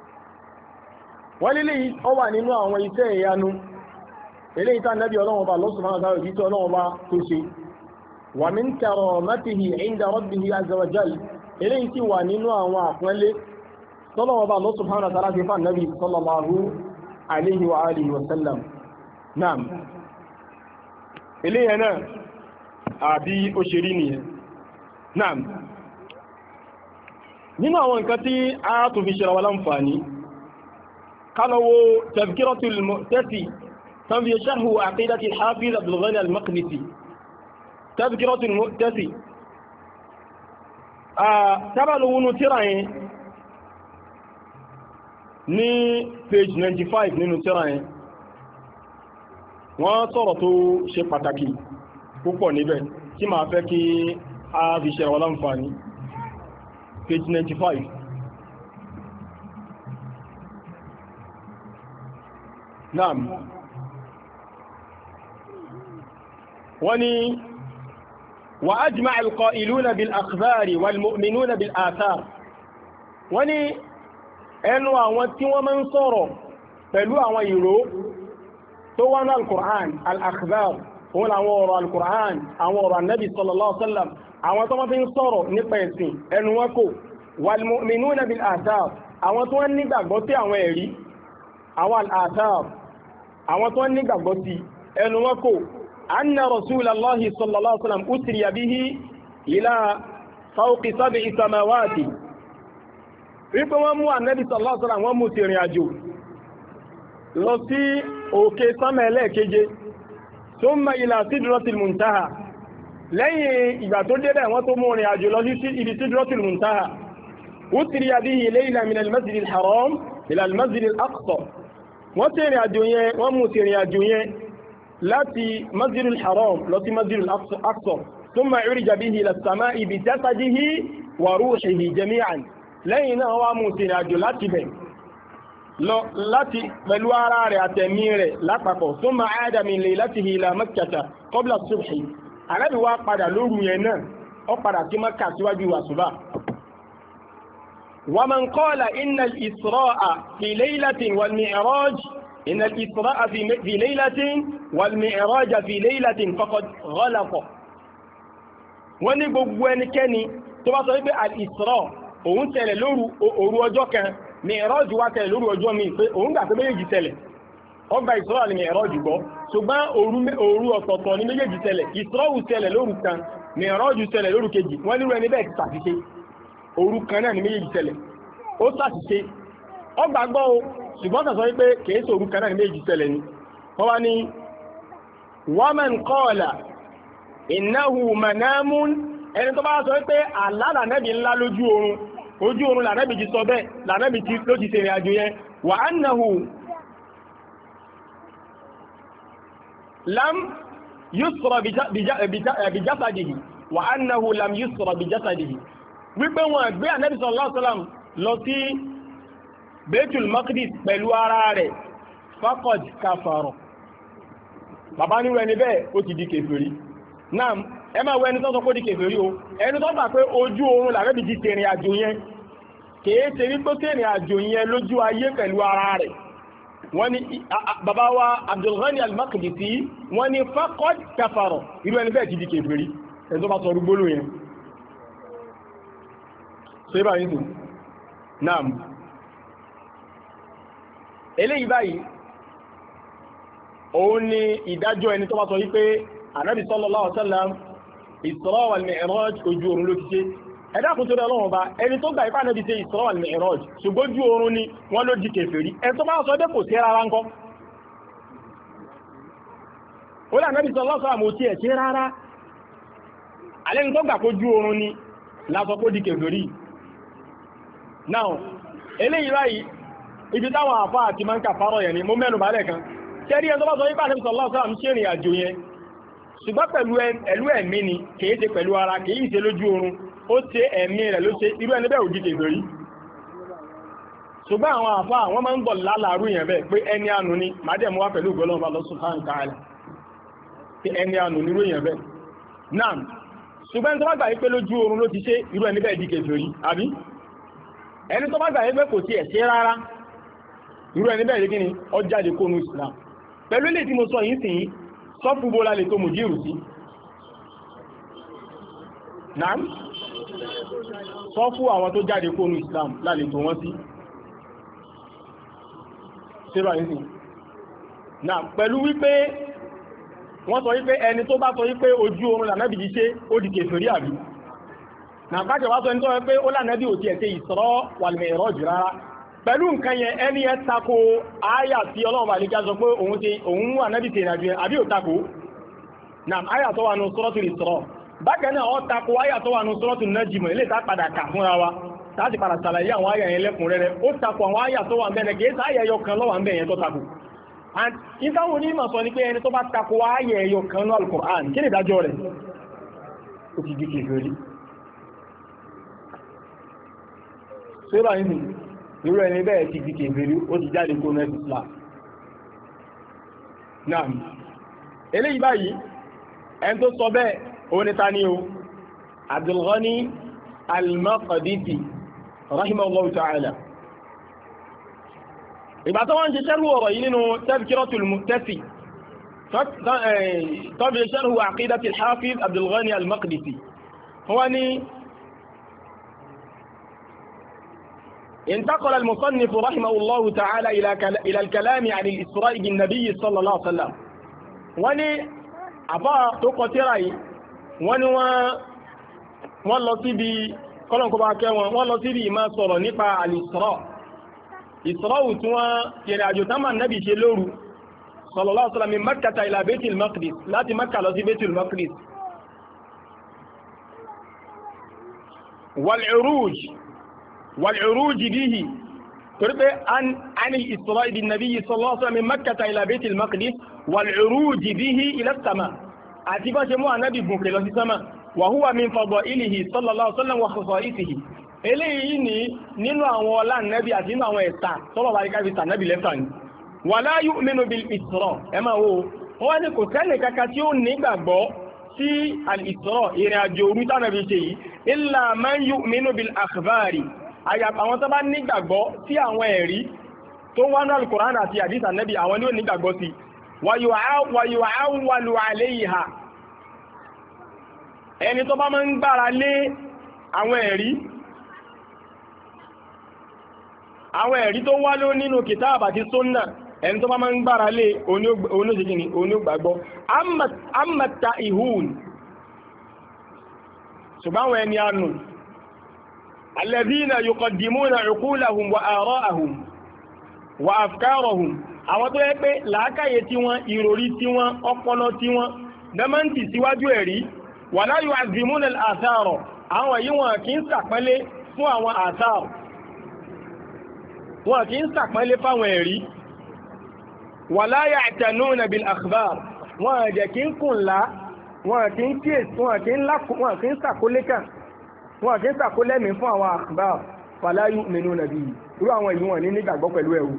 Speaker 4: وللي هو نينو àwọn iṣẹ́ ìyanu eléyìí tá Nábì Ọlọ́run Ọba Allah subhanahu wa ta'ala yìí tó Ọlọ́run Ọba tó ṣe wa min karamatihi 'inda rabbihi azza wa jalla eléyìí tí wà nínú àwọn àpọ́nlé tọ́lọ́run Ọba Allah subhanahu wa ta'ala fi fún Nábì sallallahu alayhi wa alihi wa sallam naam eléyìí náà àbí ó ṣe rí nìyẹn Naam. Nínú àwọn nǹkan tí a tún fi ṣe wa láǹfààní, kálọ̀wó Tazkiratul Mu'tasi, tán fi sharhu aqidati al-Hafiz Abdul Ghani al-Maqdisi. Tazkiratul Mu'tasi. Tábàlówúnú tíra yẹn ní page 95 nínú tíra yẹn. Wọ́n sọ̀rọ̀ tó ṣe pàtàkì púpọ̀ níbẹ̀ tí máa fẹ́ kí a fi ṣe wa láǹfààní page 95 naam wọ́n ní wa ajma'a al-qa'iluna bil akhbari wal mu'minuna bil athar wọ́n ní ẹnu àwọn tí wọ́n máa ń sọ̀rọ̀ pẹ̀lú àwọn ìró tó wà ní al-Qur'an al-akhbar wọ́n àwọn ọ̀rọ̀ al-Qur'an àwọn ọ̀rọ̀ annabi sallallahu alaihi wasallam àwọn tó wọ́n fi ń sọ̀rọ̀ nípa ẹ̀sìn ẹnu wọn kò wal mu'minuna bil athar àwọn tó wọ́n nígbàgbọ́ sí àwọn ẹ̀rí àwọn al-athar àwọn tó wọ́n nígbàgbọ́ sí ẹnu wọn kò anna rasulallahi sallallahu alaihi wasallam usriya bihi ila fawqi sab'i samawati wípé wọ́n mú annabi sallallahu alaihi wasallam wọ́n mú sí ìrìn àjò lọ sí òkè sánmà ẹlẹ́ẹ̀keje thumma ila sidratil muntaha lẹ́yìn ìgbà tó débẹ̀ wọ́n tó mú rìn àjò lọ sí ibi sidratul muntaha usriya bihi laylan min al-masjid al-haram ila al-masjid al-aqsa wọ́n tí rìn àjò yẹn wọ́n mú sí rìn àjò yẹn láti masjid al-haram lọ sí masjid al-aqsa thumma urija bihi ila as-sama'i bi jasadihi wa ruhihi jami'an lẹ́yìn náà wọ́n mú sí rìn àjò láti bẹ̀ láti pẹ̀lú ara rẹ̀ àtẹ̀mí rẹ̀ lápapọ̀ thumma 'ada min laylatihi ila makkata qabla as-subhi Ànábì wá padà lóru yẹn náà ó padà sí Mákà síwájú àsùbá. wa man qala inna al-isra'a fi laylatin wal mi'raj inna al-isra'a fi laylatin wal mi'raj fi laylatin faqad ghalaqa. wọ́n ní gbogbo ẹnikẹ́ni tó bá sọ wípé al-isra òun tẹ̀lẹ̀ òru ọjọ́ kan, mi'raj wá tẹ̀lẹ̀ lóru ọjọ́ mi, pé òun gbà pé méjèèjì tẹ̀lẹ̀ ọgbà Isra ni Mi'raj gbọ́, ṣùgbọ́n òru ọ̀tọ̀ọ̀tọ̀ ni méjèèjì tẹ̀lẹ̀. Isra tẹ̀lẹ̀ lóru kan, Mi'raj tẹ̀lẹ̀ lóru kejì. wọ́n nírú ẹni bẹ́ẹ̀ ti ṣàṣìṣe, òru kan náà ni méjèèjì tẹ̀lẹ̀, ó ṣàṣìṣe. ọgbà gbọ́ o, ṣùgbọ́n sọ wípé kìí ṣe òru kan náà ni méjèèjì tẹ̀lẹ̀ ni. wọ́n wá ní wa man qala innahu manamun, ẹni tó bá sọ wípé àlá lànàbì ńlá lójú oorun lànàbì ti sọ bẹ́ẹ̀, lànàbì ló ti ṣe ìrìn àjò yẹn. wa annahu lam yusra bijasadihi wa annahu lam yusra bijasadihi, wípé wọn gbé Ànábì sallallahu alaihi wasallam lọ sí Baitul Maqdis pẹ̀lú ara rẹ̀, faqad kafara. bàbá nírú ẹni bẹ́ẹ̀ ó ti di kèfèrí. náà ẹ máa wọ ẹni tó sọ pé di kèfèrí o, ẹni tó gbà pé ojú oorun làrẹ́bì ti tẹ̀rìn àjò yẹn, kìí ṣe wípé tẹ̀rìn àjò yẹn lójú ayé pẹ̀lú ara rẹ̀. wọ́n ní bàbá wa Abdul Ghani al-Maqdisi wọ́n ní faqad kafara, irú ẹni bẹ́ẹ̀ ti di kèfèrí ẹni tó bá sọ rúgbóló yẹn. ṣé báyìí sí náà eléyìí báyìí òun ni ìdájọ́ ẹni tó bá sọ wípé Ànábì sallallahu alaihi wasallam Isra wal Mi'raj ojú oorun ló ti ṣe. ẹ̀dá kò tó rẹ̀ lọ́wọ́ bá ẹni tó gbà ipá Ànábì ṣe Isra wal Mi'raj ṣùgbọ́n ojú oorun ni wọ́n ló di kèfèrí, ẹni tó bá sọ dé kò sí rárá ńkọ́. ó lè Ànábì sallallahu alaihi wasallam ti ẹ̀ ṣe rárá, alẹ́ni tó gbà kó ojú oorun ni lásọ kó di kèfèrí. now eléyìí báyìí ibi táwọn àfá àti máa ń kàfárọ̀ yẹn ni mo mẹ́nu bàálẹ̀ kan kẹ́rí ẹni tó bá sọ ipá Ànábì sallallahu alaihi wasallam ṣe ìrìn àjò yẹn ṣùgbọ́n pẹ̀lú ẹ̀mí ni, kìí ṣe pẹ̀lú ara, kìí ṣe lójú oorun, ó ṣe ẹ̀mí rẹ̀ ló ṣe, irú ẹni bẹ́ẹ̀ ò di kèfèrí. ṣùgbọ́n àwọn àfá àwọn máa ń bọ̀ lálàárú yẹn bẹ́ẹ̀ pé ẹni ànú ni, máa dẹ̀ mú wá pẹ̀lú ògbọ́lọ́wọ́ Allah subhanahu wa ta'ala pé ẹni ànú ni irú yẹn bẹ́ẹ̀. náà ṣùgbọ́n tó bá gbà pé lójú oorun ló ti ṣe, irú ẹni bẹ́ẹ̀ di kèfèrí, àbí ẹni tó bá gbà pé kò tiẹ̀ ṣe rárá, irú ẹni bẹ́ẹ̀ kí ni ó jáde kó nu Islam. pẹ̀lú ilé tí mo sọ yìí sìn sọ́fù bó la lè tó mùdírù sí. náà sọ́fù àwọn tó jáde kó nu Islam la lè tó wọ́n sí. ṣébà yìí sìn. náà pẹ̀lú wípé wọ́n sọ wípé ẹni tó bá sọ wípé ojú oorun lànàbì jí ṣe ó di kèfèrí àbí. náà kájọ wá sọ ẹni tó wọ́n pé ó lànàbì ò tiẹ̀ ṣe Isra wal Mi'raj rárá. pẹ̀lú nǹkan yẹn ẹni ẹ tako àyà tí Ọlọ́run bá lè já sọ pé òun wà nábì tèrè àjò yẹn àbí ò tako. náà àyà tó wà nù Suratul Isra. bákan náà ó tako àyà tó wà nù Suratul Najm ilé ìta padà kà fúnra wa láti padà ṣàlàyé àwọn àyà yẹn lẹ́kùnrẹ́rẹ́. ó tako àwọn àyà tó wà ń bẹ̀rẹ̀ kì í sá àyà ẹyọ kan lọ́wọ́ ń bẹ̀ yẹn tó tako. ìtàwọn onímọ̀ sọ ni pé ẹni tó bá tako àyà ẹyọ kan ní Al-Qur'an kí ni ìdájọ́ rẹ̀? ó ti di kèfèrí. ṣé báyìí nì irú ẹni bẹ́ẹ̀ ti di kèfèrí, ó ti jáde kó mẹ́sì Islam. náà eléyìí báyìí ẹni tó sọ bẹ́ẹ̀ òun ni ta ni o? Abdul Ghani al-Maqdisi rahimahullahu ta'ala. ìgbà tó wọ́n ń ṣe ṣẹ́rù ọ̀rọ̀ yìí nínú Tadhkiratul Muqtasi tọ́bi ṣẹ́rù aqidati al-Hafiz Abdul Ghani al-Maqdisi. wọ́n ní انتقل المصنف رحمه الله تعالى إلى الكلام عن الإسراء بالنبي صلى الله عليه وسلم. وني أبا تقتري والله تبي قالوا كباك والله تبي ما صار نقع الإسراء. إسراء توا يرجع تمام النبي شلورو صلى الله عليه وسلم من مكة إلى بيت المقدس، لا مكة إلى بيت المقدس. والعروج به تربى عن الإسراء بالنبي صلى الله عليه وسلم من مكة إلى بيت المقدس والعروج به إلى السماء. أتبع جموع النبي بن إلى السماء وهو من فضائله صلى الله عليه وسلم وخصائصه. eléyìí ni nínú àwọn ọlá nẹ́bí àti nínú àwọn ẹ̀sà tọ́lọ̀ bá rí káfí tànẹ́bí lẹ́fà ní. wala yu'minu bil Isra. ẹ máa wo wọ́n ní kò sẹ́nì kankan tí ó nígbàgbọ́ sí al-Isra ìrìn àjò òru tánàbí ṣe yìí illa man yu'minu bil akhbari àyàfà àwọn tó bá nígbàgbọ́ sí àwọn ẹ̀rí tó wá ní al-Qur'an àti hadith Ànábì àwọn ni ó nígbàgbọ́ sí wa yu'awwalu alayha ẹni tó bá máa ń gbára lé àwọn ẹ̀rí tó wá ló nínú kìtáàbà àti sunnah ẹni tó bá máa ń gbára lé oníṣẹ́gìní onígbàgbọ́ ammata ihun ṣùgbọ́n àwọn ẹni ànù alladhina yuqaddimuna uqulahum wa ara'ahum wa afkarahum àwọn tó yẹ pé làákàyè tí wọ́n ìròrí tí wọ́n ọpọlọ tí wọ́n dẹ́mọ́ntì síwájú ẹ̀rí wala yu'azzimuna al-athar àwọn yìí wọn kì í sàpẹ́lé fún àwọn athar wọn kì í sàpẹ́lé fáwọn ẹ̀rí wala ya'tanuna bil akhbar wọn jẹ́ kí ń kùn lá wọn kì í kíyèsí wọn kì í sàkólékàn wọn kì í sàkólẹ́mí fún àwọn akhbar fala yu'minuna bihi irú àwọn èyí wọn ní nígbàgbọ́ pẹ̀lú ẹ̀wù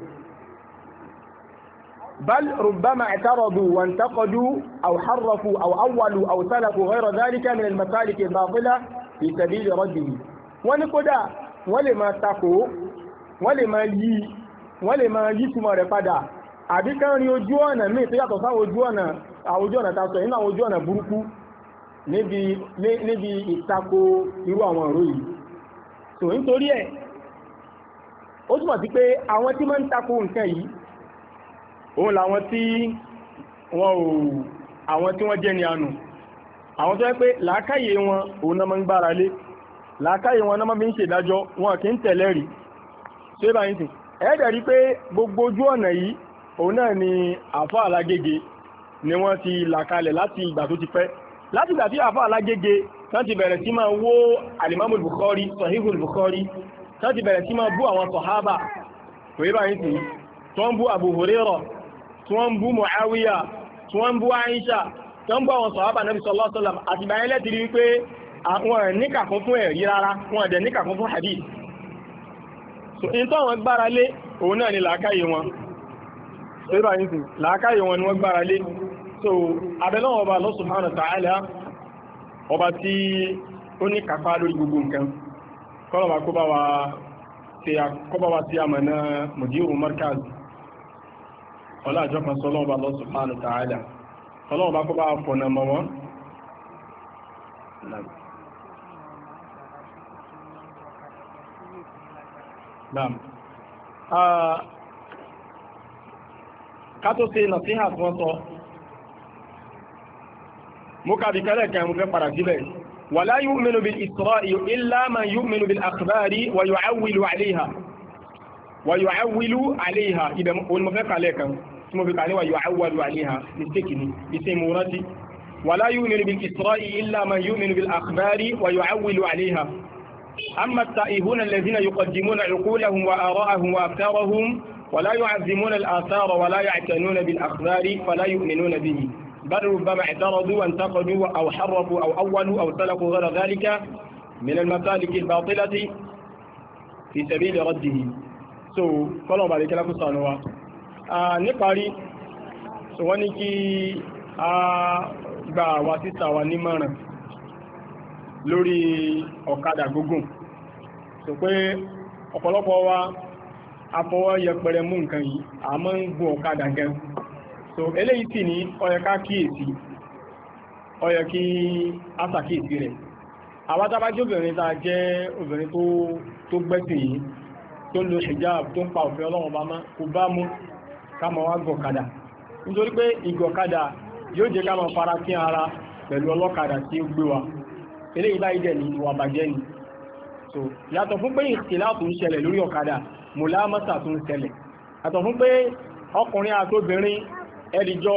Speaker 4: bal rubbama i'taradu wa intaqadu aw harrafu aw awwalu aw salaku ghayra dhalika min al-masalik al-batila fi sabil raddihi wọ́n ní kódà wọ́n lè máa takò wọ́n lè máa yí túmọ̀ rẹ̀ padà àbí kán rí ojú ọ̀nà míì tó yàtọ̀ sáwọn ojú ọ̀nà tàṣọ nínú àwọn ojú ọ̀nà burúkú níbi ìtakò irú àwọn ọ̀rọ̀ yìí so nítorí ẹ̀ ó túmọ̀ sí pé àwọn tí máa ń takò nǹkan yìí òun làwọn tí wọ́n jẹ́ ní ànù àwọn tó yẹ pé làákàyè wọn òun náà máa ń gbára lé làákàyè wọn náà máa ń ṣèdájọ́ wọn kì í tẹ̀lé rí ṣé báyìí sìn ẹ̀ẹ́dẹ̀ rí pé gbogbo ojú ọ̀nà yìí òun náà ni àfá alágége ni wọ́n ti làkalẹ̀ láti ìgbà tó ti pẹ́ láti ìgbà tí àfá alágége tán ti bẹ̀rẹ̀ sí máa wó alimamul Bukhari Sahihul Bukhari tán ti bẹ̀rẹ̀ sí máa bú àwọn sọ̀hábà kò yí báyìí sí tí wọ́n bú Abu Hurairah tí wọ́n bú Muawiya tí wọ́n bú Aisha tí wọ́n bú àwọn sọ̀hábà Nabi sallallahu alaihi wasallam àti báyìí lẹ́tìrí wípé àwọn níkàkún fún ẹ̀rí rárá wọn ẹ̀dẹ̀ níkàkún fún hadith so in tó àwọn gbára lé òun náà ni làákàyè wọn so ibà ní sí làákàyè wọn ni wọ́n gbára lé so abẹ́lọ́wọ́ ọba Allah subhanahu wa ta'ala ọba tí ó ní kàfà lórí gbogbo nǹkan kọ́lọ̀wà kó bá wa sí àmàna mudiru markaz ọlájọ́ kan sọ́lọ́wọ́ Allah subhanahu wa ta'ala ọlọ́wọ́ bá kó bá fọ̀nà mọ́ wọn Naam. Ká tó ṣe nàṣíhà tí wọ́n sọ. Mo kàbí kẹ́lẹ̀ kẹ́ mú fẹ́ padà síbẹ̀. Wala yu'minu bil Isra'i illa man yu'minu bil akhbari wa yu'awwilu 'alayha. Wa yu'awwilu 'alayha. Ibẹ̀ mo fẹ́ kàlẹ̀ kan. Tí mo fi kàlẹ̀ wa yu'awwalu 'alayha. Mistake ni. Iṣẹ́ mo rántí. Wala yu'minu bil Isra'i illa man yu'minu bil akhbari wa yu'awwilu 'alayha. أما التائهون الذين يقدمون عقولهم وآراءهم وأفكارهم ولا يعظمون الآثار ولا يعتنون بالأخبار فلا يؤمنون به بل ربما اعترضوا وانتقدوا أو حرفوا أو أولوا أو سلكوا غير ذلك من المسالك الباطلة في سبيل رده so fọ́lọ̀ bàrí kí lákùsà ọ̀nà wa níparí so wọ́n ní kí a gba wa sísà wa ní márùn lórí ọ̀kadà gúgùn so pé ọ̀pọ̀lọpọ̀ wa afọwọ́ yẹpẹrẹ mú nǹkan yìí a máa ń gùn ọ̀kadà gan so eléyìí sì ní ó yẹ ká kíyèsí ó yẹ kí a ṣàkíyèsí rẹ̀ àwọn tá bá jẹ́ obìnrin tá jẹ́ obìnrin tó gbẹ́sìn yìí tó ń lo hijab tó ń pa òfin Ọlọ́run bá má kò bá mú ká máa wá gọ̀kadà nítorí pé ìgọ̀kadà yóò jẹ́ ká máa fara kí ara pẹ̀lú ọlọ́kadà tí ó gbé wa eléyìí báyìí dẹ̀ ní ìwà bàjẹ́ ni so yàtọ̀ fún pé ìkhtilātu ń ṣẹlẹ̀ lórí ọ̀kadà mùlámásà tún ṣẹlẹ̀ yàtọ̀ fún pé ọkùnrin àtobìnrin ẹ̀dìjọ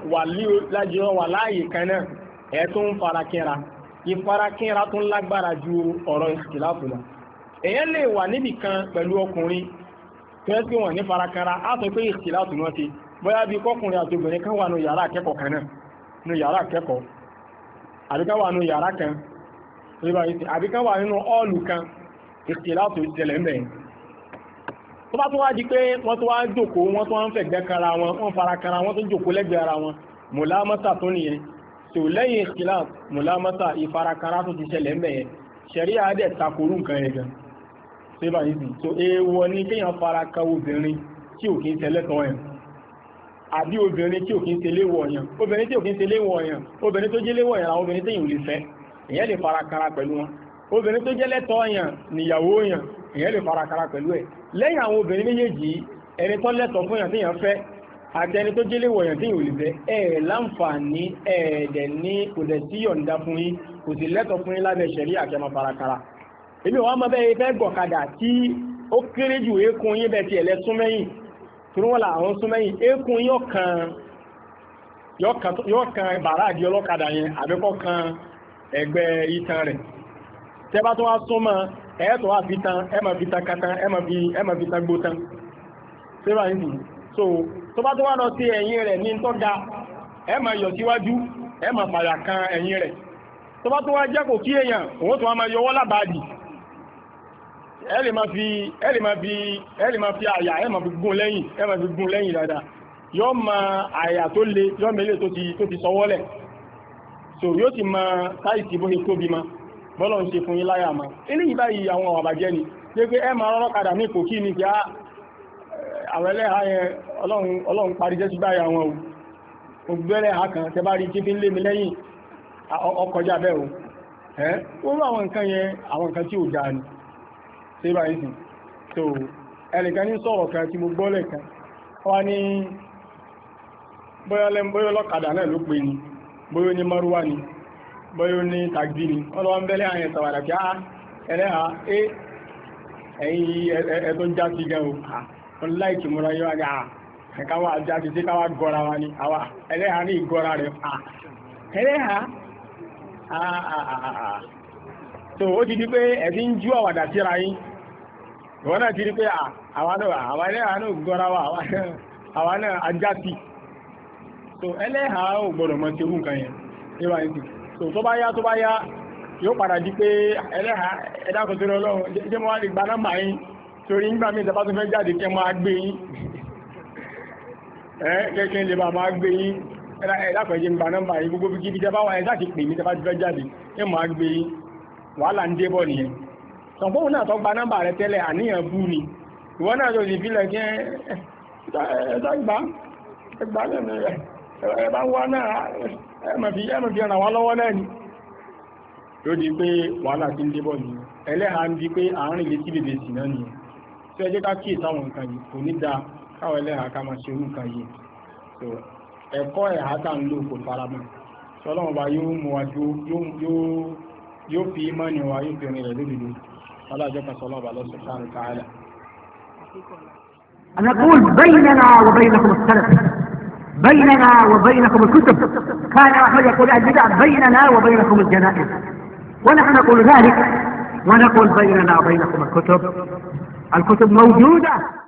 Speaker 4: wà láàyè kan náà ẹ̀ tó ń farakínra ìfarakínra tún lágbára ju ọ̀rọ̀ ìkhtilātu lọ èyàn lè wà níbì kan pẹ̀lú ọkùnrin tó ẹ́ sí wọn ní farakínra á sọ pé ìkhtilātu náà ti bóyá bí kọkùnrin àtobìnrin kan wà nù yàrá akẹ́kọ̀ọ́ kan náà nù yàrá akẹ́kọ̀ọ́ àbíká wà nù yàrá kan àbíká wà nínú ọ́ọ̀lù kan ìkhtilātu ìṣẹ̀lẹ̀ ń bẹ̀rẹ̀ tó bá tó wá di pé wọ́n tó wá jókòó wọ́n tó wá ń fẹ̀gbẹ́ kanra wọn wọ́n fara kanra wọ́n tó jókòó lẹ́gbẹ̀ẹ́ ara wọn mùlámásà tó nìyẹn tó lẹ́yìn ikhtilaf mulamasa ìfarakara tó ti ṣẹlẹ̀ mẹ́yẹ ṣẹ̀ríà dẹ̀ takoru nǹkan yẹn gan ṣé báyìí sì tó èèwọ̀ ni kéèyàn fara ka obìnrin tí ò kí ń tẹ́lẹ̀tọ́ yẹn àbí obìnrin tí ò kí ń tẹ́lẹ̀ wọ̀ yẹn obìnrin tí ò kí ń tẹ́lẹ̀ wọ̀ yẹn obìnrin tó jẹ́lẹ̀ wọ̀ yẹn àwọn obìnrin téèyàn ò lè fẹ́ èèyàn lè farakara pẹ̀lú wọn obìnrin tó jẹ́lẹ̀tọ́ yẹn níyàwó yẹn èèyàn lè farakara pẹ̀lú ẹ̀ lẹ́yìn àwọn obìnrin méjèèjì ẹni tó lẹ́tọ̀ fún yàn téèyàn fẹ́ àti ẹni tó jẹ́lẹ̀ wọ̀ yẹn téèyàn ò lè fẹ́ ẹ̀ láǹfààní ẹ̀ẹ́dẹ̀ ní kò dẹ̀ sí yọ̀ǹda fún yín kò sì lẹ́tọ̀ fún yín lábẹ́ ṣẹ̀rí àkẹ́mọ̀ farakara èmi ò wá mọ bẹ́ẹ̀ fẹ́ gọ̀kadà tí ó kéré jù eékún yín bẹ́ẹ̀ tiẹ̀ lẹ́ súnmẹ́yìn tí wọ́n là àwọn súnmẹ́yìn eékún yóò kan bàrá àdí ọlọ́kadà yẹn àbíkọ́ kan ẹgbẹ́ itan rẹ̀ tẹ́ bá tó wá súnmọ́ ẹ̀ẹ́tọ̀ wá fi tan ẹ máa fi tan katan ẹ máa fi tan gbó tan ṣé báyìí nìyí so tó bá tó wá lọ sí ẹ̀yìn rẹ̀ ní tó ga ẹ máa yọ síwájú ẹ máa fàyà kan ẹ̀yìn rẹ̀ tó bá tó wá jẹ́ kò kí èèyàn òun tó wá máa yọwọ́ lábàádì ẹ lè máa fi àyà ẹ máa fi gún lẹ́yìn dáadáa yóò máa àyà tó le yóò mẹ́lẹ̀ tó ti sọwọ́lẹ̀ so yóò ti máa táìsì bó ṣe tóbi ma bọ́lọ̀ ń ṣe fún yín láyà ma eléyìí báyìí àwọn àbàjẹ́ ni pé pé ẹ máa rọ́rọ́ kadà ní ìkòkí ní kí àwọn ẹlẹ́ha yẹn ọlọ́run parí jẹ́ sí báyìí àwọn ògbẹ́rẹ́ ha kan tẹ bá rí kí fi ń lé mi lẹ́yìn ọkọjá bẹ́ẹ̀ o ó rú àwọn nǹkan yẹn àwọn nǹkan tí ò dáa ni ṣé báyìí sì so ẹnìkan ní sọ̀rọ̀ kan tí mo gbọ́ lẹ́ẹ̀kan wá ní bóyá lọ́kadà náà ló pe ni bóyá ní márúwá ni bóyá ní tàgbí ni wọ́n lọ́wọ́ ń bẹ́lẹ̀ àyẹ̀ sàwàdà kí á ẹlẹ́ha ẹ̀yìn ẹ̀tọ́ ń já sí gan o wọ́n láìkì múra yóò wá ní ẹ̀ka wà já sí sí káwà gọ́ra wa ni àwa ẹlẹ́ha ní ìgọ́ra rẹ̀ ẹlẹ́ha so ó ti di pé ẹ̀bí ń jú àwàdà síra yín ìwọ́n náà ti di pé àwọn ẹlẹ́ha náà gọ́ra wa àwọn náà ajá sí so ẹlẹ́ha ò gbọ́dọ̀ mọ́ ṣe nǹkan yẹn níwá ní ti so tó bá yá yóò padà di pé ẹlẹ́ha ẹ̀dàkùn tó lọ́wọ́ jẹ́ mọ́ wá lè gba nọ́mbà yín torí ń gbà mí ìjọba tó fẹ́ jáde kẹ́ máa gbé yín kẹ́kẹ́ lè bá máa gbé yín ẹ̀dàkùn ẹ̀jẹ̀ ń gba nọ́mbà yín gbogbo bí jẹ́ bá wà ẹ̀ láti pè mí tẹ́ bá ti fẹ́ jáde kẹ́ máa gbé yín wàhálà ń débọ̀ nìyẹn sọ̀pọ̀hún náà tó gba nọ́mbà rẹ tẹ́lẹ̀ àníyàn bú ni ìwọ náà tó sì fílẹ̀ kí ẹgbà lẹ́nu rẹ̀ ẹ̀bá wá náà ẹmọ̀fí ẹ̀ràn wá lọ́wọ́ náà ni ló di pé wàhálà tí ń débọ̀ ní ẹlẹ́ha ń di pé àárín ilé tí bèbè sí náà nìyẹn tí ẹ jẹ́ ká kíyè sáwọn nǹkan yìí kò ní dáa káwọn ẹlẹ́ha ká máa ṣe orú nǹkan yìí so ẹ̀kọ́ ẹ̀há tá ń lò kò faramọ́ tí ọlọ́run bá yóò mú wa yóò fi ìmánì wa yóò fi rìn rẹ̀ lódodo ọlọ́jọ́ kan sọ ọlọ́run bá lọ́sọ̀ sáré káàlà.
Speaker 5: نقول بيننا وبينكم السلف بيننا وبينكم الكتب كان أحمد يقول البدع بيننا وبينكم الجنائز ونحن نقول ذلك ونقول بيننا وبينكم الكتب موجودة